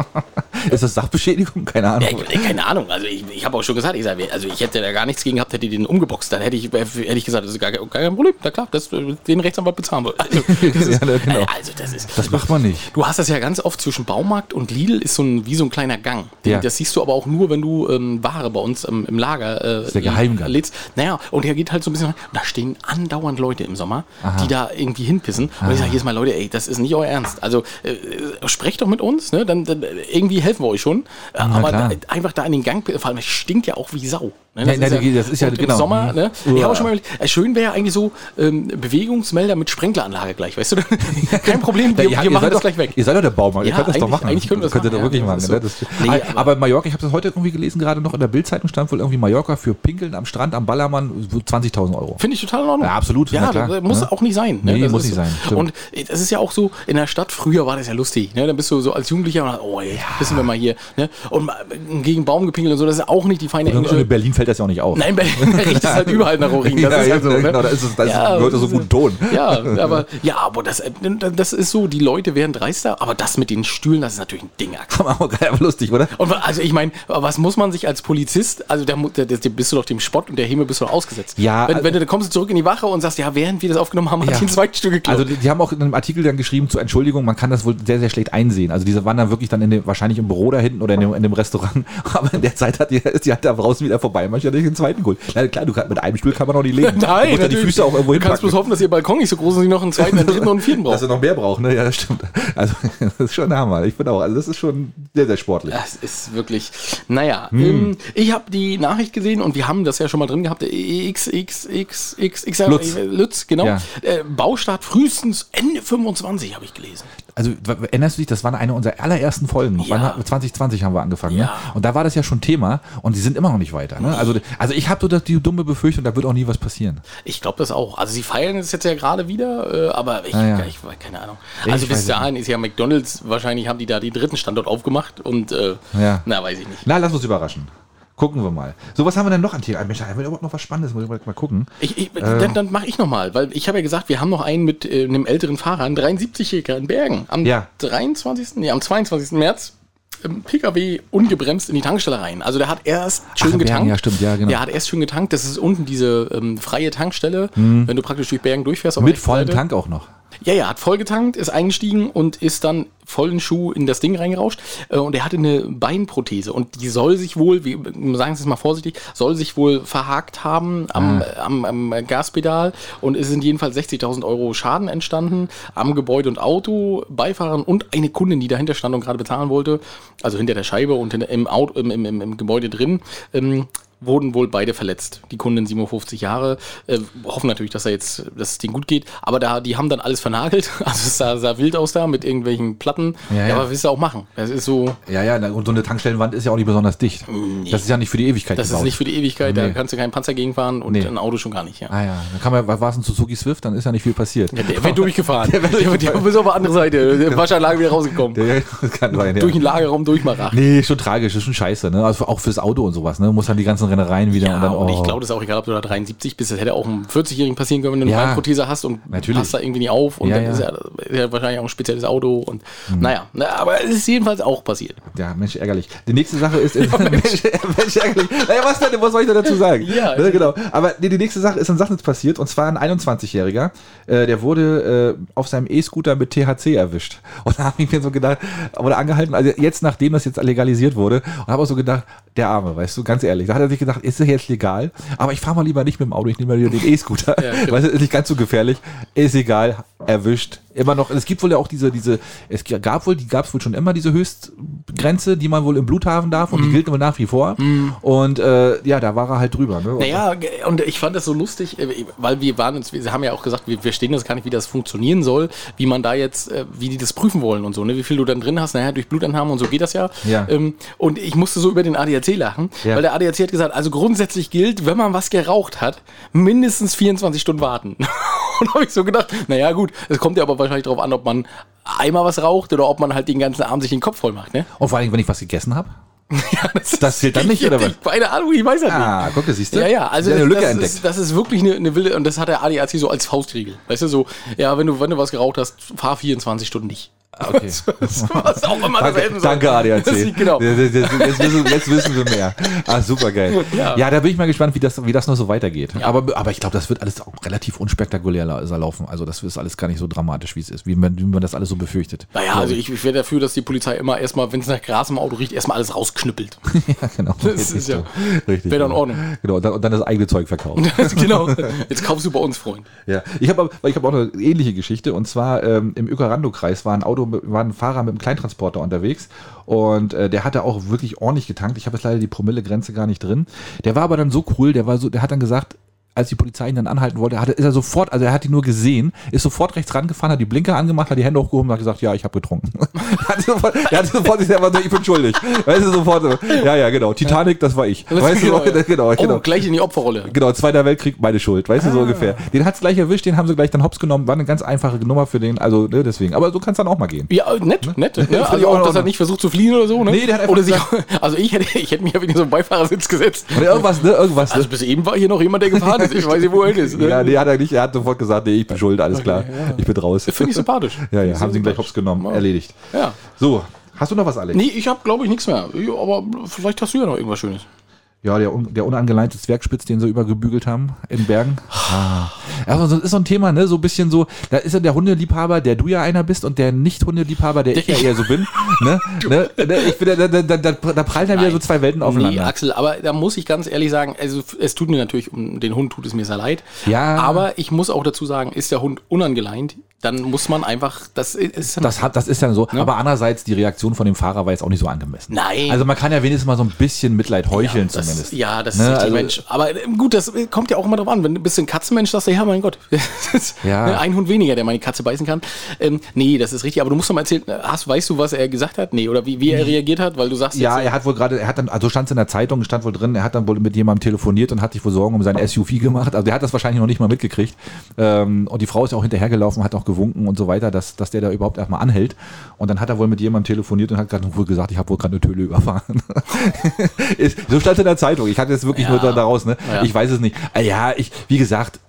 Speaker 2: Ist das Sachbeschädigung? Keine Ahnung.
Speaker 1: Ja, ich, keine Ahnung. Also ich, ich habe auch schon gesagt, ich, sag, also ich hätte da gar nichts gegen gehabt, hätte ich den umgeboxt. Dann hätte ich, hätte ich gesagt, das ist gar, gar kein Problem. Na klar, das, den Rechtsanwalt bezahlen wir. Also das ist,
Speaker 2: Ja, genau.
Speaker 1: also das ist.
Speaker 2: Das macht man nicht.
Speaker 1: Du hast das ja ganz oft zwischen Baumarkt und Lidl ist so ein, wie so ein kleiner Gang. Den,
Speaker 2: Ja.
Speaker 1: Das siehst du aber auch nur, wenn du ähm, Ware bei uns ähm, im Lager äh,
Speaker 2: ist der Geheimgang.
Speaker 1: lädst. Naja, und der geht halt so ein bisschen rein. Und da stehen andauernd Leute im Sommer, die da irgendwie hinpissen. Und ich sage jedes Mal, Leute, ey, das ist nicht euer Ernst. Also äh, sprecht doch mit uns, ne? dann, dann irgendwie helfen wir euch schon. Äh, aber
Speaker 2: klar.
Speaker 1: da, einfach da in den Gang, vor allem es stinkt ja auch wie Sau. Ne? Das,
Speaker 2: ja,
Speaker 1: ist
Speaker 2: ja,
Speaker 1: ja,
Speaker 2: das ist ja
Speaker 1: im
Speaker 2: genau.
Speaker 1: Sommer. Ne?
Speaker 2: Mhm.
Speaker 1: Ich habe schon mal überlegt, äh, schön wäre ja eigentlich so ähm, Bewegungsmelder mit Sprenkleranlage gleich, weißt du? Kein Problem, wir,
Speaker 2: Ja,
Speaker 1: wir machen das
Speaker 2: doch,
Speaker 1: gleich weg.
Speaker 2: Ihr seid doch der Baumarkt, ihr
Speaker 1: Ja,
Speaker 2: könnt das doch
Speaker 1: eigentlich-
Speaker 2: machen.
Speaker 1: eigentlich können wir das
Speaker 2: könnt ihr
Speaker 1: machen,
Speaker 2: doch wirklich
Speaker 1: ja,
Speaker 2: machen.
Speaker 1: das
Speaker 2: Ne?
Speaker 1: ist
Speaker 2: Das,
Speaker 1: Nee,
Speaker 2: aber,
Speaker 1: aber-
Speaker 2: aber Mallorca, ich habe das heute irgendwie gelesen, gerade noch in der Bildzeitung stand wohl irgendwie Mallorca für Pinkeln am Strand am Ballermann so zwanzigtausend Euro.
Speaker 1: Finde ich total in Ordnung.
Speaker 2: Ja, absolut,
Speaker 1: Ja,
Speaker 2: na klar.
Speaker 1: das muss
Speaker 2: Ja.
Speaker 1: auch nicht sein. Ne?
Speaker 2: Nee,
Speaker 1: Das
Speaker 2: muss
Speaker 1: ist
Speaker 2: nicht
Speaker 1: so.
Speaker 2: sein, stimmt.
Speaker 1: Und das ist ja auch so, in der Stadt, früher war das ja lustig. Ne? Dann bist du so als Jugendlicher und oh, jetzt wissen wir mal hier. Ne? Und mal gegen Baum gepinkelt und so, das ist auch nicht die feine
Speaker 2: Und
Speaker 1: englische...
Speaker 2: in Berlin fällt das ja auch nicht auf.
Speaker 1: Nein, Berlin riecht es halt überall nach Urin. Das
Speaker 2: Ja,
Speaker 1: ist halt so.
Speaker 2: ja,
Speaker 1: Ne?
Speaker 2: genau, da ist es- das gehört so gut Ton.
Speaker 1: Ja, aber, ja, aber das, das ist so, die Leute werden dreister, aber das mit den Stühlen, das ist natürlich ein Ding.
Speaker 2: Aber lustig, oder?
Speaker 1: Und also ich meine, was muss man sich als Polizist, also da, mu- da, da bist du doch dem Spott und der Häme bist du doch ausgesetzt.
Speaker 2: Ja,
Speaker 1: wenn,
Speaker 2: also-
Speaker 1: wenn du da kommst du zurück in die Wache und sagst, ja, während wir das aufgenommen haben, hat
Speaker 2: Ja.
Speaker 1: die ein zweites Stück geklaut.
Speaker 2: Also die, die haben auch in einem Artikel dann geschrieben zur Entschuldigung, man kann das wohl sehr, sehr schlecht einsehen. Also diese waren dann wirklich dann in dem, wahrscheinlich im Büro da hinten oder in dem, in dem Restaurant. Aber in der Zeit hat die, ist die halt da draußen wieder vorbei. Manchmal hat den zweiten geholt. Na klar, du kannst, mit einem Stuhl kann man auch nicht leben.
Speaker 1: Nein,
Speaker 2: du musst ja die
Speaker 1: natürlich.
Speaker 2: Füße auch irgendwo
Speaker 1: Du kannst
Speaker 2: hinpacken.
Speaker 1: bloß hoffen, dass ihr Balkon nicht so groß ist und sie noch einen zweiten, einen dritten und einen vierten
Speaker 2: Dass
Speaker 1: braucht.
Speaker 2: du noch mehr brauchst, ne? Ja, das stimmt. Also das ist schon der Hammer. Ich finde auch, also das ist schon sehr, sehr sportlich.
Speaker 1: Das ist wirklich, naja,
Speaker 2: Hm.
Speaker 1: ähm, ich habe die Nachricht gesehen und wir haben das ja schon mal drin gehabt, X X X X X
Speaker 2: Lutz.
Speaker 1: Lutz, genau.
Speaker 2: Ja.
Speaker 1: Äh, Baustart frühestens Ende fünfundzwanzig, habe ich gelesen.
Speaker 2: Also w- erinnerst du dich, das war eine unserer allerersten Folgen.
Speaker 1: Ja.
Speaker 2: Wann- zwanzig zwanzig haben wir angefangen. Ne?
Speaker 1: Ja.
Speaker 2: Und da war das ja schon Thema und die sind immer noch nicht weiter. Ne? Also, also ich habe so das- die dumme Befürchtung, da wird auch nie was passieren.
Speaker 1: Ich glaube das auch. Also sie feiern es jetzt ja gerade wieder, äh, aber ich,
Speaker 2: Ah, ja.
Speaker 1: ich, keine Ahnung.
Speaker 2: Ich
Speaker 1: Also bis
Speaker 2: weiß
Speaker 1: dahin ist ja McDonalds, wahrscheinlich haben die da den dritten Standort aufgemacht und äh,
Speaker 2: Ja.
Speaker 1: na, weiß ich nicht.
Speaker 2: Na, lass uns überraschen. Gucken wir mal. So, was haben wir denn noch an Themen? Mensch, haben wir überhaupt noch was Spannendes? Muss ich mal, mal gucken.
Speaker 1: Ich, ich, dann dann mache ich nochmal, weil ich habe ja gesagt, wir haben noch einen mit äh, einem älteren Fahrer, einen dreiundsiebzigjähriger in Bergen. Am
Speaker 2: Ja.
Speaker 1: dreiundzwanzigsten Nee, am zweiundzwanzigsten März im P K W ungebremst in die Tankstelle rein. Also der hat erst schön
Speaker 2: Ach, in Bergen,
Speaker 1: getankt.
Speaker 2: ja, stimmt, ja, genau.
Speaker 1: Der hat erst schön getankt. Das ist unten diese ähm, freie Tankstelle, wenn du praktisch durch Bergen durchfährst. auf der
Speaker 2: Mit
Speaker 1: rechten
Speaker 2: vollem
Speaker 1: Seite.
Speaker 2: Tank auch noch.
Speaker 1: Ja, ja, hat voll getankt, ist eingestiegen und ist dann vollen Schuh in das Ding reingerauscht. Äh, Und er hatte eine Beinprothese und die soll sich wohl, wir sagen es jetzt mal vorsichtig, soll sich wohl verhakt haben am,
Speaker 2: Ah.
Speaker 1: am, am Gaspedal und es sind jedenfalls sechzigtausend Euro Schaden entstanden am Gebäude und Auto, Beifahrern und eine Kundin, die dahinter stand und gerade bezahlen wollte, also hinter der Scheibe und hinter, im, Auto, im, im, im, im Gebäude drin. Ähm, wurden wohl beide verletzt. Die Kundin siebenundfünfzig Jahre, äh, hoffen natürlich, dass er jetzt, dass es denen gut geht, aber da, die haben dann alles vernagelt, also es sah, sah wild aus da mit irgendwelchen Platten,
Speaker 2: Ja,
Speaker 1: ja,
Speaker 2: ja.
Speaker 1: aber willst du auch machen. Das ist so,
Speaker 2: Ja, ja, und so eine Tankstellenwand ist ja auch nicht besonders dicht. Das ist ja nicht für die Ewigkeit
Speaker 1: das ist
Speaker 2: gebaut.
Speaker 1: nicht für die Ewigkeit, da
Speaker 2: Nee.
Speaker 1: kannst du keinen Panzer gegenfahren und
Speaker 2: Nee.
Speaker 1: ein Auto schon gar nicht, ja.
Speaker 2: Ah ja, dann kann man, war es ein Suzuki Swift, dann ist ja nicht viel passiert.
Speaker 1: Ja, der wird durchgefahren. Der wird der bis auf die andere Seite, der Waschanlage wieder rausgekommen.
Speaker 2: Der, das kann sein, ja.
Speaker 1: Durch den Lagerraum durchmachen.
Speaker 2: Nee, schon tragisch, ist schon scheiße, ne? Also auch fürs Auto und sowas, ne? Muss dann die ganzen Rennereien wieder
Speaker 1: Ja,
Speaker 2: und dann,
Speaker 1: und
Speaker 2: oh.
Speaker 1: ich glaube, das ist auch egal, ob du da dreiundsiebzig bist. Das hätte auch einem vierzigjährigen passieren können, wenn du eine
Speaker 2: Ja.
Speaker 1: Beinprothese hast und
Speaker 2: Natürlich.
Speaker 1: passt da irgendwie nicht auf. Und
Speaker 2: Ja,
Speaker 1: dann
Speaker 2: ja. Mhm.
Speaker 1: Ist, ja, ist ja wahrscheinlich auch ein spezielles Auto. Und naja, na, aber es ist jedenfalls auch passiert.
Speaker 2: Ja, Mensch, ärgerlich. Die nächste Sache ist, Mensch, Mensch, ärgerlich. Naja, was denn, was soll ich da dazu sagen?
Speaker 1: Ja.
Speaker 2: Ne, genau. Aber nee, die nächste Sache ist in Sachsen passiert, und zwar ein einundzwanzigjähriger, äh, der wurde äh, auf seinem E-Scooter mit T H C erwischt. Und da habe ich mir so gedacht, wurde angehalten, also jetzt, nachdem das jetzt legalisiert wurde, und habe auch so gedacht, der Arme, weißt du, ganz ehrlich, da hat er sich gedacht, ist das jetzt legal? Aber ich fahre mal lieber nicht mit dem Auto, ich nehme mal wieder den E-Scooter,
Speaker 1: Ja, stimmt.
Speaker 2: weil es ist nicht ganz so gefährlich, ist egal, erwischt. Immer noch, es gibt wohl ja auch diese, diese, es gab wohl, die gab es wohl schon immer, diese Höchstgrenze, die man wohl im Blut haben darf, und die gilt wohl nach wie vor. Und äh, ja, da war er halt drüber. Ne? Und-
Speaker 1: Naja, und ich fand das so lustig, äh, weil wir waren uns, wir haben ja auch gesagt, wir verstehen das gar nicht, wie das funktionieren soll, wie man da jetzt, äh, wie die das prüfen wollen und so, ne? Wie viel du dann drin hast, naja, durch Blutentnahme und so geht das ja.
Speaker 2: Ja.
Speaker 1: Ähm, und ich musste so über den A D A C lachen,
Speaker 2: Ja.
Speaker 1: weil der A D A C hat gesagt, also grundsätzlich gilt, wenn man was geraucht hat, mindestens vierundzwanzig Stunden warten. Und da habe ich so gedacht, naja gut, es kommt ja aber wahrscheinlich darauf an, ob man einmal was raucht oder ob man halt den ganzen Abend sich den Kopf voll macht, ne?
Speaker 2: Und vor allem, wenn ich was gegessen habe.
Speaker 1: Ja, das,
Speaker 2: Das zählt dann nicht, oder was?
Speaker 1: Keine Ahnung, ich weiß das nicht.
Speaker 2: Ah, guck, siehst du?
Speaker 1: Ja, ja, also
Speaker 2: Ja, eine
Speaker 1: das,
Speaker 2: Lücke
Speaker 1: das,
Speaker 2: entdeckt.
Speaker 1: ist, das ist wirklich eine, eine wilde, und das hat der A D A C so als Faustregel. Weißt du, so, ja, wenn du, wenn du was geraucht hast, fahr vierundzwanzig Stunden nicht.
Speaker 2: Okay.
Speaker 1: Was auch immer das
Speaker 2: Danke,
Speaker 1: helfen soll.
Speaker 2: danke A D A C.
Speaker 1: Das, genau.
Speaker 2: Jetzt, jetzt, jetzt, wissen, jetzt wissen wir mehr. Ah, super geil. Ja.
Speaker 1: Ja.
Speaker 2: da bin ich mal gespannt, wie das, wie das noch so weitergeht. Aber, aber ich glaube, das wird alles auch relativ unspektakulär la- laufen. Also das ist alles gar nicht so dramatisch, wie es ist, wie man, wie man das alles so befürchtet.
Speaker 1: Naja, also ich, ich wäre dafür, dass die Polizei immer erstmal, wenn es nach Gras im Auto riecht, erstmal alles rausknüppelt.
Speaker 2: Ja, genau.
Speaker 1: Das
Speaker 2: Richtig
Speaker 1: ist ja-
Speaker 2: so. Richtig.
Speaker 1: wäre dann in
Speaker 2: genau.
Speaker 1: Ordnung.
Speaker 2: Genau, und dann, und dann das eigene Zeug verkaufen.
Speaker 1: Genau. Jetzt kaufst du bei uns, Freund.
Speaker 2: Ja, ich habe ich hab auch eine ähnliche Geschichte, und zwar ähm, im Ökarando-Kreis war ein Auto Auto, war ein Fahrer mit einem Kleintransporter unterwegs und äh, der hatte auch wirklich ordentlich getankt. Ich habe jetzt leider die Promille-Grenze gar nicht drin. Der war aber dann so cool, der war so, der hat dann gesagt, als die Polizei ihn dann anhalten wollte, hat er, ist er sofort, also er hat ihn nur gesehen, ist sofort rechts rangefahren, hat die Blinker angemacht, hat die Hände hochgehoben und hat gesagt, ja, ich habe getrunken. er hat sofort, er hat sofort sich selber so, ich bin schuldig. Weißt du, sofort so, ja, ja, genau, Titanic, das war ich. Weißt
Speaker 1: genau,
Speaker 2: du,
Speaker 1: ja.
Speaker 2: genau, genau.
Speaker 1: Oh, gleich in die Opferrolle.
Speaker 2: Genau, Zweiter Weltkrieg, meine Schuld, weißt ah. du, so ungefähr. Den hat's gleich erwischt, den haben sie gleich dann hops genommen, war eine ganz einfache Nummer für den, also ne, deswegen. Aber so kann es dann auch mal gehen.
Speaker 1: Ja, nett, ne? nett. Ne? Also auch, dass er nicht versucht zu fliehen oder so, ne?
Speaker 2: Nee, der hat einfach
Speaker 1: oder sich, also ich hätte, ich hätte mich ja wieder so einen Beifahrersitz gesetzt.
Speaker 2: Oder irgendwas, ne, irgendwas.
Speaker 1: Also bis eben war hier noch jemand, der gefahren ist, ich weiß nicht, wo er ist. Ne?
Speaker 2: Ja, nee, hat er nicht, er hat sofort gesagt, nee, ich bin schuld, alles okay, klar, ja. Ich bin raus.
Speaker 1: Finde ich sympathisch.
Speaker 2: Ja, ja, haben sie ihn gleich hops genommen, ja. Erledigt.
Speaker 1: Ja.
Speaker 2: So, hast du noch was, Alex?
Speaker 1: Nee, ich habe, glaube ich, nichts mehr. Aber vielleicht hast du ja noch irgendwas Schönes.
Speaker 2: Ja, der, der unangeleinte Zwergspitz, den sie übergebügelt haben in Bergen. Ah. Also das ist so ein Thema, ne, so ein bisschen so, da ist ja der Hundeliebhaber, der du ja einer bist und der Nicht-Hundeliebhaber, der ich ja eher so bin. Ne? ne? Ich bin, da, da, da, da, da prallen dann wieder so zwei Welten aufeinander.
Speaker 1: Nee, Axel, aber da muss ich ganz ehrlich sagen, also es tut mir natürlich, um den Hund tut es mir sehr leid.
Speaker 2: Ja.
Speaker 1: Aber ich muss auch dazu sagen, ist der Hund unangeleint, dann muss man einfach, das ist dann
Speaker 2: das, hat, das ist dann so, ne? Aber andererseits, die Reaktion von dem Fahrer war jetzt auch nicht so angemessen.
Speaker 1: Nein.
Speaker 2: Also man kann ja wenigstens mal so ein bisschen Mitleid heucheln
Speaker 1: ja, das,
Speaker 2: zumindest.
Speaker 1: Ja, das
Speaker 2: ne?
Speaker 1: ist richtig,
Speaker 2: also,
Speaker 1: Mensch. Aber gut, das kommt ja auch immer drauf an. Wenn du bist ein Katzenmensch, sagst du, ja, mein Gott,
Speaker 2: ja.
Speaker 1: ein Hund weniger, der meine Katze beißen kann. Ähm, nee, das ist richtig. Aber du musst doch mal erzählen, hast, weißt du, was er gesagt hat? Nee, oder wie, wie er reagiert hat? Weil du sagst
Speaker 2: ja,
Speaker 1: jetzt,
Speaker 2: er hat wohl gerade, er hat dann, also stand es in der Zeitung, stand wohl drin, er hat dann wohl mit jemandem telefoniert und hat sich wohl Sorgen um sein S U V gemacht. Also der hat das wahrscheinlich noch nicht mal mitgekriegt. Ähm, und die Frau ist ja auch hinterhergelaufen, hat auch gewunken und so weiter, dass, dass der da überhaupt erstmal anhält. Und dann hat er wohl mit jemandem telefoniert und hat gerade wohl gesagt, ich habe wohl gerade eine Töle überfahren. So stand es in der Zeitung. Ich hatte jetzt wirklich
Speaker 1: ja.
Speaker 2: nur da, daraus, ne?
Speaker 1: Ja.
Speaker 2: Ich weiß es nicht. Ja, ich, wie gesagt,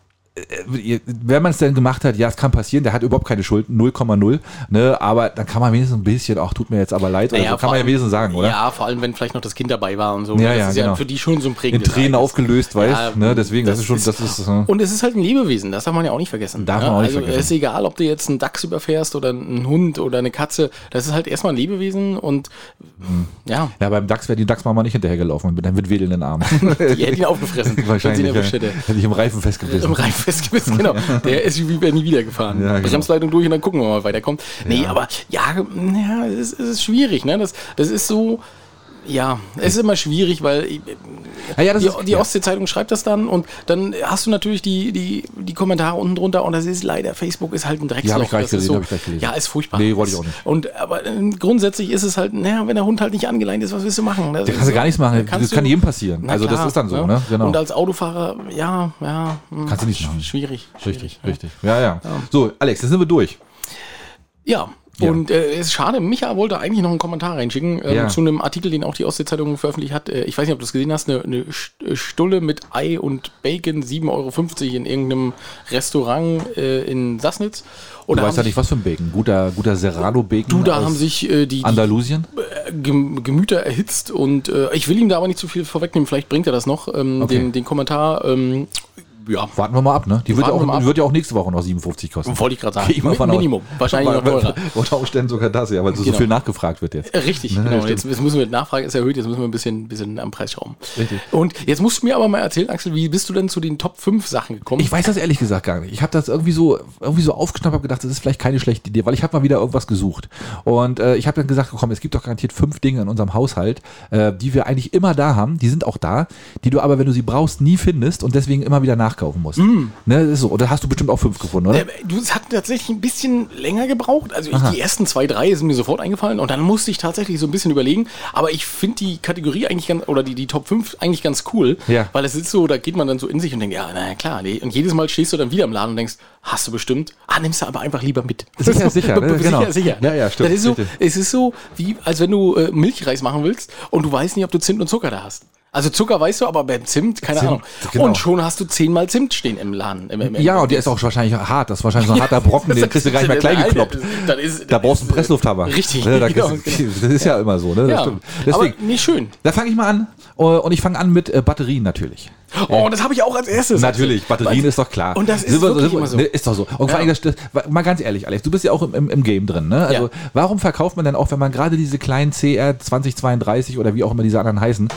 Speaker 2: wenn man es denn gemacht hat, ja, es kann passieren, der hat überhaupt keine Schuld, null Komma null, ne, aber dann kann man wenigstens ein bisschen, ach, tut mir jetzt aber leid, oder
Speaker 1: naja,
Speaker 2: so, kann man ja wenigstens sagen, oder?
Speaker 1: Ja, vor allem, wenn vielleicht noch das Kind dabei war und so.
Speaker 2: Ja,
Speaker 1: das
Speaker 2: ja,
Speaker 1: ist
Speaker 2: genau.
Speaker 1: ja für die schon so ein prägendes
Speaker 2: in Tränen
Speaker 1: Ereignis.
Speaker 2: aufgelöst, weißt
Speaker 1: ja,
Speaker 2: ne, deswegen, das, das ist schon,
Speaker 1: ist,
Speaker 2: das ist, äh,
Speaker 1: und es ist halt ein Lebewesen, das darf man ja auch nicht vergessen.
Speaker 2: Darf
Speaker 1: ja?
Speaker 2: man auch nicht
Speaker 1: also
Speaker 2: vergessen.
Speaker 1: Es ist egal, ob du jetzt einen Dachs überfährst oder einen Hund oder eine Katze, das ist halt erstmal ein Lebewesen und hm. ja.
Speaker 2: Ja, beim Dachs wäre die Dachsmama nicht hinterhergelaufen, dann wird Wedel in den Arm.
Speaker 1: Die hätte ihn aufgefressen.
Speaker 2: Wahrscheinlich, ja. Hätte ich im Reifen festgebissen. Im
Speaker 1: Reifen festgebissen, genau. Der S U V wäre nie wieder gefahren.
Speaker 2: Ja, genau.
Speaker 1: Bremsleitung durch und dann gucken wir mal, weiterkommt. Nee, ja. aber ja, ja es, ist, es ist schwierig. Ne? Das, das ist so, ja, es ist immer schwierig, weil
Speaker 2: ja, ja, das
Speaker 1: die,
Speaker 2: ist,
Speaker 1: die
Speaker 2: ja.
Speaker 1: Ostsee-Zeitung schreibt das dann und dann hast du natürlich die, die, die Kommentare unten drunter und das ist leider, Facebook ist halt ein Drecksloch.
Speaker 2: Ja, hab ich gleich
Speaker 1: das
Speaker 2: gelesen,
Speaker 1: ist so,
Speaker 2: hab ich gleich gelesen.
Speaker 1: Ja, ist furchtbar.
Speaker 2: Nee, wollte ich auch nicht.
Speaker 1: Und, aber äh, grundsätzlich ist es halt, naja, wenn der Hund halt nicht angeleint ist, was willst du machen? Das
Speaker 2: da kannst du gar nichts machen, das kann jedem passieren.
Speaker 1: Na
Speaker 2: also
Speaker 1: klar,
Speaker 2: das ist dann so,
Speaker 1: ne?
Speaker 2: ne? Genau.
Speaker 1: Und als Autofahrer, ja, ja.
Speaker 2: Kannst du nicht machen.
Speaker 1: Schwierig.
Speaker 2: Richtig, schwierig, richtig. Ja, ja, ja. So, Alex, jetzt sind wir durch.
Speaker 1: Ja. Ja. Und äh, es ist schade, Micha wollte eigentlich noch einen Kommentar reinschicken ähm,
Speaker 2: ja.
Speaker 1: zu einem Artikel, den auch die Ostsee-Zeitung veröffentlicht hat. Äh, ich weiß nicht, ob du es gesehen hast, eine, eine Stulle mit Ei und Bacon, sieben Euro fünfzig in irgendeinem Restaurant äh, in Sassnitz. Und
Speaker 2: du weißt ja nicht, was für ein Bacon. Guter, guter Serrano-Bacon.
Speaker 1: Du, da haben sich äh, die,
Speaker 2: Andalusien?
Speaker 1: die äh, Gemüter erhitzt und äh, ich will ihm da aber nicht zu viel vorwegnehmen, vielleicht bringt er das noch, ähm, okay. den, den Kommentar. Ähm, Ja.
Speaker 2: Warten wir mal ab, ne? Die wird ja, auch, wird ja auch nächste Woche noch siebenundfünfzig kosten.
Speaker 1: Wollte ich gerade sagen. Ich Mi- Minimum. Wahrscheinlich noch teurer.
Speaker 2: Unter Umständen sogar das, ja, weil so, genau. so viel nachgefragt wird jetzt.
Speaker 1: Richtig, ne, genau. Jetzt, jetzt müssen wir, die Nachfrage ist erhöht, jetzt müssen wir ein bisschen, bisschen am Preis schrauben.
Speaker 2: Richtig.
Speaker 1: Und jetzt musst du mir aber mal erzählen, Axel, wie bist du denn zu den Top fünf Sachen gekommen?
Speaker 2: Ich weiß das ehrlich gesagt gar nicht. Ich habe das irgendwie so, irgendwie so aufgeschnappt, habe gedacht, das ist vielleicht keine schlechte Idee, weil ich habe mal wieder irgendwas gesucht. Und äh, ich habe dann gesagt, komm, es gibt doch garantiert fünf Dinge in unserem Haushalt, äh, die wir eigentlich immer da haben, die sind auch da, die du aber, wenn du sie brauchst, nie findest und deswegen immer wieder nachkaufen musst. Mm. Ne, das ist so. Oder hast du bestimmt auch fünf gefunden, oder?
Speaker 1: Du, es hat tatsächlich ein bisschen länger gebraucht. Also ich, die ersten zwei, drei sind mir sofort eingefallen und dann musste ich tatsächlich so ein bisschen überlegen. Aber ich finde die Kategorie eigentlich ganz, oder die, die Top fünf eigentlich ganz cool.
Speaker 2: Ja.
Speaker 1: Weil es ist so, da geht man dann so in sich und denkt, ja, na klar. Nee. Und jedes Mal stehst du dann wieder im Laden und denkst, hast du bestimmt, ah, nimmst du aber einfach lieber mit.
Speaker 2: Sicher, sicher. Ne?
Speaker 1: Sicher,
Speaker 2: genau.
Speaker 1: sicher. Ne?
Speaker 2: Ja, ja, stimmt.
Speaker 1: Das ist so, es ist so, wie als wenn du äh, Milchreis machen willst und du weißt nicht, ob du Zimt und Zucker da hast. Also Zucker weißt du, aber beim Zimt, keine
Speaker 2: Zimt,
Speaker 1: Ahnung.
Speaker 2: Genau.
Speaker 1: Und schon hast du zehnmal Zimt stehen im Laden. Im, im, im
Speaker 2: ja, und der ist auch wahrscheinlich hart. Das ist wahrscheinlich so ein harter Brocken, den kriegst du gar nicht mehr klein gekloppt.
Speaker 1: Das ist, das
Speaker 2: da brauchst du einen
Speaker 1: ist,
Speaker 2: Presslufthammer.
Speaker 1: Richtig.
Speaker 2: Ne, da
Speaker 1: genau,
Speaker 2: kriegst,
Speaker 1: genau.
Speaker 2: Das ist ja immer so. Ne? Das
Speaker 1: Ja,
Speaker 2: stimmt. Deswegen,
Speaker 1: aber nicht schön.
Speaker 2: Da fange ich mal an. Und ich fange an mit äh, Batterien natürlich.
Speaker 1: Oh, das habe ich auch als erstes.
Speaker 2: Natürlich, Batterien ist doch klar.
Speaker 1: Und das ist
Speaker 2: sind wir,
Speaker 1: wirklich
Speaker 2: sind wir,
Speaker 1: immer so.
Speaker 2: Ne, ist doch so. Und vor allem, das, das, mal ganz ehrlich, Alex, du bist ja auch im, im, im Game drin. Ne? Also
Speaker 1: ja.
Speaker 2: Warum verkauft man denn auch, wenn man gerade diese kleinen C R zwanzig zweiunddreißig oder wie auch immer diese anderen heißen,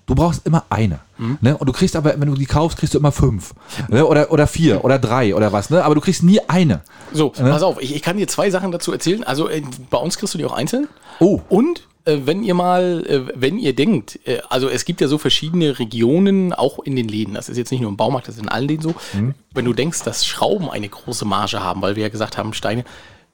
Speaker 2: Du brauchst immer eine. Mhm. Ne? Und du kriegst aber, wenn du die kaufst, kriegst du immer fünf. Ne? Oder, oder vier oder drei oder was. Ne? Aber du kriegst nie eine.
Speaker 1: So, ne? Pass auf, ich, ich kann dir zwei Sachen dazu erzählen. Also äh, bei uns kriegst du die auch einzeln.
Speaker 2: Oh.
Speaker 1: Und äh, wenn ihr mal, äh, wenn ihr denkt, äh, also es gibt ja so verschiedene Regionen, auch in den Läden. Das ist jetzt nicht nur im Baumarkt, das ist in allen Läden so. Mhm. Wenn du denkst, dass Schrauben eine große Marge haben, weil wir ja gesagt haben, Steine,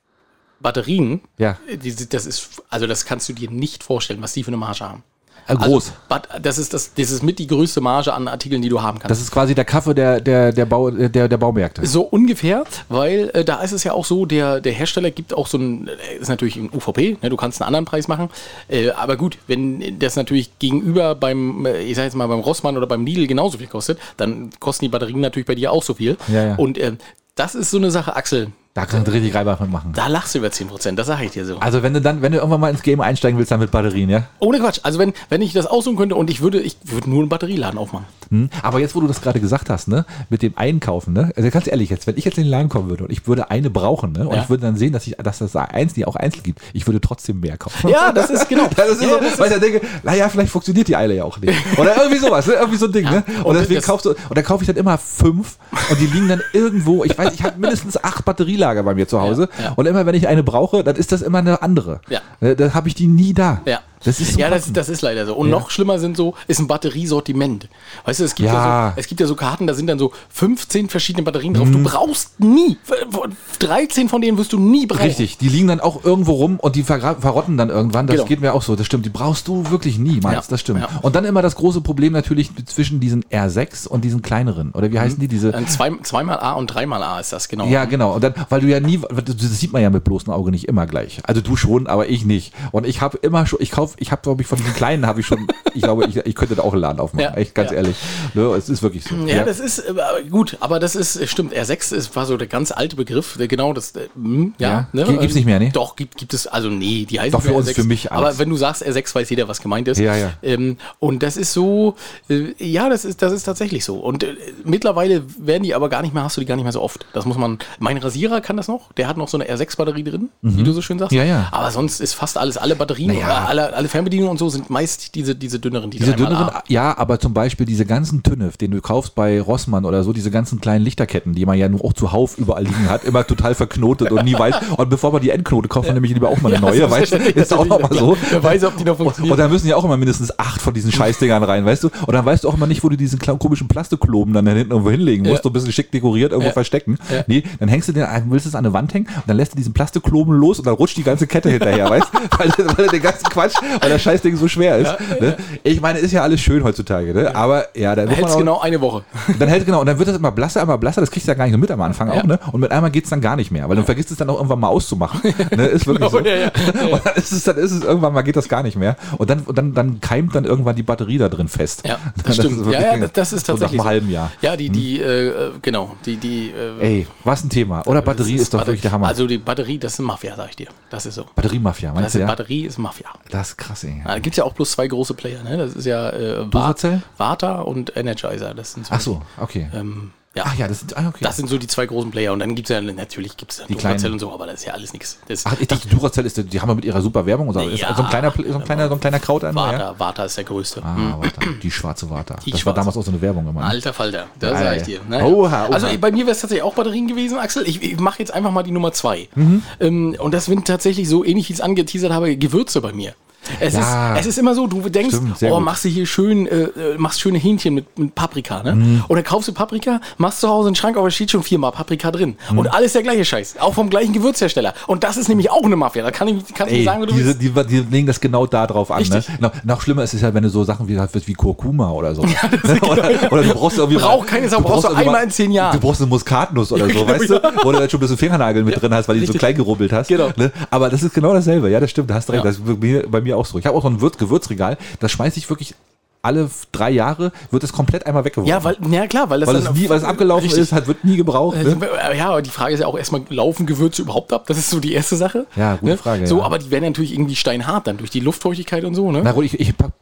Speaker 1: Batterien,
Speaker 2: ja.
Speaker 1: die, das ist, also das kannst du dir nicht vorstellen, was die für eine Marge haben.
Speaker 2: Groß.
Speaker 1: Also, das ist das, das ist mit die größte Marge an Artikeln, die du haben kannst.
Speaker 2: Das ist quasi der Kaffee der, der, der, Bau, der, der Baumärkte.
Speaker 1: So ungefähr, weil äh, da ist es ja auch so, der, der Hersteller gibt auch so ein, ist natürlich ein U V P, ne, du kannst einen anderen Preis machen, äh, aber gut, wenn das natürlich gegenüber beim, ich sag jetzt mal beim Rossmann oder beim Lidl genauso viel kostet, dann kosten die Batterien natürlich bei dir auch so viel.
Speaker 2: Ja, ja.
Speaker 1: Und äh, das ist so eine Sache, Axel.
Speaker 2: Da kannst du richtig Reibach mitmachen.
Speaker 1: Da lachst du über zehn Prozent, das sage ich dir so.
Speaker 2: Also wenn du dann, wenn du irgendwann mal ins Game einsteigen willst, dann mit Batterien, ja?
Speaker 1: Ohne Quatsch. Also wenn, wenn ich das aussuchen könnte und ich würde, ich würde nur einen Batterieladen aufmachen.
Speaker 2: Hm. Aber jetzt, wo du das gerade gesagt hast, ne, mit dem Einkaufen, ne, also ganz ehrlich jetzt, wenn ich jetzt in den Laden kommen würde und ich würde eine brauchen, ne, und ja. ich würde dann sehen, dass ich, dass das eins, die auch einzeln gibt, ich würde trotzdem mehr kaufen.
Speaker 1: Ja, das ist genau.
Speaker 2: Das ist
Speaker 1: ja,
Speaker 2: so,
Speaker 1: das
Speaker 2: weil ich dann denke, naja, vielleicht funktioniert die Eile ja auch nicht. Oder irgendwie sowas, ne? Irgendwie so ein Ding, ja. ne? Und, und deswegen kaufst du, und dann kaufe ich dann immer fünf und die liegen dann irgendwo, ich weiß, ich habe mindestens acht Batterielager bei mir zu Hause. Ja, ja. Und immer, wenn ich eine brauche, dann ist das immer eine andere.
Speaker 1: Ja.
Speaker 2: Dann habe ich die nie da.
Speaker 1: Ja.
Speaker 2: Das ist so
Speaker 1: ja, das, das ist leider so. Und ja. noch schlimmer sind so, ist ein Batteriesortiment. Weißt du, es gibt ja. ja, so, es gibt ja so Karten, da sind dann so fünfzehn verschiedene Batterien drauf. Mhm. Du brauchst nie, dreizehn von denen wirst du nie brauchen.
Speaker 2: Richtig, die liegen dann auch irgendwo rum und die vergra- verrotten dann irgendwann. Das genau. geht mir auch so, das stimmt. Die brauchst du wirklich nie, meinst ja. das stimmt. Ja. Und dann immer das große Problem natürlich zwischen diesen R sechs und diesen kleineren. Oder wie heißen mhm. die? Diese
Speaker 1: dann zwei, zweimal A und dreimal A ist das, genau.
Speaker 2: Ja, genau. Und dann, weil du ja nie, das sieht man ja mit bloßem Auge nicht immer gleich. Also du schon, aber ich nicht. Und ich habe immer schon, ich kaufe, ich habe glaube ich von diesen kleinen habe ich schon, ich glaube, ich, ich könnte da auch einen Laden aufmachen. Ja, echt, ganz ja. ehrlich. Ne, es ist wirklich so.
Speaker 1: Ja, ja, das ist äh, gut, aber das ist, stimmt, R sechs ist, war so der ganz alte Begriff, der, genau das, äh, ja.
Speaker 2: ja. Ne? Gibt es nicht mehr, ne?
Speaker 1: Doch, gibt, gibt es, also nee, die heißen
Speaker 2: doch für uns,
Speaker 1: R sechs,
Speaker 2: für mich
Speaker 1: alles. Aber wenn du sagst R sechs, weiß jeder, was gemeint ist.
Speaker 2: Ja, ja.
Speaker 1: Ähm, und das ist so, äh, ja, das ist, das ist tatsächlich so. Und äh, mittlerweile werden die aber gar nicht mehr, hast du die gar nicht mehr so oft. Das muss man, mein Rasierer kann das noch, der hat noch so eine R sechs Batterie drin, mhm. wie du so schön sagst.
Speaker 2: Ja, ja.
Speaker 1: Aber sonst ist fast alles, alle Batterien,
Speaker 2: naja.
Speaker 1: alle, alle Fernbedienungen und so sind meist diese, diese dünneren, die
Speaker 2: diese dünneren, ja, aber zum Beispiel diese ganzen Tünnef, den du kaufst bei Rossmann oder so, diese ganzen kleinen Lichterketten, die man ja nur auch zuhauf überall liegen hat, immer total verknotet und nie weiß. Und bevor man die Endknote kauft, man nämlich lieber auch mal eine neue, ja, weißt du? Ist auch noch mal so.
Speaker 1: Wer weiß, ob die noch funktionieren.
Speaker 2: Und da müssen ja auch immer mindestens acht von diesen Scheißdingern rein, weißt du? Und dann weißt du auch immer nicht, wo du diesen komischen Plastikkloben dann hinten irgendwo hinlegen musst, ja. so ein bisschen schick dekoriert, irgendwo ja. verstecken. Ja. Nee, dann hängst du den, willst du es an eine Wand hängen und dann lässt du diesen Plastikkloben los und dann rutscht die ganze Kette hinterher, weißt du? Weil, weil der ganze Quatsch, weil das Scheißding so schwer ist. Ja. Ne? Ich meine, ist ja alles schön heutzutage, ne? Aber ja, dann
Speaker 1: hält es genau eine Woche.
Speaker 2: Dann hält genau, und dann wird das immer blasser, immer blasser, das kriegst du ja gar nicht so mit am Anfang ja. auch, ne? Und mit einmal geht es dann gar nicht mehr, weil du vergisst es dann auch irgendwann mal auszumachen. Ne? Ist wirklich genau, so. Ja, ja. Und dann ist es, dann ist es irgendwann mal geht das gar nicht mehr. Und dann, und dann, dann keimt dann irgendwann die Batterie da drin fest.
Speaker 1: Ja, das, das stimmt. Ja, ja, das, das ist tatsächlich.
Speaker 2: So nach einem halben Jahr.
Speaker 1: Ja, die, die, hm. äh, genau, die, die. Äh,
Speaker 2: Ey, was ein Thema. Oder Batterie ist, ist doch Batterie, wirklich der Hammer.
Speaker 1: Also die Batterie, das ist Mafia, sag ich dir. Das ist so.
Speaker 2: Batteriemafia, meinst
Speaker 1: das
Speaker 2: du
Speaker 1: ist,
Speaker 2: ja?
Speaker 1: Batterie ist Mafia.
Speaker 2: Das ist krass, ey.
Speaker 1: Da gibt es ja auch bloß zwei große Player, ne? Das ist ja äh,
Speaker 2: Duracell?
Speaker 1: Vata und Energizer. Das sind so
Speaker 2: Ach so, okay.
Speaker 1: Ähm, ja.
Speaker 2: Ach ja, das sind, ah, okay.
Speaker 1: das sind so die zwei großen Player. Und dann gibt es ja, natürlich gibt es
Speaker 2: die
Speaker 1: Duracell und so, aber das ist ja alles nichts.
Speaker 2: Ach, ich dachte, Duracell ist, die haben wir mit ihrer super Werbung und so. Ist
Speaker 1: ja,
Speaker 2: so ein kleiner, so ein kleiner, so ein kleiner Kraut an.
Speaker 1: Vata,
Speaker 2: ja?
Speaker 1: Vata ist der größte.
Speaker 2: Ah, Vata. Die schwarze Vata. Die
Speaker 1: das
Speaker 2: schwarze. War damals auch so eine Werbung immer.
Speaker 1: Alter Falter, das
Speaker 2: ah,
Speaker 1: sag ich dir. Naja. Oha, oha. Also bei mir wäre es tatsächlich auch Batterien gewesen, Axel. Ich, ich mache jetzt einfach mal die Nummer zwei. Mhm. Ähm, und das sind tatsächlich so ähnlich, wie ich es angeteasert habe, Gewürze bei mir. Es, ja, ist, es ist immer so, du denkst, stimmt, oh, gut. machst du hier schön, äh, machst schöne Hähnchen mit, mit Paprika, ne? Mm. Und dann kaufst du Paprika, machst zu Hause einen Schrank, aber es steht schon viermal Paprika drin. Mm. Und alles der gleiche Scheiß, auch vom gleichen Gewürzhersteller. Und das ist nämlich auch eine Mafia, da kann ich, kann
Speaker 2: Ey,
Speaker 1: ich sagen, wie du
Speaker 2: diese, die, die legen das genau da drauf an. Ne? Noch, noch schlimmer ist es ja, wenn du so Sachen wie, wie Kurkuma oder so. Ja, genau, oder, ja. oder du brauchst irgendwie
Speaker 1: Brauch keine Sau, brauchst du einmal in zehn Jahren.
Speaker 2: Du brauchst eine Muskatnuss oder so, weißt du? Wo du dann schon ein bisschen Fingernagel mit ja, drin hast, weil die so klein gerubbelt hast.
Speaker 1: Genau.
Speaker 2: Ne? Aber das ist genau dasselbe, ja, das stimmt, da hast du recht. Ja. Das ist bei mir, bei mir auch so. Ich habe auch so ein Gewürzregal, das schmeiße ich wirklich alle drei Jahre, wird es komplett einmal weggeworfen.
Speaker 1: Ja, weil, ja klar, weil das
Speaker 2: weil
Speaker 1: dann
Speaker 2: es, nie, weil es abgelaufen richtig. ist, hat, wird nie gebraucht. Ne?
Speaker 1: Ja, aber die Frage ist ja auch erstmal, laufen Gewürze überhaupt ab? Das ist so die erste Sache.
Speaker 2: Ja, gute ne? Frage.
Speaker 1: So,
Speaker 2: ja.
Speaker 1: aber die werden natürlich irgendwie steinhart dann durch die Luftfeuchtigkeit und so, ne?
Speaker 2: Na gut, ich, ich pack,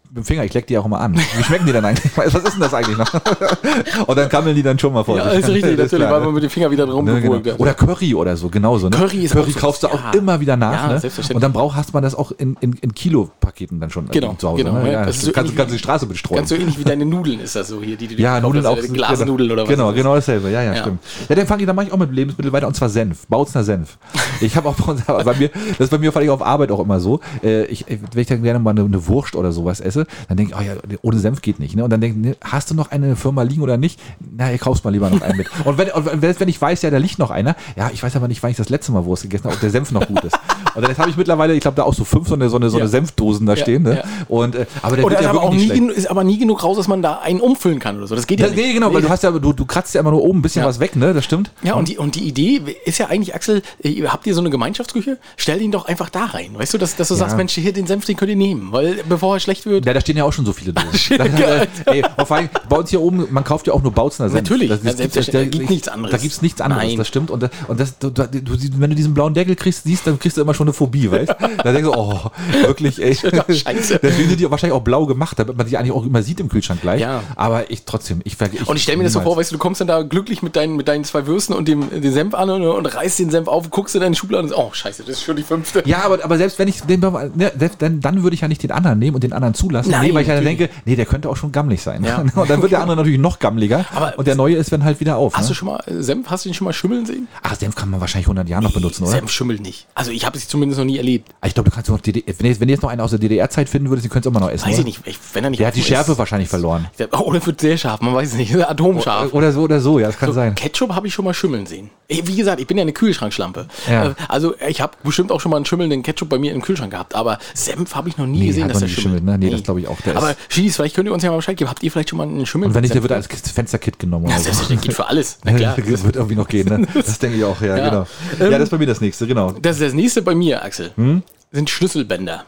Speaker 2: mit dem Finger, ich leck die auch immer an. Wie schmecken die dann eigentlich? Was ist denn das eigentlich noch? Und dann kammeln die dann schon mal vor.
Speaker 1: Ja, ist richtig, das natürlich, weil man mit dem Finger wieder drum
Speaker 2: ne,
Speaker 1: gewurgt
Speaker 2: genau. Oder Curry oder so, genauso. Ne?
Speaker 1: Curry ist
Speaker 2: Curry
Speaker 1: auch
Speaker 2: kaufst du
Speaker 1: ja.
Speaker 2: auch immer wieder nach.
Speaker 1: Ja,
Speaker 2: ne?
Speaker 1: selbstverständlich.
Speaker 2: Und dann brauch, hast man das auch in, in, in Kilopaketen dann schon
Speaker 1: genau,
Speaker 2: zu Hause.
Speaker 1: Genau,
Speaker 2: ne? ja,
Speaker 1: das ist so
Speaker 2: kannst, kannst du die Straße bestreuen.
Speaker 1: Ganz so ähnlich wie deine Nudeln ist das so hier. Die, die
Speaker 2: ja, Nudeln auch.
Speaker 1: Glasnudeln oder was.
Speaker 2: Genau, genau dasselbe. Ja, ja,
Speaker 1: ja.
Speaker 2: stimmt. Ja, dann fange ich, dann mache ich auch mit Lebensmitteln weiter und zwar Senf. Bautzner Senf. Ich habe auch bei, uns, bei mir, das ist bei mir vor allem auf Arbeit auch immer so. Äh, ich, wenn ich dann gerne mal eine, eine Wurst oder sowas esse, dann denke ich, oh ja, ohne Senf geht nicht. Ne? Und dann denke ich, ne, hast du noch eine Firma liegen oder nicht? Na, ihr kaufst mal lieber noch einen mit. Und wenn, und wenn ich weiß, ja, da liegt noch einer, ja, ich weiß aber nicht, wann ich das letzte Mal Wurst gegessen habe, ob der Senf noch gut ist. Und dann habe ich mittlerweile, ich glaube, da auch so fünf so eine, so eine, so eine ja. Senfdosen da ja, stehen. Ne? Ja. Und, äh, aber der
Speaker 1: oder
Speaker 2: wird
Speaker 1: ist,
Speaker 2: ja
Speaker 1: aber auch nie
Speaker 2: schlecht.
Speaker 1: genug, ist aber nie genug raus, dass man da einen umfüllen kann oder so. Das geht ja
Speaker 2: das,
Speaker 1: nicht.
Speaker 2: Nee, genau, weil du hast ja, du, du kratzt ja immer nur oben ein bisschen ja. was weg, ne? Das stimmt.
Speaker 1: Ja, und die, und die Idee ist ja eigentlich, Axel, habt ihr so eine Gemeinschaftsküche? Stell ihn doch einfach da rein. Weißt du, dass, dass du ja. sagst, Mensch, hier den Senf, den könnt ihr nehmen, weil bevor er schlecht wird.
Speaker 2: Ja, da stehen ja auch schon so viele Dosen. Ey, vor allem, bei uns hier oben, man kauft ja auch nur Bautzner Senf.
Speaker 1: Natürlich,
Speaker 2: das, das,
Speaker 1: das, das, da gibt nichts anderes.
Speaker 2: Da gibt es nichts anderes,
Speaker 1: Nein.
Speaker 2: das stimmt. Und, und das, du, du, wenn du diesen blauen Deckel kriegst, siehst, dann kriegst du immer schon eine Phobie, weißt du? Da denkst du, oh, wirklich, ey.
Speaker 1: Scheiße.
Speaker 2: Deswegen sind die wahrscheinlich auch blau gemacht, damit man die eigentlich auch immer sieht im Kühlschrank gleich.
Speaker 1: Ja.
Speaker 2: Aber ich trotzdem, ich vergesse.
Speaker 1: Und ich stelle mir das so vor, weißt du, du kommst dann da glücklich mit deinen, mit deinen zwei Würsten und dem, dem Senf an und, und reißt den Senf auf, guckst in deine Schublade und sagst, oh, scheiße, das ist schon die fünfte.
Speaker 2: Ja, aber, aber selbst wenn ich den, ne, selbst dann, dann würde ich ja nicht den anderen nehmen und den anderen zulassen.
Speaker 1: Nein,
Speaker 2: nee, weil ich dann
Speaker 1: natürlich.
Speaker 2: denke, nee, der könnte auch schon gammelig sein.
Speaker 1: Ja.
Speaker 2: Und dann wird der andere natürlich noch gammeliger. Aber und der neue ist dann halt wieder auf.
Speaker 1: Hast
Speaker 2: ne?
Speaker 1: du schon mal Senf, hast du den schon mal schimmeln sehen?
Speaker 2: Ach, Senf kann man wahrscheinlich hundert Jahren noch benutzen, oder?
Speaker 1: Senf schimmelt nicht. Also ich habe es zumindest noch nie erlebt.
Speaker 2: Ich glaube, du kannst noch D D R, wenn, wenn du jetzt noch einen aus der D D R-Zeit finden würdest, den könntest du immer noch essen.
Speaker 1: Weiß
Speaker 2: oder?
Speaker 1: ich nicht, ich, wenn er nicht.
Speaker 2: Der hat die Schärfe
Speaker 1: ist,
Speaker 2: wahrscheinlich verloren.
Speaker 1: Oder wird sehr scharf, man weiß es nicht. Atomscharf.
Speaker 2: Oder so oder so, ja, das kann
Speaker 1: so,
Speaker 2: sein.
Speaker 1: Ketchup habe ich schon mal schimmeln sehen. Wie gesagt, ich bin ja eine Kühlschrankschlampe.
Speaker 2: Ja.
Speaker 1: Also ich habe bestimmt auch schon mal einen schimmelnden Ketchup bei mir im Kühlschrank gehabt, aber Senf habe ich noch nie
Speaker 2: nee,
Speaker 1: gesehen, dass der
Speaker 2: schimmelt. Ne? Nee, nee, das glaube ich auch. Der
Speaker 1: aber Schiedis, vielleicht könnt ihr uns ja mal Bescheid geben. Habt ihr vielleicht schon mal einen Schimmel?
Speaker 2: Und wenn nicht, der wird als Fensterkit genommen.
Speaker 1: Ja,
Speaker 2: oder so.
Speaker 1: Das geht für alles. Na klar.
Speaker 2: Das wird irgendwie noch gehen, ne? Das denke ich auch, ja,
Speaker 1: ja.
Speaker 2: genau.
Speaker 1: Ähm,
Speaker 2: ja, das ist bei mir das nächste, genau.
Speaker 1: Das ist das nächste bei mir, Axel. Hm? Sind Schlüsselbänder.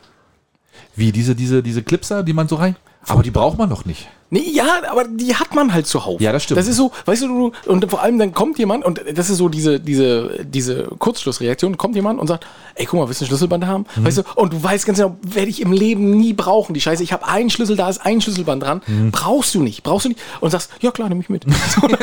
Speaker 2: Wie, diese, diese, diese Clipser, die man so rein... Aber die braucht man doch nicht.
Speaker 1: Nee, ja, aber die hat man halt zuhauf.
Speaker 2: Ja, das stimmt.
Speaker 1: Das ist so, weißt du, du, und vor allem dann kommt jemand, und das ist so diese, diese, diese Kurzschlussreaktion, kommt jemand und sagt, ey, guck mal, willst du einen Schlüsselband haben? Mhm. Weißt du, und du weißt ganz genau, werde ich im Leben nie brauchen, die Scheiße, ich habe einen Schlüssel, da ist ein Schlüsselband dran, mhm. brauchst du nicht, brauchst du nicht, und sagst, ja klar, nehme ich mit.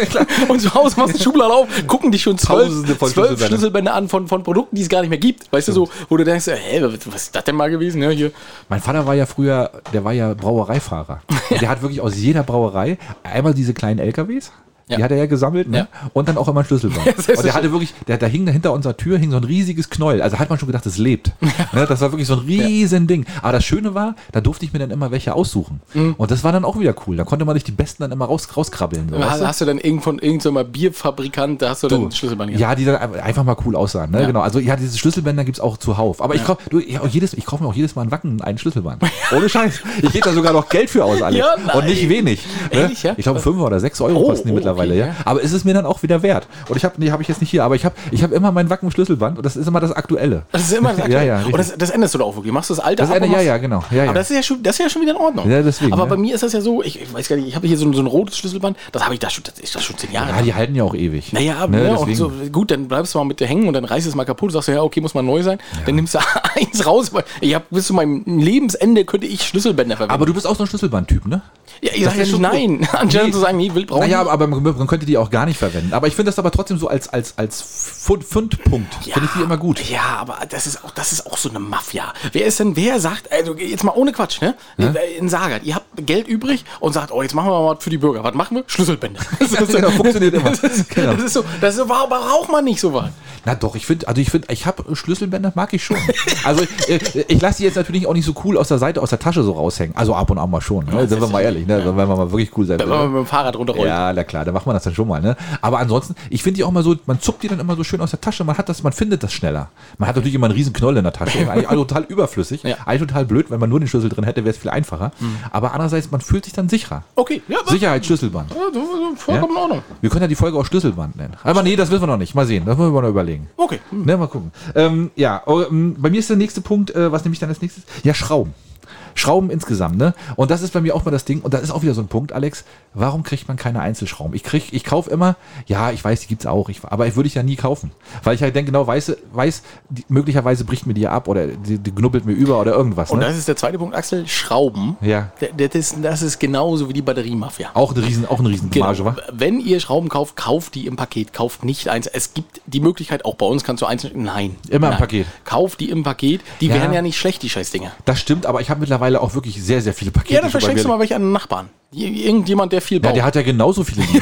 Speaker 1: Und zu Hause machst du die Schublade auf, gucken dich schon zwölf, zwölf Schlüsselbänder. Schlüsselbänder an von, von Produkten, die es gar nicht mehr gibt, weißt Stimmt. du, so, wo du denkst, hä, was ist das denn mal gewesen, ja, hier.
Speaker 2: Mein Vater war ja früher, der war ja Brauereifahrer. Der hat wirklich aus jeder Brauerei einmal diese kleinen L K Ws, ja. die hat er ja gesammelt, ne? Ja. Und dann auch immer ein Schlüsselband. Ja, und der hatte wirklich, der, da hing hinter unserer Tür hing so ein riesiges Knäuel. Also hat man schon gedacht, es lebt. Ja. Ne? Das war wirklich so ein riesen ja. Ding. Aber das Schöne war, da durfte ich mir dann immer welche aussuchen. Mhm. Und das war dann auch wieder cool. Da konnte man sich die besten dann immer raus, rauskrabbeln. So,
Speaker 1: hast, hast du dann irgend von irgendeinem so Bierfabrikant, da hast du, du dann Schlüsselband gehabt?
Speaker 2: Ja, die dann einfach mal cool aussahen. Ne? Ja. Genau. Also ja, diese Schlüsselbänder gibt es auch zuhauf. Aber ja. ich kaufe ich, ich kauf mir auch jedes Mal ein Wacken einen Schlüsselband. Ohne Scheiß. Ich gebe da sogar noch Geld für aus, Alex. Ja, und nicht wenig. Ne? Ehrlich, ja? Ich glaube, fünf oder sechs Euro oh, kosten die oh, mittlerweile. Okay, ja. Aber es ist mir dann auch wieder wert. Und ich habe, nee, habe ich jetzt nicht hier, aber ich habe ich hab immer mein Wacken-Schlüsselband und das ist immer das Aktuelle.
Speaker 1: Das ist immer das Aktuelle?
Speaker 2: Ja, ja.
Speaker 1: Und das, das änderst du doch auch wirklich? Machst du das alte
Speaker 2: das
Speaker 1: ab?
Speaker 2: Ende, ja, ja, genau. Ja, ja.
Speaker 1: Aber das ist ja, schon, das ist ja schon wieder in Ordnung.
Speaker 2: Ja, deswegen,
Speaker 1: aber
Speaker 2: ja.
Speaker 1: bei mir ist das ja so, ich, ich weiß gar nicht, ich habe hier so ein, so ein rotes Schlüsselband, das habe ich da schon, das ist das schon zehn Jahre.
Speaker 2: Ja, die halten ja auch ewig.
Speaker 1: Naja, ne, ja, und so, gut, dann bleibst du mal mit der hängen und dann reißt es mal kaputt und sagst du, ja, okay, muss mal neu sein. Ja. Dann nimmst du eins raus, weil ich hab, bis zu meinem Lebensende könnte ich Schlüsselbänder verwenden.
Speaker 2: Aber du bist auch so ein Schlüsselband-Typ, ne?
Speaker 1: Ja, ich sag ja nicht nein. Anstatt
Speaker 2: nee.
Speaker 1: zu sagen, nee, will brauchen.
Speaker 2: Naja, aber man, man könnte die auch gar nicht verwenden. Aber ich finde das aber trotzdem so als, als, als Fund, Fundpunkt. Ja, finde ich die immer gut.
Speaker 1: Ja, aber das ist auch, das ist auch so eine Mafia. Wer ist denn, wer sagt, also jetzt mal ohne Quatsch, ne? Ja? In Sagat, ihr habt Geld übrig und sagt, oh, jetzt machen wir mal was für die Bürger. Was machen wir? Schlüsselbänder. Das, ist so,
Speaker 2: genau, funktioniert immer.
Speaker 1: Das ist, genau. das ist so, das ist so, warum braucht man nicht so was?
Speaker 2: Na doch, ich finde, also ich finde, ich habe Schlüsselbänder, mag ich schon. Also ich, ich lasse die jetzt natürlich auch nicht so cool aus der Seite, aus der Tasche so raushängen. Also ab und an mal schon. Ne? Ja, sind wir mal ehrlich, ne? Ja. Wenn wir mal wirklich cool sein
Speaker 1: will. Wenn man mit dem Fahrrad runterrollt.
Speaker 2: Ja, na klar, dann macht man das dann schon mal. Ne? Aber ansonsten, ich finde die auch immer so, man zuckt die dann immer so schön aus der Tasche, man hat das, man findet das schneller. Man hat natürlich immer einen riesen Knoll in der Tasche. Eigentlich total überflüssig. Ja. Eigentlich total blöd, wenn man nur den Schlüssel drin hätte, wäre es viel einfacher. Mhm. Aber andererseits, man fühlt sich dann sicherer.
Speaker 1: Okay. Ja,
Speaker 2: Sicherheitsschlüsselband.
Speaker 1: Ja, vollkommen in Ordnung.
Speaker 2: Wir können ja die Folge auch Schlüsselband nennen. Aber nee, das wissen wir noch nicht. Mal sehen, das müssen wir noch überlegen.
Speaker 1: Okay.
Speaker 2: Ne, mal gucken. Ähm, ja, bei mir ist der nächste Punkt, äh, was nehme ich dann als nächstes? Ja, Schrauben. Schrauben insgesamt, ne? Und das ist bei mir auch mal das Ding, und das ist auch wieder so ein Punkt, Alex, warum kriegt man keine Einzelschrauben? Ich krieg, ich kaufe immer, ja, ich weiß, die gibt's auch, ich, aber ich würde ich ja nie kaufen. Weil ich halt denke, genau weiß, weiß die, möglicherweise bricht mir die ab oder die, die knubbelt mir über oder irgendwas.
Speaker 1: Und
Speaker 2: ne?
Speaker 1: das ist der zweite Punkt, Axel, Schrauben.
Speaker 2: Ja.
Speaker 1: Das ist, das ist genauso wie die Batteriemafia.
Speaker 2: Auch eine riesen, auch eine riesen
Speaker 1: Genau.
Speaker 2: Marge, wa?
Speaker 1: Wenn ihr Schrauben kauft, kauft die im Paket, kauft nicht eins. Es gibt die Möglichkeit, auch bei uns kannst du einzeln, nein.
Speaker 2: Immer im
Speaker 1: nein.
Speaker 2: Paket.
Speaker 1: Kauft die im Paket, die
Speaker 2: Ja.
Speaker 1: werden ja nicht schlecht, die Scheißdinger.
Speaker 2: Das stimmt, aber ich habe mittlerweile auch wirklich sehr, sehr viele Pakete.
Speaker 1: Ja, dann
Speaker 2: schon bei
Speaker 1: verschenkst du
Speaker 2: mir.
Speaker 1: mal welche an den Nachbarn. Irgendjemand, der viel
Speaker 2: Ja,
Speaker 1: baut.
Speaker 2: der hat ja genauso viele Lieben.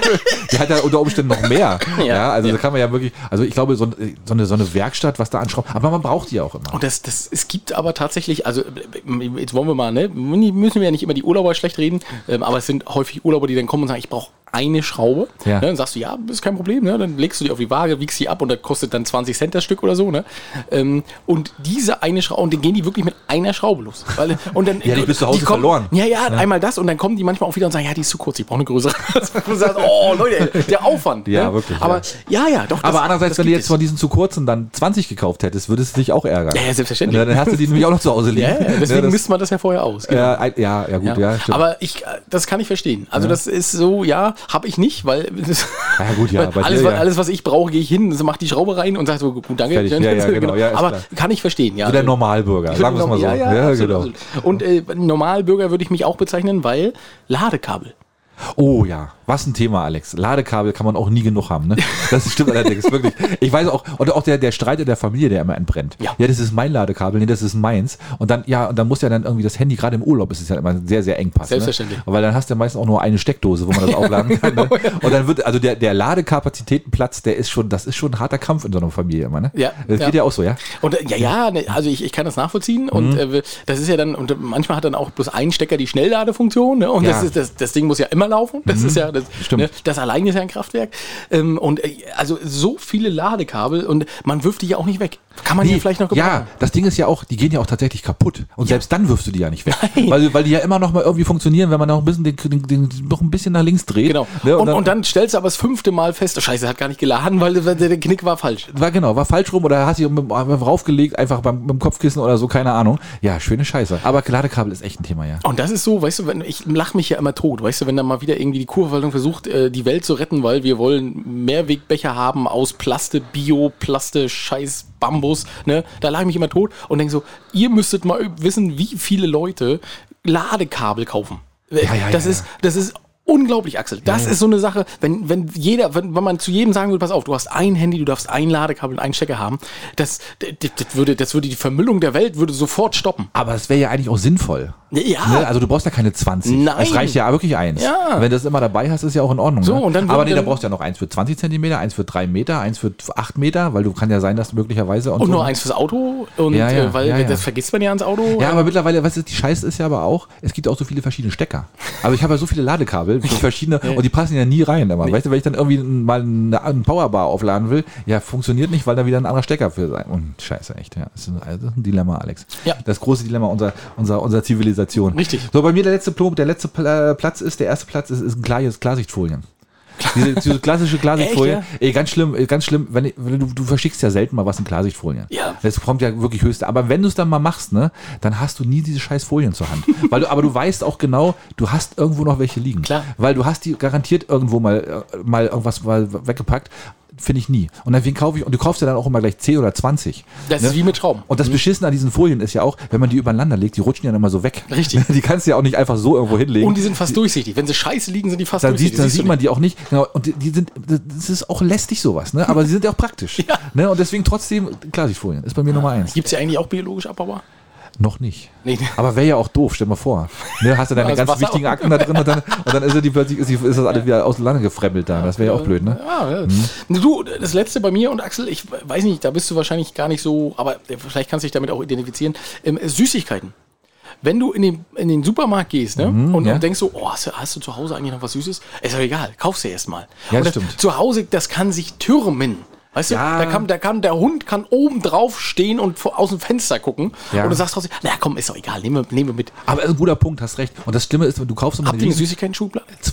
Speaker 2: Der hat ja unter Umständen noch mehr. Ja,
Speaker 1: Ja,
Speaker 2: also
Speaker 1: ja.
Speaker 2: da kann man ja wirklich, also ich glaube, so, ein- so, eine, so eine Werkstatt, was da anschraubt, aber man braucht die ja auch immer.
Speaker 1: Und das, das, es gibt aber tatsächlich, also jetzt wollen wir mal, ne, müssen wir ja nicht immer die Urlauber schlecht reden, ähm, aber es sind häufig Urlauber, die dann kommen und sagen, ich brauche eine Schraube.
Speaker 2: Ja.
Speaker 1: Ne, dann sagst du, ja, ist kein Problem, ne, dann legst du die auf die Waage, wiegst sie ab und das kostet dann zwanzig Cent das Stück oder so. Ne? Ähm, und diese eine Schraube, und dann gehen die wirklich mit einer Schraube los. Weil, und dann,
Speaker 2: Ja, die bist zu Hause
Speaker 1: die kommen,
Speaker 2: verloren.
Speaker 1: Ja, ja, einmal das und dann kommen die manchmal auch wieder und sagen, ja, die ist zu kurz, ich brauche eine größere. Du sagst, oh Leute, der Aufwand.
Speaker 2: Ja,
Speaker 1: ne?
Speaker 2: wirklich,
Speaker 1: Aber ja, ja, doch.
Speaker 2: Aber
Speaker 1: das-
Speaker 2: andererseits,
Speaker 1: das
Speaker 2: wenn du
Speaker 1: gibt
Speaker 2: jetzt
Speaker 1: es.
Speaker 2: von diesen zu kurzen dann zwanzig gekauft hättest, würdest du dich auch ärgern.
Speaker 1: Ja, ja, selbstverständlich.
Speaker 2: Ja, dann hast du die nämlich auch noch zu Hause liegen.
Speaker 1: Ja, ja, deswegen
Speaker 2: das,
Speaker 1: misst man das ja vorher aus. Genau.
Speaker 2: ja, ein- ja, ja, gut, ja, stimmt.
Speaker 1: Aber ich, das kann ich verstehen. Also das ist so, ja, habe ich nicht, weil das,
Speaker 2: Ja, gut, ja,
Speaker 1: weil
Speaker 2: bei
Speaker 1: alles,
Speaker 2: dir,
Speaker 1: was,
Speaker 2: ja.
Speaker 1: alles, was ich brauche, gehe ich hin, so mach die Schraube rein und sage so, gut, danke.
Speaker 2: Fertig. Ja, ja, genau, ja, ist
Speaker 1: Aber
Speaker 2: klar.
Speaker 1: kann ich verstehen, ja.
Speaker 2: So der Normalbürger, sagen wir es mal so.
Speaker 1: Ja, ja, absolut,
Speaker 2: genau.
Speaker 1: absolut. Und äh, Normalbürger würde ich mich auch bezeichnen, weil Ladekabel.
Speaker 2: Oh ja, was ein Thema, Alex. Ladekabel kann man auch nie genug haben, ne? Das stimmt allerdings, wirklich. Ich weiß auch, oder auch der, der Streit in der Familie, der immer entbrennt.
Speaker 1: Ja.
Speaker 2: ja, das ist mein Ladekabel, nee, das ist meins. Und dann, ja, und dann muss ja dann irgendwie das Handy, gerade im Urlaub ist es ja immer sehr, sehr eng passen.
Speaker 1: Selbstverständlich.
Speaker 2: Ne? Weil dann hast du ja meistens auch nur eine Steckdose, wo man das aufladen kann. Ne? Und dann wird, also der, der Ladekapazitätenplatz, der ist schon, das ist schon ein harter Kampf in so einer Familie immer, ne?
Speaker 1: Ja,
Speaker 2: Das
Speaker 1: ja.
Speaker 2: geht ja auch so, ja?
Speaker 1: Und äh, ja, ja, ne, also ich, ich kann das nachvollziehen und
Speaker 2: Mhm.
Speaker 1: äh, das ist ja dann, und manchmal hat dann auch bloß ein Stecker die Schnellladefunktion, ne? Und
Speaker 2: Ja.
Speaker 1: das, ist, das, das Ding muss ja immer laufen. Das ist ja, das,
Speaker 2: Stimmt.
Speaker 1: ne? Das allein ist ja ein Kraftwerk. Ähm, und äh, also so viele Ladekabel und man wirft die ja auch nicht weg. Kann man
Speaker 2: Nee,
Speaker 1: ja vielleicht noch gebrauchen.
Speaker 2: ja, das Ding ist ja auch, die gehen ja auch tatsächlich kaputt. Und selbst dann wirfst du die ja nicht weg.
Speaker 1: Nein.
Speaker 2: Weil, weil die ja immer noch mal irgendwie funktionieren, wenn man noch ein bisschen, den, den, den, noch ein bisschen nach links dreht.
Speaker 1: Genau.
Speaker 2: Ne,
Speaker 1: und, und dann stellst du aber das fünfte Mal fest, oh, scheiße, hat gar nicht geladen, weil der, der Knick war falsch.
Speaker 2: war genau, war falsch rum oder hast dich mit, mit raufgelegt, einfach beim, mit dem Kopfkissen oder so, keine Ahnung. Ja, schöne Scheiße. Aber Ladekabel ist echt ein Thema, ja.
Speaker 1: Und das ist so, weißt du, wenn, ich lache mich ja immer tot, weißt du, wenn dann mal wieder irgendwie die Kurverwaltung versucht, äh, die Welt zu retten, weil wir wollen Mehrwegbecher haben aus Plaste, Bio, Plaste, Scheiß, Bambus, ne, da lache ich mich immer tot und denke so, ihr müsstet mal wissen, wie viele Leute Ladekabel kaufen. Äh,
Speaker 2: Ja, ja,
Speaker 1: das
Speaker 2: ja,
Speaker 1: ist, das ist unglaublich, Axel. Das
Speaker 2: ja.
Speaker 1: ist so eine Sache, wenn, wenn jeder, wenn, wenn man zu jedem sagen würde, pass auf, du hast ein Handy, du darfst ein Ladekabel und einen Stecker haben, das, das, das, würde, das würde die Vermüllung der Welt würde sofort stoppen.
Speaker 2: Aber es wäre ja eigentlich auch sinnvoll.
Speaker 1: Ja.
Speaker 2: Ne? Also du brauchst ja keine zwanzig.
Speaker 1: Nein.
Speaker 2: Es reicht ja wirklich eins.
Speaker 1: Ja.
Speaker 2: Wenn du das immer dabei hast, ist ja auch in Ordnung.
Speaker 1: So,
Speaker 2: ne?
Speaker 1: und dann
Speaker 2: Aber
Speaker 1: würde
Speaker 2: nee, da
Speaker 1: dann-
Speaker 2: brauchst du ja noch eins für zwanzig Zentimeter, eins für drei Meter, eins für acht Meter, weil du kann ja sein, dass du möglicherweise...
Speaker 1: Und
Speaker 2: so-
Speaker 1: nur eins fürs Auto und
Speaker 2: Ja, ja,
Speaker 1: äh, weil
Speaker 2: ja, ja.
Speaker 1: das vergisst man ja ans Auto.
Speaker 2: Ja, aber mittlerweile, weißt du, die Scheiße ist ja aber auch, es gibt auch so viele verschiedene Stecker. Also ich habe ja so viele Ladekabel, für verschiedene, und die passen ja nie rein immer. Weißt du, wenn ich dann irgendwie mal eine, eine Powerbar aufladen will, ja, funktioniert nicht, weil da wieder ein anderer Stecker für sein. Und Scheiße, echt, ja. Das ist ein, das ist ein Dilemma, Alex.
Speaker 1: Ja.
Speaker 2: Das große Dilemma unserer, unserer, unserer Zivilisation.
Speaker 1: Richtig.
Speaker 2: So, bei mir der letzte Punkt, der letzte Pl- Platz ist, der erste Platz ist, ist ein Klar- Klarsichtfolien. Diese, diese klassische Klarsichtfolie.
Speaker 1: Echt,
Speaker 2: Ey, ganz schlimm, äh, ganz schlimm, wenn, wenn du, du verschickst ja selten mal was in Klarsichtfolien.
Speaker 1: Ja.
Speaker 2: Das kommt ja wirklich höchste. Aber wenn du es dann mal machst, ne, dann hast du nie diese scheiß Folien zur Hand. Weil du, aber du weißt auch genau, du hast irgendwo noch welche liegen.
Speaker 1: Klar.
Speaker 2: Weil du hast die garantiert irgendwo mal, äh, mal irgendwas mal weggepackt. Finde ich nie. Und deswegen kaufe ich, und du kaufst ja dann auch immer gleich zehn oder zwanzig.
Speaker 1: Das
Speaker 2: ne?
Speaker 1: ist wie mit Schrauben.
Speaker 2: Und das Beschissene an diesen Folien ist ja auch, wenn man die übereinander legt, die rutschen ja dann immer so weg.
Speaker 1: Richtig.
Speaker 2: Die kannst du ja auch nicht einfach so irgendwo hinlegen.
Speaker 1: Und die sind fast durchsichtig. Wenn sie scheiße liegen, sind die fast
Speaker 2: Dann,
Speaker 1: durchsichtig.
Speaker 2: siehst, dann
Speaker 1: Das siehst
Speaker 2: sieht
Speaker 1: du
Speaker 2: man
Speaker 1: nicht.
Speaker 2: die auch nicht. Genau, und die, die sind, das ist auch lästig sowas, ne? Aber sie sind ja auch praktisch.
Speaker 1: Ja.
Speaker 2: Ne? Und deswegen trotzdem Klarsichtfolien. Ist bei mir Nummer eins.
Speaker 1: Gibt es ja eigentlich auch biologisch abbaubar?
Speaker 2: Noch nicht.
Speaker 1: Nee.
Speaker 2: Aber wäre ja auch doof, stell mal vor. Ne, hast du deine
Speaker 1: Das
Speaker 2: ganz
Speaker 1: Wasser
Speaker 2: wichtigen
Speaker 1: auch.
Speaker 2: Akten da drin und dann, und dann ist, die plötzlich, ist, die, ist das alles wieder auseinander gefremdelt da. Das wäre ja auch blöd, ne?
Speaker 1: Ja, ja. Du, das letzte bei mir und Axel, ich weiß nicht, da bist du wahrscheinlich gar nicht so, aber vielleicht kannst du dich damit auch identifizieren. Ähm, Süßigkeiten. Wenn du in den, in den Supermarkt gehst, ne, und,
Speaker 2: ja.
Speaker 1: und denkst so, oh, hast du, hast du zu Hause eigentlich noch was Süßes? Ist doch egal, kaufst du erst mal.
Speaker 2: Ja,
Speaker 1: und
Speaker 2: das
Speaker 1: das,
Speaker 2: stimmt.
Speaker 1: Zu Hause, das kann sich türmen. Weißt
Speaker 2: Ja.
Speaker 1: du, da kann, da kann, der Hund kann oben drauf stehen und vor- aus dem Fenster gucken.
Speaker 2: Ja.
Speaker 1: Und du sagst trotzdem, na komm, ist doch egal, nehmen wir, nehmen wir mit.
Speaker 2: Aber ist ein guter Punkt, hast recht. Und das Schlimme ist, du kaufst immer
Speaker 1: Habt ihr eine Süßigkeiten-Schublade?
Speaker 2: zwei.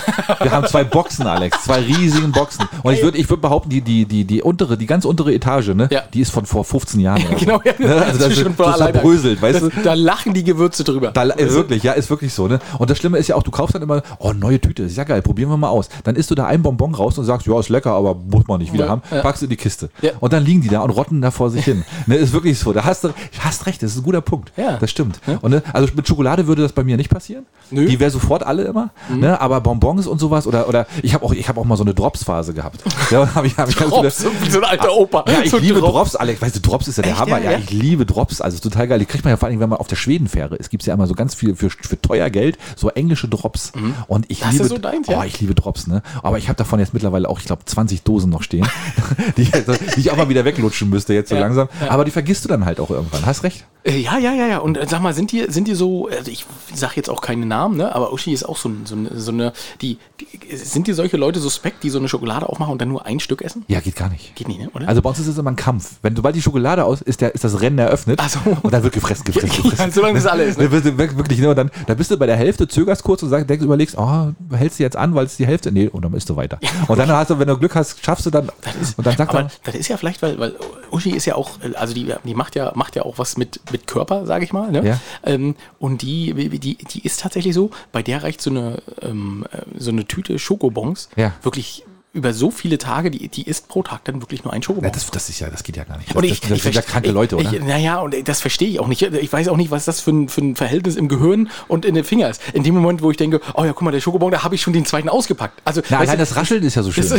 Speaker 2: Wir haben zwei Boxen, Alex. Zwei riesigen Boxen. Und ich würde ich würd behaupten, die, die, die, die untere, die ganz untere Etage, ne, ja. die ist von vor fünfzehn Jahren. Oder
Speaker 1: genau, ja.
Speaker 2: Ne? Also das, das ist schon verbröselt, weißt du?
Speaker 1: Da lachen die Gewürze drüber.
Speaker 2: Da, äh, wirklich, ja, ist wirklich so. Ne? Und das Schlimme ist ja auch, du kaufst dann immer, oh, neue Tüte, ist ja geil, probieren wir mal aus. Dann isst du da ein Bonbon raus und sagst, ja, ist lecker, aber muss man nicht wieder ja, haben. Ja. Packst du in die Kiste. Ja. Und dann liegen die da und rotten da vor sich hin. Ne, ist wirklich so. Da hast du hast recht, das ist ein guter Punkt. Ja. Das stimmt. Ja. Und, ne, also mit Schokolade würde das bei mir nicht passieren. Nö. Die wäre sofort alle immer. Mhm. Ne? Aber Bonbons und sowas oder, oder ich habe auch, hab auch mal so eine Drops-Phase gehabt. Ja, hab ich, hab ich
Speaker 1: Drops, wie so ein alter Opa.
Speaker 2: Ja, ich
Speaker 1: so
Speaker 2: liebe Drops. Drops, Alex. Weißt du, Drops ist ja der
Speaker 1: Echt,
Speaker 2: Hammer.
Speaker 1: Ja,
Speaker 2: ja, ich liebe Drops. Also total geil. Die kriegt man ja vor allem, wenn man auf der Schwedenfähre ist. Es gibt ja immer so ganz viel für, für teuer Geld, so englische Drops. Mhm. Und ich
Speaker 1: das
Speaker 2: liebe,
Speaker 1: ist so deins, ja?
Speaker 2: oh, ich liebe Drops, ne? Aber ich habe davon jetzt mittlerweile auch, ich glaube, zwanzig Dosen noch stehen, die, die ich auch mal wieder weglutschen müsste jetzt so ja, langsam. Ja. Aber die vergisst du dann halt auch irgendwann. Hast recht.
Speaker 1: Ja, ja, ja, ja. Und äh, sag mal, sind die, sind die so, also ich sag jetzt auch keine Namen, ne? Aber Uschi ist auch so, so, so eine, die, die, sind die solche Leute suspekt, die so eine Schokolade aufmachen und dann nur ein Stück essen?
Speaker 2: Ja, geht gar nicht.
Speaker 1: Geht nicht, ne? Oder?
Speaker 2: Also bei uns ist es immer ein Kampf. Wenn sobald die Schokolade aus ist, der, ist das Rennen eröffnet
Speaker 1: Ach so.
Speaker 2: Und dann wird gefressen, gefressen, gefressen.
Speaker 1: Ja, solange das alles ist. Ne?
Speaker 2: Wirklich, ne? Und dann, dann bist du bei der Hälfte, zögerst kurz und sagst, denkst, überlegst, oh, hältst du jetzt an, weil es die Hälfte, nee, und dann isst du weiter. Und dann hast du, wenn du Glück hast, schaffst du dann,
Speaker 1: das ist,
Speaker 2: und dann sagt
Speaker 1: aber
Speaker 2: man,
Speaker 1: das ist ja vielleicht, weil, weil Uschi ist ja auch, also die, die macht ja, macht ja auch was mit, mit Körper, sage ich mal, ne?
Speaker 2: Ja.
Speaker 1: Ähm, und die, die, die ist tatsächlich so, bei der reicht so eine, ähm, so eine Tüte Schokobons
Speaker 2: ja.
Speaker 1: wirklich über so viele Tage, die, die isst pro Tag dann wirklich nur ein Schokobon.
Speaker 2: Ja, das, das ist ja, das geht ja gar nicht. Das,
Speaker 1: und ich,
Speaker 2: das, das
Speaker 1: ich
Speaker 2: sind ja kranke Leute, oder?
Speaker 1: Ich, naja, und das verstehe ich auch nicht. Ich weiß auch nicht, was das für ein, für ein Verhältnis im Gehirn und in den Fingern ist. In dem Moment, wo ich denke, oh ja, guck mal, der Schokobon, da habe ich schon den zweiten ausgepackt. Also,
Speaker 2: Na, allein das Rascheln ist ja so schön.
Speaker 1: Das,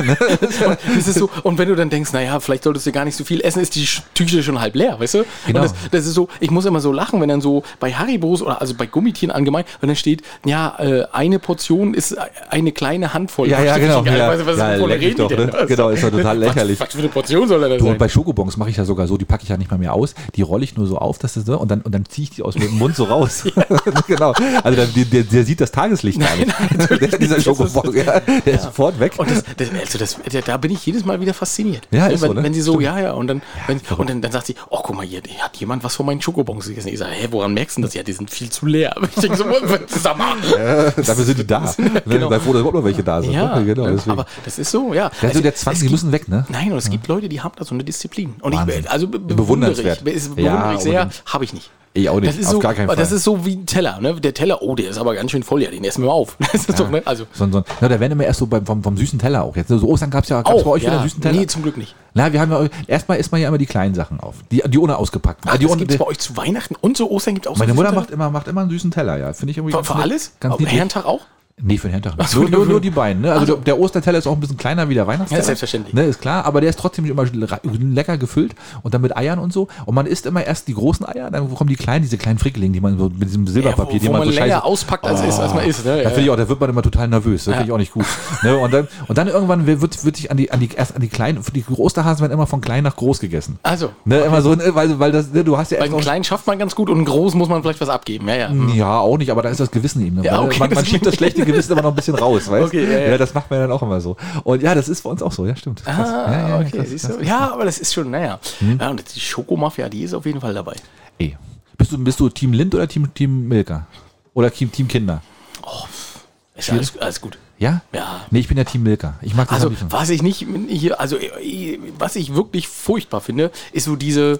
Speaker 1: und, das ist so, und wenn du dann denkst, naja, vielleicht solltest du gar nicht so viel essen, ist die Tüte schon halb leer, weißt du?
Speaker 2: Genau.
Speaker 1: Und das, das ist so, ich muss immer so lachen, wenn dann so bei Haribos oder also bei Gummitieren allgemein, wenn dann steht, ja, äh, eine Portion ist eine kleine Handvoll.
Speaker 2: Ja, ja, genau.
Speaker 1: Ja,
Speaker 2: ja.
Speaker 1: Weiß, was
Speaker 2: ja,
Speaker 1: reden
Speaker 2: doch, ne? Genau, ist ja total lächerlich.
Speaker 1: Was, was für eine Portion soll das
Speaker 2: du,
Speaker 1: sein?
Speaker 2: Und bei Schokobons mache ich ja sogar so, die packe ich ja nicht mal mehr aus, die rolle ich nur so auf, dass das so, und dann, und dann ziehe ich die aus dem Mund so raus. Genau. Also der, der, der sieht das Tageslicht gar nicht. Nein, dieser Schokobon, ja, der ja. ist sofort weg.
Speaker 1: Und das, das, also das, da bin ich jedes Mal wieder fasziniert.
Speaker 2: Ja, ist
Speaker 1: wenn,
Speaker 2: so, ne?
Speaker 1: wenn sie so,
Speaker 2: Stimmt.
Speaker 1: ja, ja, und dann,
Speaker 2: ja,
Speaker 1: wenn, und dann, dann sagt sie, oh, guck mal, hier hat jemand was von meinen Schokobons gegessen. Ich sage, hä, woran merkst du das? Ja, die sind viel zu leer. Ich denke so, sag mal.
Speaker 2: Ja, dafür sind die da. Genau. Sei froh, dass überhaupt noch welche da sind.
Speaker 1: Ja,
Speaker 2: ne? Genau,
Speaker 1: aber das ist so, ja.
Speaker 2: Also der Zwang, die müssen weg, ne?
Speaker 1: Nein, und es gibt Leute, die haben da so eine Disziplin. Und
Speaker 2: Wahnsinn.
Speaker 1: ich, also be
Speaker 2: bewundernswert.
Speaker 1: bewundere ich, bewundere ich sehr, habe ich nicht.
Speaker 2: Ich auch nicht,
Speaker 1: das ist
Speaker 2: auf
Speaker 1: so,
Speaker 2: gar keinen Fall.
Speaker 1: Das ist so wie ein Teller, ne? Der Teller, oh, der ist aber ganz schön voll, ja, den essen wir auf. Das ist
Speaker 2: ja.
Speaker 1: doch, ne? Also.
Speaker 2: So, so, ja, da werden immer erst so beim, vom, vom süßen Teller auch. Jetzt, so Ostern gab es ja, gab's
Speaker 1: auch,
Speaker 2: bei euch
Speaker 1: ja.
Speaker 2: wieder einen süßen Teller?
Speaker 1: Nee, zum Glück nicht.
Speaker 2: Na, wir haben ja, erstmal isst man ja immer die kleinen Sachen auf. Die, die ohne ausgepackten.
Speaker 1: Ach,
Speaker 2: die
Speaker 1: das gibt es bei euch zu Weihnachten und zu Ostern gibt es auch
Speaker 2: Meine
Speaker 1: so
Speaker 2: Mutter
Speaker 1: Teller?
Speaker 2: macht immer, macht immer einen süßen Teller, ja. Finde ich irgendwie
Speaker 1: Für,
Speaker 2: ganz
Speaker 1: für
Speaker 2: nett,
Speaker 1: alles?
Speaker 2: Ganz
Speaker 1: Am Herrentag auch?
Speaker 2: Nee, für den Herrentag nicht.
Speaker 1: So,
Speaker 2: nur, nur, nur die beiden. Ne? Also, also der Osterteller ist auch ein bisschen kleiner wie der Weihnachtsteller.
Speaker 1: Ja, selbstverständlich.
Speaker 2: Ne, ist klar, aber der ist trotzdem immer lecker gefüllt und dann mit Eiern und so. Und man isst immer erst die großen Eier, dann kommen die kleinen, diese kleinen Frickeling, die man so mit diesem Silberpapier,
Speaker 1: ja, wo,
Speaker 2: die
Speaker 1: wo
Speaker 2: man
Speaker 1: man
Speaker 2: so
Speaker 1: länger
Speaker 2: scheiße
Speaker 1: auspackt, als, oh. ist, als man isst. Ne?
Speaker 2: Ja,
Speaker 1: ja,
Speaker 2: finde ich auch, da wird man immer total nervös. Das ja. finde ich auch nicht gut. Ne? Und, dann, und dann irgendwann wird, wird sich an die, an die, erst an die kleinen, die Osterhasen werden immer von klein nach groß gegessen.
Speaker 1: Also.
Speaker 2: Ne, okay. Immer so, weil, weil das, ne, du hast ja
Speaker 1: Bei einem kleinen schafft man ganz gut und einem großen muss man vielleicht was abgeben. Ja, ja.
Speaker 2: Ja, auch nicht, aber da ist das Gewissen eben. Ne?
Speaker 1: Ja, okay,
Speaker 2: man man schiebt das schlechte Gewissen immer noch ein bisschen raus, weißt du?
Speaker 1: Okay, ja, ja.
Speaker 2: Ja, das macht man dann auch immer so. Und ja, das ist bei uns auch so, ja, stimmt.
Speaker 1: Ah,
Speaker 2: ja, ja,
Speaker 1: okay,
Speaker 2: krass,
Speaker 1: siehst
Speaker 2: krass,
Speaker 1: du? Ja, aber das ist schon, naja. Hm? Ja, und die Schokomafia, die ist auf jeden Fall dabei.
Speaker 2: Ey, bist du, bist du Team Lind oder Team, Team Milka? Oder Team, Team Kinder?
Speaker 1: Oh, ist ja alles, alles gut.
Speaker 2: Ja?
Speaker 1: Ja.
Speaker 2: Nee, ich bin ja Team Milka. Ich mag das
Speaker 1: Also, was ich nicht hier, also, was ich wirklich furchtbar finde, ist so diese,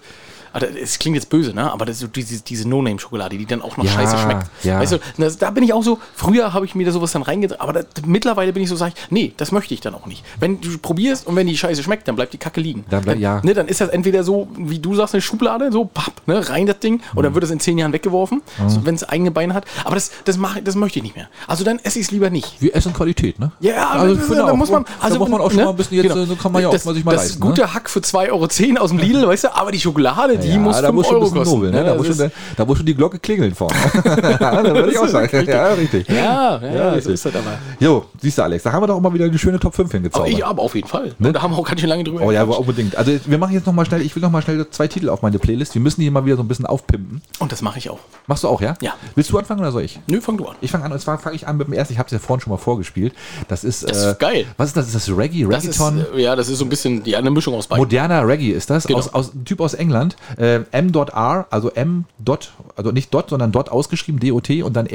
Speaker 1: es klingt jetzt böse, ne? Aber das ist so diese, diese No-Name-Schokolade, die dann auch noch
Speaker 2: ja,
Speaker 1: scheiße schmeckt.
Speaker 2: Ja.
Speaker 1: Weißt du, das, da bin ich auch so, früher habe ich mir da sowas dann reingetan, aber das, mittlerweile bin ich so, sag ich, nee, das möchte ich dann auch nicht. Wenn du probierst und wenn die Scheiße schmeckt, dann bleibt die Kacke liegen.
Speaker 2: Dann, bleib, ja.
Speaker 1: ne, dann ist das entweder so, wie du sagst, eine Schublade, so, papp, ne, rein das Ding, und dann wird es in zehn Jahren weggeworfen, mhm. so, wenn es eigene Beine hat. Aber das, das, mach, das möchte ich nicht mehr. Also dann esse ich es lieber nicht.
Speaker 2: Wir essen Qualität, ne?
Speaker 1: Ja,
Speaker 2: also
Speaker 1: da, da, da muss man, also,
Speaker 2: da muss man auch schon
Speaker 1: ne?
Speaker 2: mal ein bisschen, jetzt, genau. so kann man ja auch
Speaker 1: das,
Speaker 2: mal sich mal
Speaker 1: das
Speaker 2: leisten.
Speaker 1: Das gute
Speaker 2: ne?
Speaker 1: Hack für zwei Euro zehn aus dem Lidl, weißt du, aber die Schokolade, die
Speaker 2: ja,
Speaker 1: muss fünf Euro kosten.
Speaker 2: Nobel, ne?
Speaker 1: Ja,
Speaker 2: da, muss schon, da muss schon die Glocke klingeln vorne. Ja, da würde ich auch sagen.
Speaker 1: Richtig.
Speaker 2: Ja, richtig.
Speaker 1: Ja, ja, ja so ist das aber.
Speaker 2: Jo, siehst du, Alex, da haben wir doch auch mal wieder eine schöne Top fünf hingezaubert.
Speaker 1: Aber ich aber auf jeden Fall.
Speaker 2: Ne?
Speaker 1: Da haben wir auch ganz schön lange drüber
Speaker 2: Oh ja, aber unbedingt. Also wir machen jetzt noch mal schnell, ich will noch mal schnell zwei Titel auf meine Playlist. Wir müssen die mal wieder so ein bisschen aufpimpen.
Speaker 1: Und das mache ich auch.
Speaker 2: Machst du auch, ja?
Speaker 1: Ja.
Speaker 2: Willst du anfangen oder soll ich?
Speaker 1: Nö, fang du an.
Speaker 2: Ich fange an, und zwar fange ich an mit dem ersten, ich habe es ja vorhin schon mal vorgespielt. Das ist,
Speaker 1: das ist
Speaker 2: äh,
Speaker 1: geil.
Speaker 2: Was ist das? Ist das Reggae?
Speaker 1: Das
Speaker 2: Reggaeton?
Speaker 1: ist, äh, ja, das ist so ein bisschen die eine Mischung aus beiden.
Speaker 2: Moderner Reggae ist das,
Speaker 1: genau.
Speaker 2: aus, aus, ein Typ aus England, äh, M R, also M. Also nicht Dot, sondern Dot ausgeschrieben, D O T und dann R,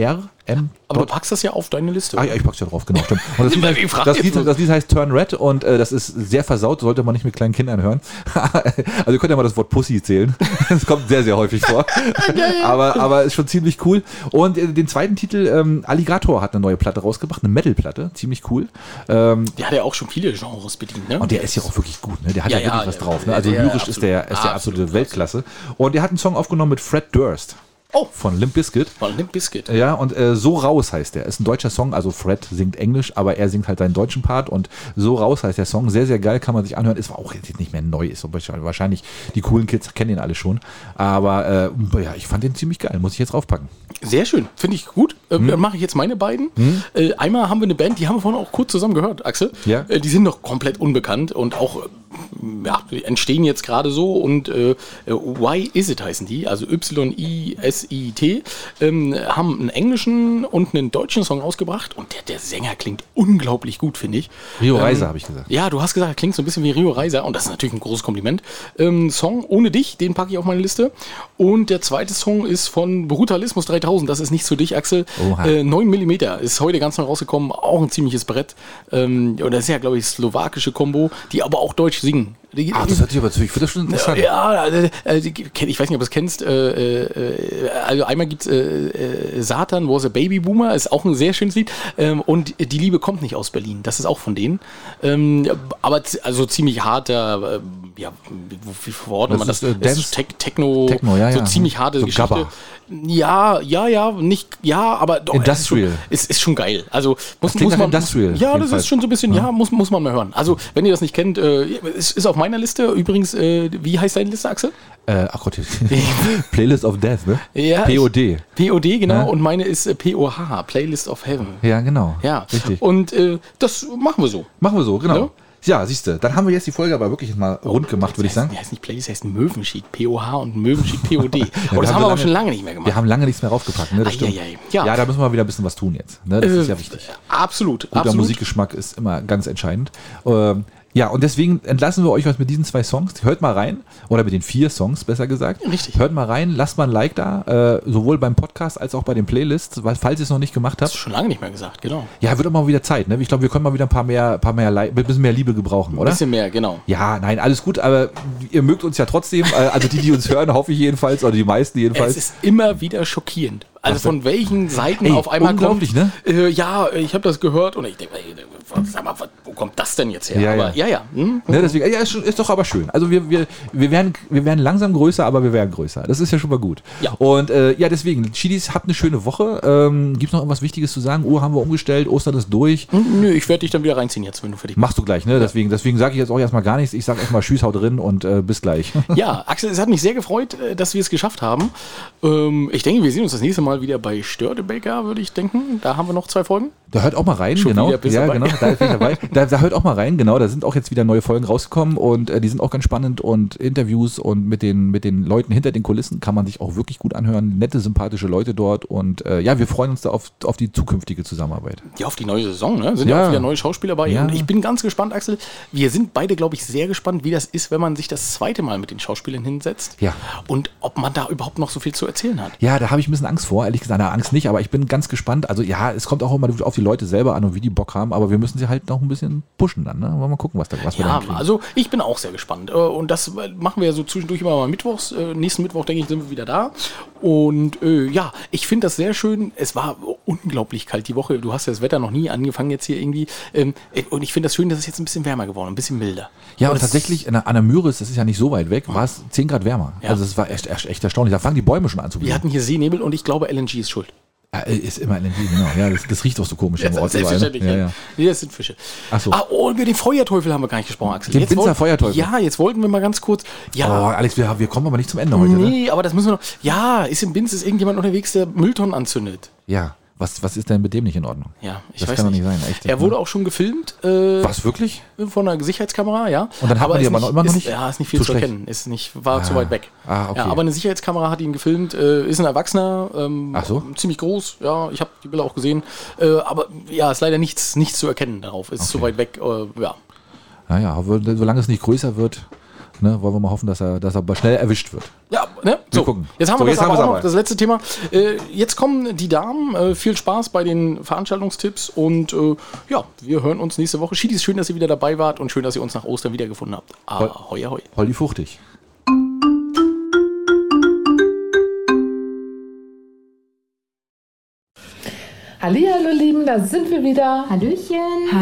Speaker 2: M.
Speaker 1: Aber du packst das ja auf deine Liste.
Speaker 2: Ah ja, ich pack's ja drauf, genau, stimmt. Und das, Lied heißt, das, Lied, das Lied heißt Turn Red und äh, das ist sehr versaut, sollte man nicht mit kleinen Kindern hören. Also ihr könnt ja mal das Wort Pussy zählen. Das kommt sehr, sehr häufig vor. aber, aber ist schon ziemlich cool. Und äh, den zweiten Titel, ähm, Alligator hat eine neue Platte rausgebracht, eine Metal-Platte, ziemlich cool. Ähm,
Speaker 1: der hat ja auch schon viele Genres bedient, ne?
Speaker 2: Und der ist ja auch wirklich gut, ne? Der hat ja, ja wirklich ja, was drauf. Ne? Also
Speaker 1: der,
Speaker 2: lyrisch
Speaker 1: absolut,
Speaker 2: ist der, ist der absolute
Speaker 1: absolut,
Speaker 2: Weltklasse. Und der hat einen Song aufgenommen mit Fred Durst.
Speaker 1: Oh.
Speaker 2: Von Limp Bizkit.
Speaker 1: Von Limp Bizkit.
Speaker 2: Ja, und äh, So raus heißt der. Ist ein deutscher Song, also Fred singt Englisch, aber er singt halt seinen deutschen Part und So raus heißt der Song. Sehr, sehr geil, kann man sich anhören. Ist auch jetzt nicht mehr neu, ist wahrscheinlich, die coolen Kids kennen ihn alle schon. Aber äh, ja, ich fand den ziemlich geil, muss ich jetzt draufpacken.
Speaker 1: Sehr schön, finde ich gut. Äh,
Speaker 2: hm.
Speaker 1: Dann mache ich jetzt meine beiden. Hm. Äh, einmal haben wir eine Band, die haben wir vorhin auch kurz zusammen gehört, Axel.
Speaker 2: Ja.
Speaker 1: Äh, die sind noch komplett unbekannt und auch ja, die entstehen jetzt gerade so und äh, Why Is It heißen die, also Y I S I T, ähm, haben einen englischen und einen deutschen Song rausgebracht und der, der Sänger klingt unglaublich gut, finde ich.
Speaker 2: Rio
Speaker 1: ähm,
Speaker 2: Reiser, habe ich gesagt.
Speaker 1: Ja, du hast gesagt, er klingt so ein bisschen wie Rio Reiser und das ist natürlich ein großes Kompliment. Ähm, Song Ohne dich, den packe ich auf meine Liste. Und der zweite Song ist von Brutalismus dreitausend, das ist nichts für dich, Axel. Äh, neun Millimeter ist heute ganz neu rausgekommen, auch ein ziemliches Brett. Ähm, und das ist ja, glaube ich, slowakische Kombo, die aber auch deutsch singen. Die,
Speaker 2: Ach, das hört sich aber zu. Ich finde das schon interessant.
Speaker 1: Ja, äh, ich weiß nicht, ob du es kennst. Äh, äh, also einmal gibt es äh, äh, Satan was a Baby Boomer, ist auch ein sehr schönes Lied. Ähm, und Die Liebe kommt nicht aus Berlin, das ist auch von denen. Ähm, aber also ziemlich harter, äh, ja, wie verordnet man das?
Speaker 2: Ist, äh, Dance,
Speaker 1: ist Te Techno,
Speaker 2: Techno ja,
Speaker 1: so
Speaker 2: ja.
Speaker 1: ziemlich harte
Speaker 2: so
Speaker 1: Geschichte.
Speaker 2: Gabba.
Speaker 1: Ja, ja, ja, nicht, ja, aber doch.
Speaker 2: Industrial.
Speaker 1: Es ist, ist, ist schon geil. Also muss,
Speaker 2: das
Speaker 1: muss man.
Speaker 2: Industrial,
Speaker 1: Ja, das ist schon so ein bisschen, ja, ja muss, muss man mal hören. Also, wenn ihr das nicht kennt, äh, ist, ist auf meiner Liste. Übrigens, äh, wie heißt deine Liste, Axel?
Speaker 2: Äh, ach Gott, Playlist of Death, ne?
Speaker 1: Ja,
Speaker 2: P O D.
Speaker 1: P O D, genau.
Speaker 2: Ja?
Speaker 1: Und meine ist äh, P O H, Playlist of Heaven.
Speaker 2: Ja, genau.
Speaker 1: Ja,
Speaker 2: richtig.
Speaker 1: Und äh, das machen wir so.
Speaker 2: Machen wir so, genau.
Speaker 1: Ja?
Speaker 2: Ja, siehst du, dann haben wir jetzt die Folge aber wirklich mal rund gemacht, würde ich sagen.
Speaker 1: Die heißt nicht Playlist, heißt Möwenschied, P O H und Möwenschied, P O D.
Speaker 2: ja,
Speaker 1: oh, das haben wir aber
Speaker 2: lange,
Speaker 1: schon lange nicht mehr gemacht.
Speaker 2: Wir haben lange nichts mehr raufgepackt, ne? Das
Speaker 1: ai,
Speaker 2: stimmt.
Speaker 1: ai, ai. Ja.
Speaker 2: ja, da müssen wir wieder ein bisschen was tun jetzt. Ne? Das äh, ist ja wichtig.
Speaker 1: Absolut.
Speaker 2: Guter
Speaker 1: absolut.
Speaker 2: Musikgeschmack ist immer ganz entscheidend. Ähm, Ja, und deswegen entlassen wir euch was mit diesen zwei Songs. Hört mal rein, oder mit den vier Songs, besser gesagt.
Speaker 1: Richtig.
Speaker 2: Hört mal rein, lasst mal ein Like da, äh, sowohl beim Podcast als auch bei den Playlists, weil, falls ihr es noch nicht gemacht habt.
Speaker 1: Das ist schon lange nicht mehr gesagt, genau.
Speaker 2: Ja, wird auch mal wieder Zeit, ne? Ich glaube, wir können mal wieder ein paar mehr, paar mehr, ein bisschen mehr Liebe gebrauchen, oder?
Speaker 1: Ein bisschen mehr, genau.
Speaker 2: Ja, nein, alles gut, aber ihr mögt uns ja trotzdem, also die, die uns hören, hoffe ich jedenfalls, oder die meisten jedenfalls.
Speaker 1: Es ist immer wieder schockierend. Also von welchen Seiten
Speaker 2: Ey,
Speaker 1: auf einmal
Speaker 2: unglaublich,
Speaker 1: kommt,
Speaker 2: ne?
Speaker 1: Äh, ja, ich habe das gehört und ich denke, sag mal, wo kommt das denn jetzt her?
Speaker 2: Ja,
Speaker 1: aber
Speaker 2: ja,
Speaker 1: ja. ja. Hm?
Speaker 2: Ne, deswegen, ja ist, ist doch aber schön. Also wir, wir, wir, werden, wir werden langsam größer, aber wir werden größer. Das ist ja schon mal gut.
Speaker 1: Ja.
Speaker 2: Und äh, ja, deswegen, Chidis, habt eine schöne Woche. Ähm, Gibt es noch irgendwas Wichtiges zu sagen? Uhr haben wir umgestellt, Ostern ist durch.
Speaker 1: Nö, ich werde dich dann wieder reinziehen jetzt, wenn du fertig bist.
Speaker 2: Machst du gleich, ne? Deswegen, deswegen sage ich jetzt auch erstmal gar nichts. Ich sage erstmal Tschüss, haut drin und äh, bis gleich.
Speaker 1: Ja, Axel, es hat mich sehr gefreut, dass wir es geschafft haben. Ähm, ich denke, wir sehen uns das nächste Mal wieder bei Störtebeker, würde ich denken. Da haben wir noch zwei Folgen.
Speaker 2: Da hört auch mal rein,
Speaker 1: Schon
Speaker 2: genau.
Speaker 1: wieder bist
Speaker 2: Ja,
Speaker 1: dabei.
Speaker 2: genau. Da, bin ich dabei. Da, da hört auch mal rein, genau. Da sind auch jetzt wieder neue Folgen rausgekommen und äh, die sind auch ganz spannend und Interviews und mit den, mit den Leuten hinter den Kulissen kann man sich auch wirklich gut anhören. Nette, sympathische Leute dort und äh, ja, wir freuen uns da auf, auf die zukünftige Zusammenarbeit.
Speaker 1: Ja, auf die neue Saison, ne? Sind ja,
Speaker 2: Ja.
Speaker 1: auch wieder neue Schauspieler bei.
Speaker 2: Ja.
Speaker 1: Und ich bin ganz gespannt, Axel. Wir sind beide, glaube ich, sehr gespannt, wie das ist, wenn man sich das zweite Mal mit den Schauspielern hinsetzt.
Speaker 2: Ja.
Speaker 1: Und ob man da überhaupt noch so viel zu erzählen hat.
Speaker 2: Ja, da habe ich ein bisschen Angst vor, ehrlich gesagt, na, Angst nicht, aber ich bin ganz gespannt. Also ja, es kommt auch immer auf die Leute selber an und wie die Bock haben, aber wir müssen sie halt noch ein bisschen pushen dann, ne? Wollen wir mal gucken, was, da, was wir
Speaker 1: Ja,
Speaker 2: dann kriegen.
Speaker 1: also ich bin auch sehr gespannt. Äh, Und das machen wir ja so zwischendurch immer mal mittwochs. Äh, Nächsten Mittwoch, denke ich, sind wir wieder da. Und äh, ja, ich finde das sehr schön. Es war unglaublich kalt die Woche. Du hast ja das Wetter noch nie angefangen jetzt hier irgendwie. Ähm, Und ich finde das schön, dass es jetzt ein bisschen wärmer geworden ist, ein bisschen milder.
Speaker 2: Ja,
Speaker 1: Aber
Speaker 2: und
Speaker 1: das-
Speaker 2: tatsächlich an der, an der Müritz, das ist ja nicht so weit weg, war es zehn Grad wärmer.
Speaker 1: Ja.
Speaker 2: Also das war echt, echt, echt erstaunlich. Da fangen die Bäume schon an zu
Speaker 1: Wir
Speaker 2: blühen.
Speaker 1: hatten hier Seenebel und ich glaube, L N G ist schuld.
Speaker 2: Ja, ist immer L N G, genau. Ja, das, das riecht auch so komisch am Ort.
Speaker 1: Selbstverständlich.
Speaker 2: Ja,
Speaker 1: Ja,
Speaker 2: ja.
Speaker 1: Nee, das sind Fische.
Speaker 2: Ach so.
Speaker 1: Ah, oh, über den Feuerteufel haben wir gar nicht gesprochen, Axel.
Speaker 2: Den
Speaker 1: Jetzt
Speaker 2: Binzer
Speaker 1: wollt-
Speaker 2: Feuerteufel.
Speaker 1: Ja, jetzt wollten wir mal ganz kurz.
Speaker 2: Oh,
Speaker 1: Ja,
Speaker 2: Alex, wir, wir kommen aber nicht zum Ende heute, ne?
Speaker 1: nee, aber das müssen wir noch. Ja, ist im Binz ist irgendjemand unterwegs, der Mülltonnen anzündet.
Speaker 2: Ja. Was, was ist denn mit dem nicht in Ordnung?
Speaker 1: Ja, ich
Speaker 2: Das
Speaker 1: weiß
Speaker 2: kann doch
Speaker 1: nicht.
Speaker 2: nicht sein, echt.
Speaker 1: Er wurde auch schon gefilmt. Äh,
Speaker 2: Was, wirklich?
Speaker 1: Von einer Sicherheitskamera, ja.
Speaker 2: Und dann hat man die
Speaker 1: ist
Speaker 2: aber noch immer noch
Speaker 1: ist,
Speaker 2: nicht?
Speaker 1: Ja, ist nicht viel
Speaker 2: Zu
Speaker 1: zu,
Speaker 2: schlecht.
Speaker 1: erkennen. Ist nicht, war
Speaker 2: Ah.
Speaker 1: zu weit weg.
Speaker 2: Ah, okay.
Speaker 1: Ja, aber eine Sicherheitskamera hat ihn gefilmt. Äh, ist ein Erwachsener. Ähm,
Speaker 2: Ach so?
Speaker 1: Ziemlich groß. Ja, ich habe die Bilder auch gesehen. Äh, aber ja, ist leider nichts, nichts zu erkennen darauf. Ist zu weit weg. Äh, ja.
Speaker 2: Naja, solange es nicht größer wird, Ne? Wollen wir mal hoffen, dass er, dass er aber schnell erwischt wird.
Speaker 1: Ja, ne? So,
Speaker 2: gucken.
Speaker 1: Jetzt haben
Speaker 2: So,
Speaker 1: wir
Speaker 2: jetzt
Speaker 1: das
Speaker 2: haben
Speaker 1: aber
Speaker 2: wir's
Speaker 1: auch
Speaker 2: aber.
Speaker 1: noch, das letzte Thema. Äh, jetzt kommen die Damen. Äh, viel Spaß bei den Veranstaltungstipps und äh, ja, wir hören uns nächste Woche. Schiedis, schön, dass ihr wieder dabei wart und schön, dass ihr uns nach Ostern wiedergefunden habt. Ahoi, ahoi.
Speaker 2: Holdi fuchtig.
Speaker 3: Hallihallo, Lieben, da sind wir wieder.
Speaker 4: Hallöchen.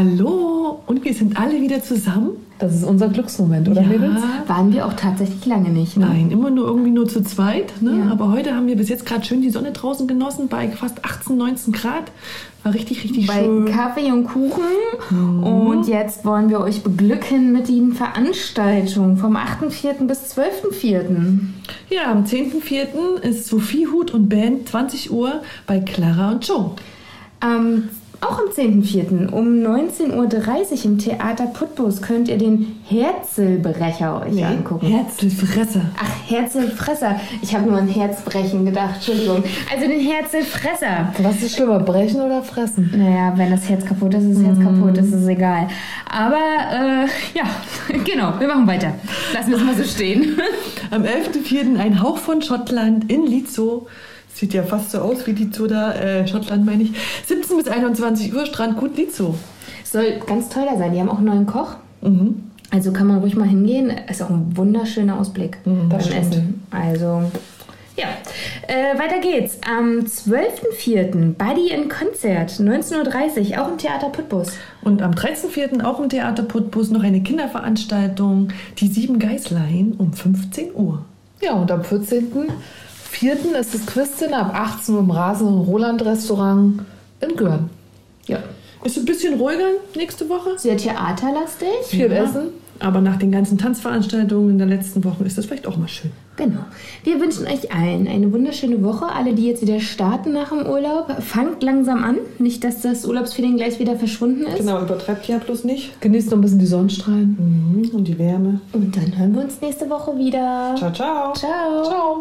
Speaker 3: Hallo. Und wir sind alle wieder zusammen. Das ist unser Glücksmoment, oder
Speaker 4: Ja,
Speaker 3: Mädels?
Speaker 4: waren wir auch tatsächlich lange nicht. Ne?
Speaker 3: Nein, immer nur irgendwie nur zu zweit. Ne?
Speaker 4: Ja.
Speaker 3: Aber heute haben wir bis jetzt gerade schön die Sonne draußen genossen bei fast achtzehn, neunzehn Grad. War richtig, richtig
Speaker 4: Bei
Speaker 3: schön.
Speaker 4: Kaffee und Kuchen. Und jetzt wollen wir euch beglücken mit den Veranstaltungen vom achten vierten bis zwölften vierten
Speaker 3: Ja, am zehnten vierten ist Sophie Huth und Band zwanzig Uhr bei Clara und Joe.
Speaker 4: Ähm, auch am zehnten vierten um neunzehn Uhr dreißig im Theater Putbus könnt ihr den Herzlbrecher euch angucken.
Speaker 3: Herzlfresser.
Speaker 4: Ach, Herzlfresser. Ich habe nur an Herzbrechen gedacht, Entschuldigung. Also den Herzlfresser.
Speaker 3: Was ist schlimmer, brechen oder fressen?
Speaker 4: Naja, wenn das Herz kaputt ist, ist das Herz kaputt, ist es egal. Aber, äh, ja, genau, wir machen weiter. Lassen wir es mal so stehen.
Speaker 3: Am elften vierten ein Hauch von Schottland in Lizo. Sieht ja fast so aus wie Lizo da, äh, Schottland meine ich. siebzehn bis einundzwanzig Uhr, Strandgut Lizo.
Speaker 4: Soll ganz toll da sein. Die haben auch einen neuen Koch.
Speaker 3: Mhm.
Speaker 4: Also kann man ruhig mal hingehen. Ist auch ein wunderschöner Ausblick
Speaker 3: Mhm,
Speaker 4: beim
Speaker 3: das stimmt.
Speaker 4: Essen. Also, ja. Äh, weiter geht's. Am zwölften vierten Buddy in Konzert, neunzehn Uhr dreißig, auch im Theater Putbus.
Speaker 3: Und am dreizehnten vierten auch im Theater Putbus noch eine Kinderveranstaltung, die Sieben Geißlein um fünfzehn Uhr.
Speaker 5: Ja, und am vierzehnten vierten ist das Quiz-Dinner ab achtzehn Uhr im Rasen- und Roland-Restaurant in Görn.
Speaker 4: Ja.
Speaker 3: Ist ein bisschen ruhiger nächste Woche.
Speaker 4: Sehr theaterlastig.
Speaker 5: Viel
Speaker 3: Ja.
Speaker 5: Essen.
Speaker 3: Aber nach den ganzen Tanzveranstaltungen in der letzten Woche ist das vielleicht auch mal schön.
Speaker 4: Genau. Wir wünschen euch allen eine wunderschöne Woche. Alle, die jetzt wieder starten nach dem Urlaub, fangt langsam an. Nicht, dass das Urlaubsfeeling gleich wieder verschwunden ist.
Speaker 3: Genau, übertreibt ja bloß nicht.
Speaker 5: Genießt noch ein bisschen die Sonnenstrahlen.
Speaker 3: Mhm. Und die Wärme.
Speaker 4: Und dann hören wir uns nächste Woche wieder.
Speaker 3: Ciao, ciao.
Speaker 4: Ciao.
Speaker 5: Ciao.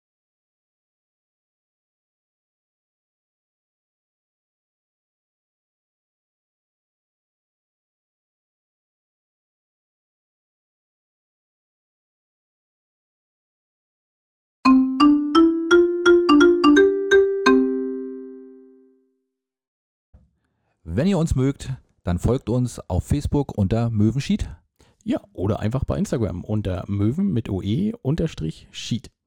Speaker 2: Wenn ihr uns mögt, dann folgt uns auf Facebook unter Möwenschied.
Speaker 1: Ja, oder einfach bei Instagram unter Möwen mit O E unterstrich Sheet.